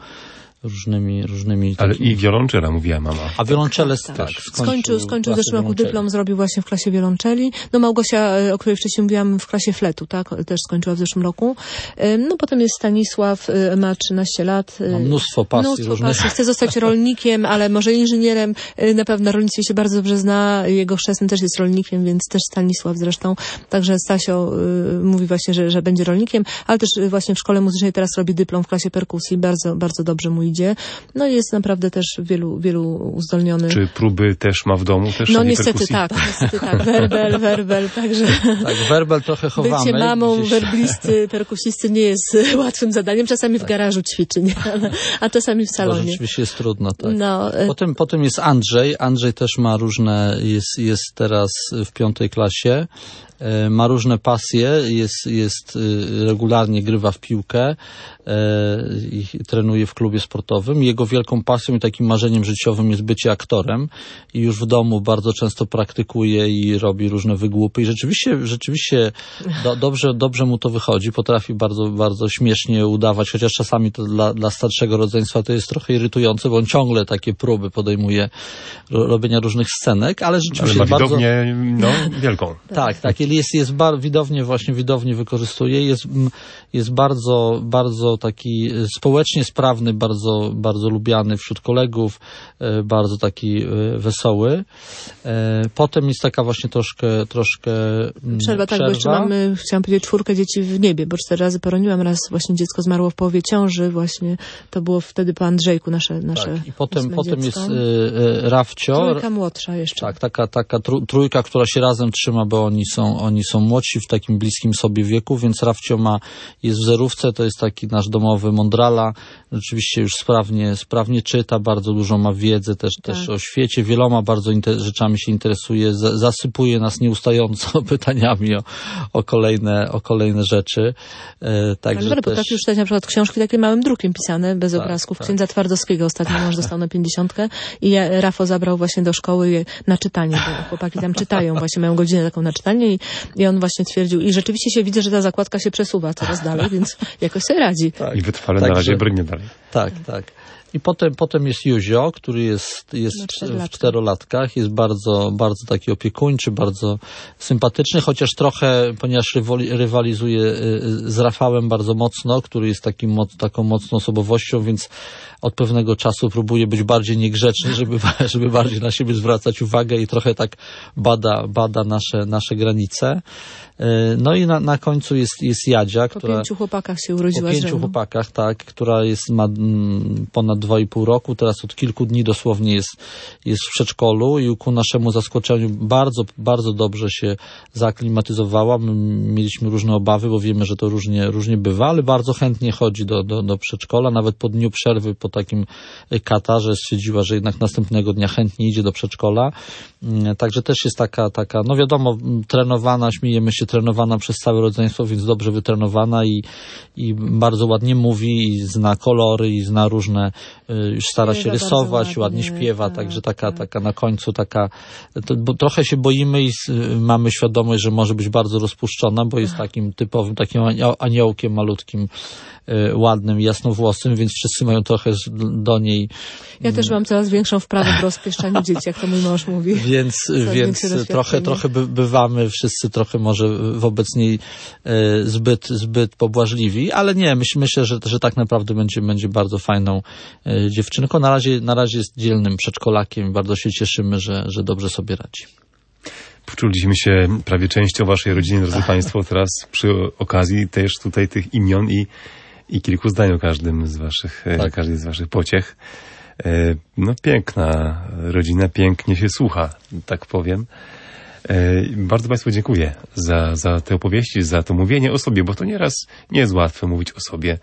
różnymi ale i wiolonczela, mówiła mama. A wiolonczele tak. Skończył w zeszłym roku dyplom, zrobił właśnie w klasie wiolonczeli. Małgosia, o której wcześniej mówiłam, w klasie fletu, tak? Też skończyła w zeszłym roku. Potem jest Stanisław, ma 13 lat. Ma mnóstwo pasji. Chce zostać rolnikiem, ale może inżynierem. Na pewno na rolnictwie się bardzo dobrze zna. Jego chrzestny też jest rolnikiem, więc też Stanisław zresztą. Także Stasio mówi właśnie, że będzie rolnikiem, ale też właśnie w szkole muzycznej teraz robi dyplom w klasie perkusji. Bardzo, bardzo dobrze mu idzie. Jest naprawdę też wielu uzdolniony. Czy próby też ma w domu? Niestety tak. Werbel, także... Tak, werbel trochę chowamy. Bycie mamą werblisty, perkusisty nie jest łatwym zadaniem. Czasami w garażu ćwiczy, nie? A czasami w salonie. To rzeczywiście jest trudno, tak. Potem jest Andrzej. Andrzej też ma różne, jest teraz w 5. klasie. ma różne pasje, jest regularnie grywa w piłkę i trenuje w klubie sportowym. Jego wielką pasją i takim marzeniem życiowym jest bycie aktorem i już w domu bardzo często praktykuje i robi różne wygłupy i rzeczywiście dobrze mu to wychodzi, potrafi bardzo, bardzo śmiesznie udawać, chociaż czasami to dla starszego rodzeństwa to jest trochę irytujące, bo on ciągle takie próby podejmuje robienia różnych scenek, ale rzeczywiście ma bardzo... widownię, wielką. Tak, widownie wykorzystuje, jest bardzo, bardzo taki społecznie sprawny, bardzo, bardzo lubiany wśród kolegów, bardzo taki wesoły. Potem jest taka właśnie troszkę przerwa. Tak, bo jeszcze mamy, chciałam powiedzieć, 4 dzieci w niebie, bo 4 razy poroniłam, raz właśnie dziecko zmarło w połowie ciąży, właśnie to było wtedy po Andrzejku nasze tak, i potem jest Rafcio. Trójka młodsza jeszcze. Tak, taka trójka, która się razem trzyma, bo oni są młodsi w takim bliskim sobie wieku, więc Rafcio jest w zerówce, to jest taki nasz domowy mądrala, rzeczywiście już sprawnie czyta, bardzo dużo ma wiedzy też o świecie, wieloma bardzo rzeczami się interesuje, zasypuje nas nieustająco pytaniami o kolejne rzeczy. Także ale potrafi już czytać na przykład książki takie małym drukiem pisane, bez obrazków. Księdza Twardowskiego ostatnio mąż dostał na 50 i Rafał zabrał właśnie do szkoły na czytanie, bo chłopaki tam czytają, właśnie mają godzinę taką na czytanie i on właśnie twierdził, i rzeczywiście się widzę, że ta zakładka się przesuwa coraz dalej, więc jakoś sobie radzi. Tak. I wytrwale na razie brnie dalej. Tak. I potem jest Józio, który jest w 4-latkach, jest bardzo, bardzo taki opiekuńczy, bardzo sympatyczny, chociaż trochę, ponieważ rywalizuje z Rafałem bardzo mocno, który jest taką mocną osobowością, więc od pewnego czasu próbuje być bardziej niegrzeczny, żeby bardziej na siebie zwracać uwagę i trochę tak bada nasze granice. No i na końcu jest Jadzia, która... Po 5 chłopakach się urodziła. Po 5 chłopakach, tak, która ma ponad 2,5 roku, teraz od kilku dni dosłownie jest w przedszkolu i ku naszemu zaskoczeniu bardzo, bardzo dobrze się zaaklimatyzowała. My mieliśmy różne obawy, bo wiemy, że to różnie bywa, ale bardzo chętnie chodzi do przedszkola. Nawet po dniu przerwy, po takim katarze stwierdziła, że jednak następnego dnia chętnie idzie do przedszkola. Także też jest taka, no wiadomo, trenowana, śmiejemy się, trenowana przez całe rodzeństwo, więc dobrze wytrenowana i bardzo ładnie mówi, i zna kolory, i zna różne, już stara się rysować, ładnie śpiewa, także taka na końcu bo trochę się boimy i mamy świadomość, że może być bardzo rozpuszczona, bo jest takim typowym, takim aniołkiem malutkim, ładnym, jasnowłosym, więc wszyscy mają trochę do niej... Ja też mam coraz większą wprawę w rozpieszczaniu dzieci, jak to mój mąż mówi. Więc trochę bywamy wszyscy trochę może wobec niej zbyt pobłażliwi, ale nie, myślę, że tak naprawdę będzie bardzo fajną dziewczynką. Na razie jest dzielnym przedszkolakiem, bardzo się cieszymy, że dobrze sobie radzi. Poczuliśmy się prawie częścią waszej rodziny, drodzy Państwo, teraz przy okazji też tutaj tych imion i kilku zdań o każdej z waszych pociech. No piękna rodzina, pięknie się słucha, tak powiem. Bardzo Państwu dziękuję za te opowieści, za to mówienie o sobie, bo to nieraz nie jest łatwe mówić o sobie,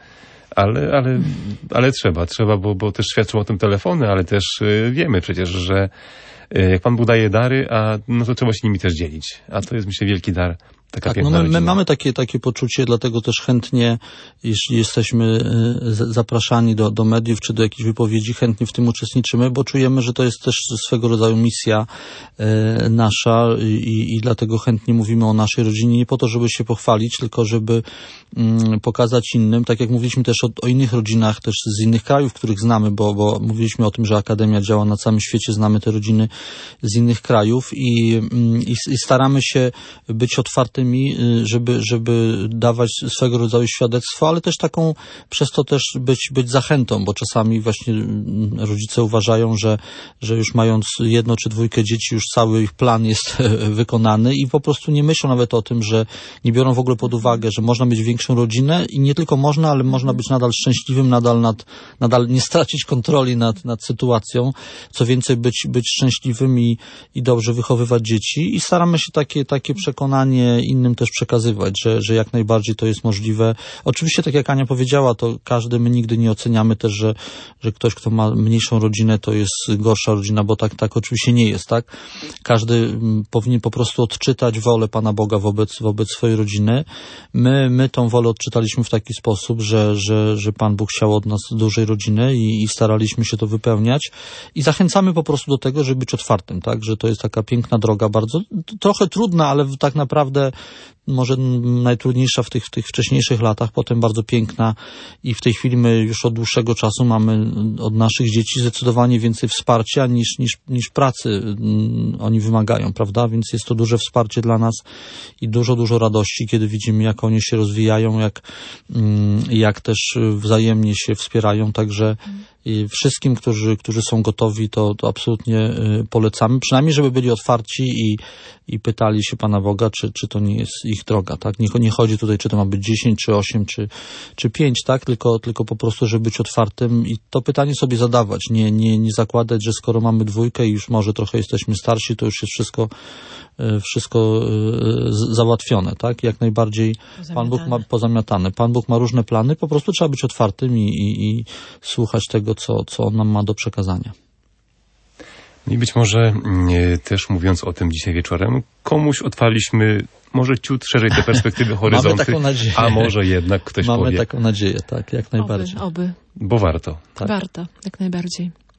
ale trzeba, bo też świadczą o tym telefony, ale też wiemy przecież, że jak Pan Bóg daje dary, no to trzeba się nimi też dzielić. A to jest, myślę, wielki dar. Tak, my mamy takie poczucie, dlatego też chętnie, jeśli jesteśmy zapraszani do mediów czy do jakichś wypowiedzi, chętnie w tym uczestniczymy, bo czujemy, że to jest też swego rodzaju misja nasza i dlatego chętnie mówimy o naszej rodzinie, nie po to, żeby się pochwalić, tylko żeby pokazać innym, tak jak mówiliśmy też o innych rodzinach, też z innych krajów, których znamy, bo mówiliśmy o tym, że Akademia działa na całym świecie, znamy te rodziny z innych krajów i staramy się być otwartymi, żeby dawać swego rodzaju świadectwo, ale też taką, przez to też być zachętą, bo czasami właśnie rodzice uważają, że już mając 1 czy 2 dzieci, już cały ich plan jest wykonany i po prostu nie myślą nawet o tym, że nie biorą w ogóle pod uwagę, że można mieć większą rodzinę i nie tylko można, ale można być nadal szczęśliwym, nadal nie stracić kontroli nad sytuacją, co więcej być szczęśliwym i dobrze wychowywać dzieci i staramy się takie przekonanie innym też przekazywać, że jak najbardziej to jest możliwe. Oczywiście, tak jak Ania powiedziała, to my nigdy nie oceniamy też, że ktoś, kto ma mniejszą rodzinę, to jest gorsza rodzina, bo tak oczywiście nie jest, tak? Każdy powinien po prostu odczytać wolę Pana Boga wobec swojej rodziny. My tą wolę odczytaliśmy w taki sposób, że Pan Bóg chciał od nas dużej rodziny i staraliśmy się to wypełniać i zachęcamy po prostu do tego, żeby być otwartym, tak? Że to jest taka piękna droga, bardzo trochę trudna, ale tak naprawdę może najtrudniejsza w tych wcześniejszych latach, potem bardzo piękna i w tej chwili my już od dłuższego czasu mamy od naszych dzieci zdecydowanie więcej wsparcia niż pracy oni wymagają, prawda? Więc jest to duże wsparcie dla nas i dużo radości, kiedy widzimy, jak oni się rozwijają, jak też wzajemnie się wspierają, także wszystkim, którzy są gotowi, to absolutnie polecamy, przynajmniej żeby byli otwarci i pytali się Pana Boga, czy to nie jest ich droga, tak? Nie chodzi tutaj, czy to ma być 10, czy 8, czy 5, tak? Tylko po prostu, żeby być otwartym i to pytanie sobie zadawać, nie zakładać, że skoro mamy 2 i już może trochę jesteśmy starsi, to już jest wszystko załatwione, tak? Jak najbardziej Pan Bóg ma pozamiatane. Pan Bóg ma różne plany, po prostu trzeba być otwartym i słuchać tego, co on nam ma do przekazania. I być może też mówiąc o tym dzisiaj wieczorem, komuś otwarliśmy może ciut szerzej te perspektywy, horyzonty, mamy taką nadzieję. A może jednak ktoś mamy powie. Mamy taką nadzieję, tak, jak najbardziej. Oby. Bo warto. Tak. Warto, jak najbardziej.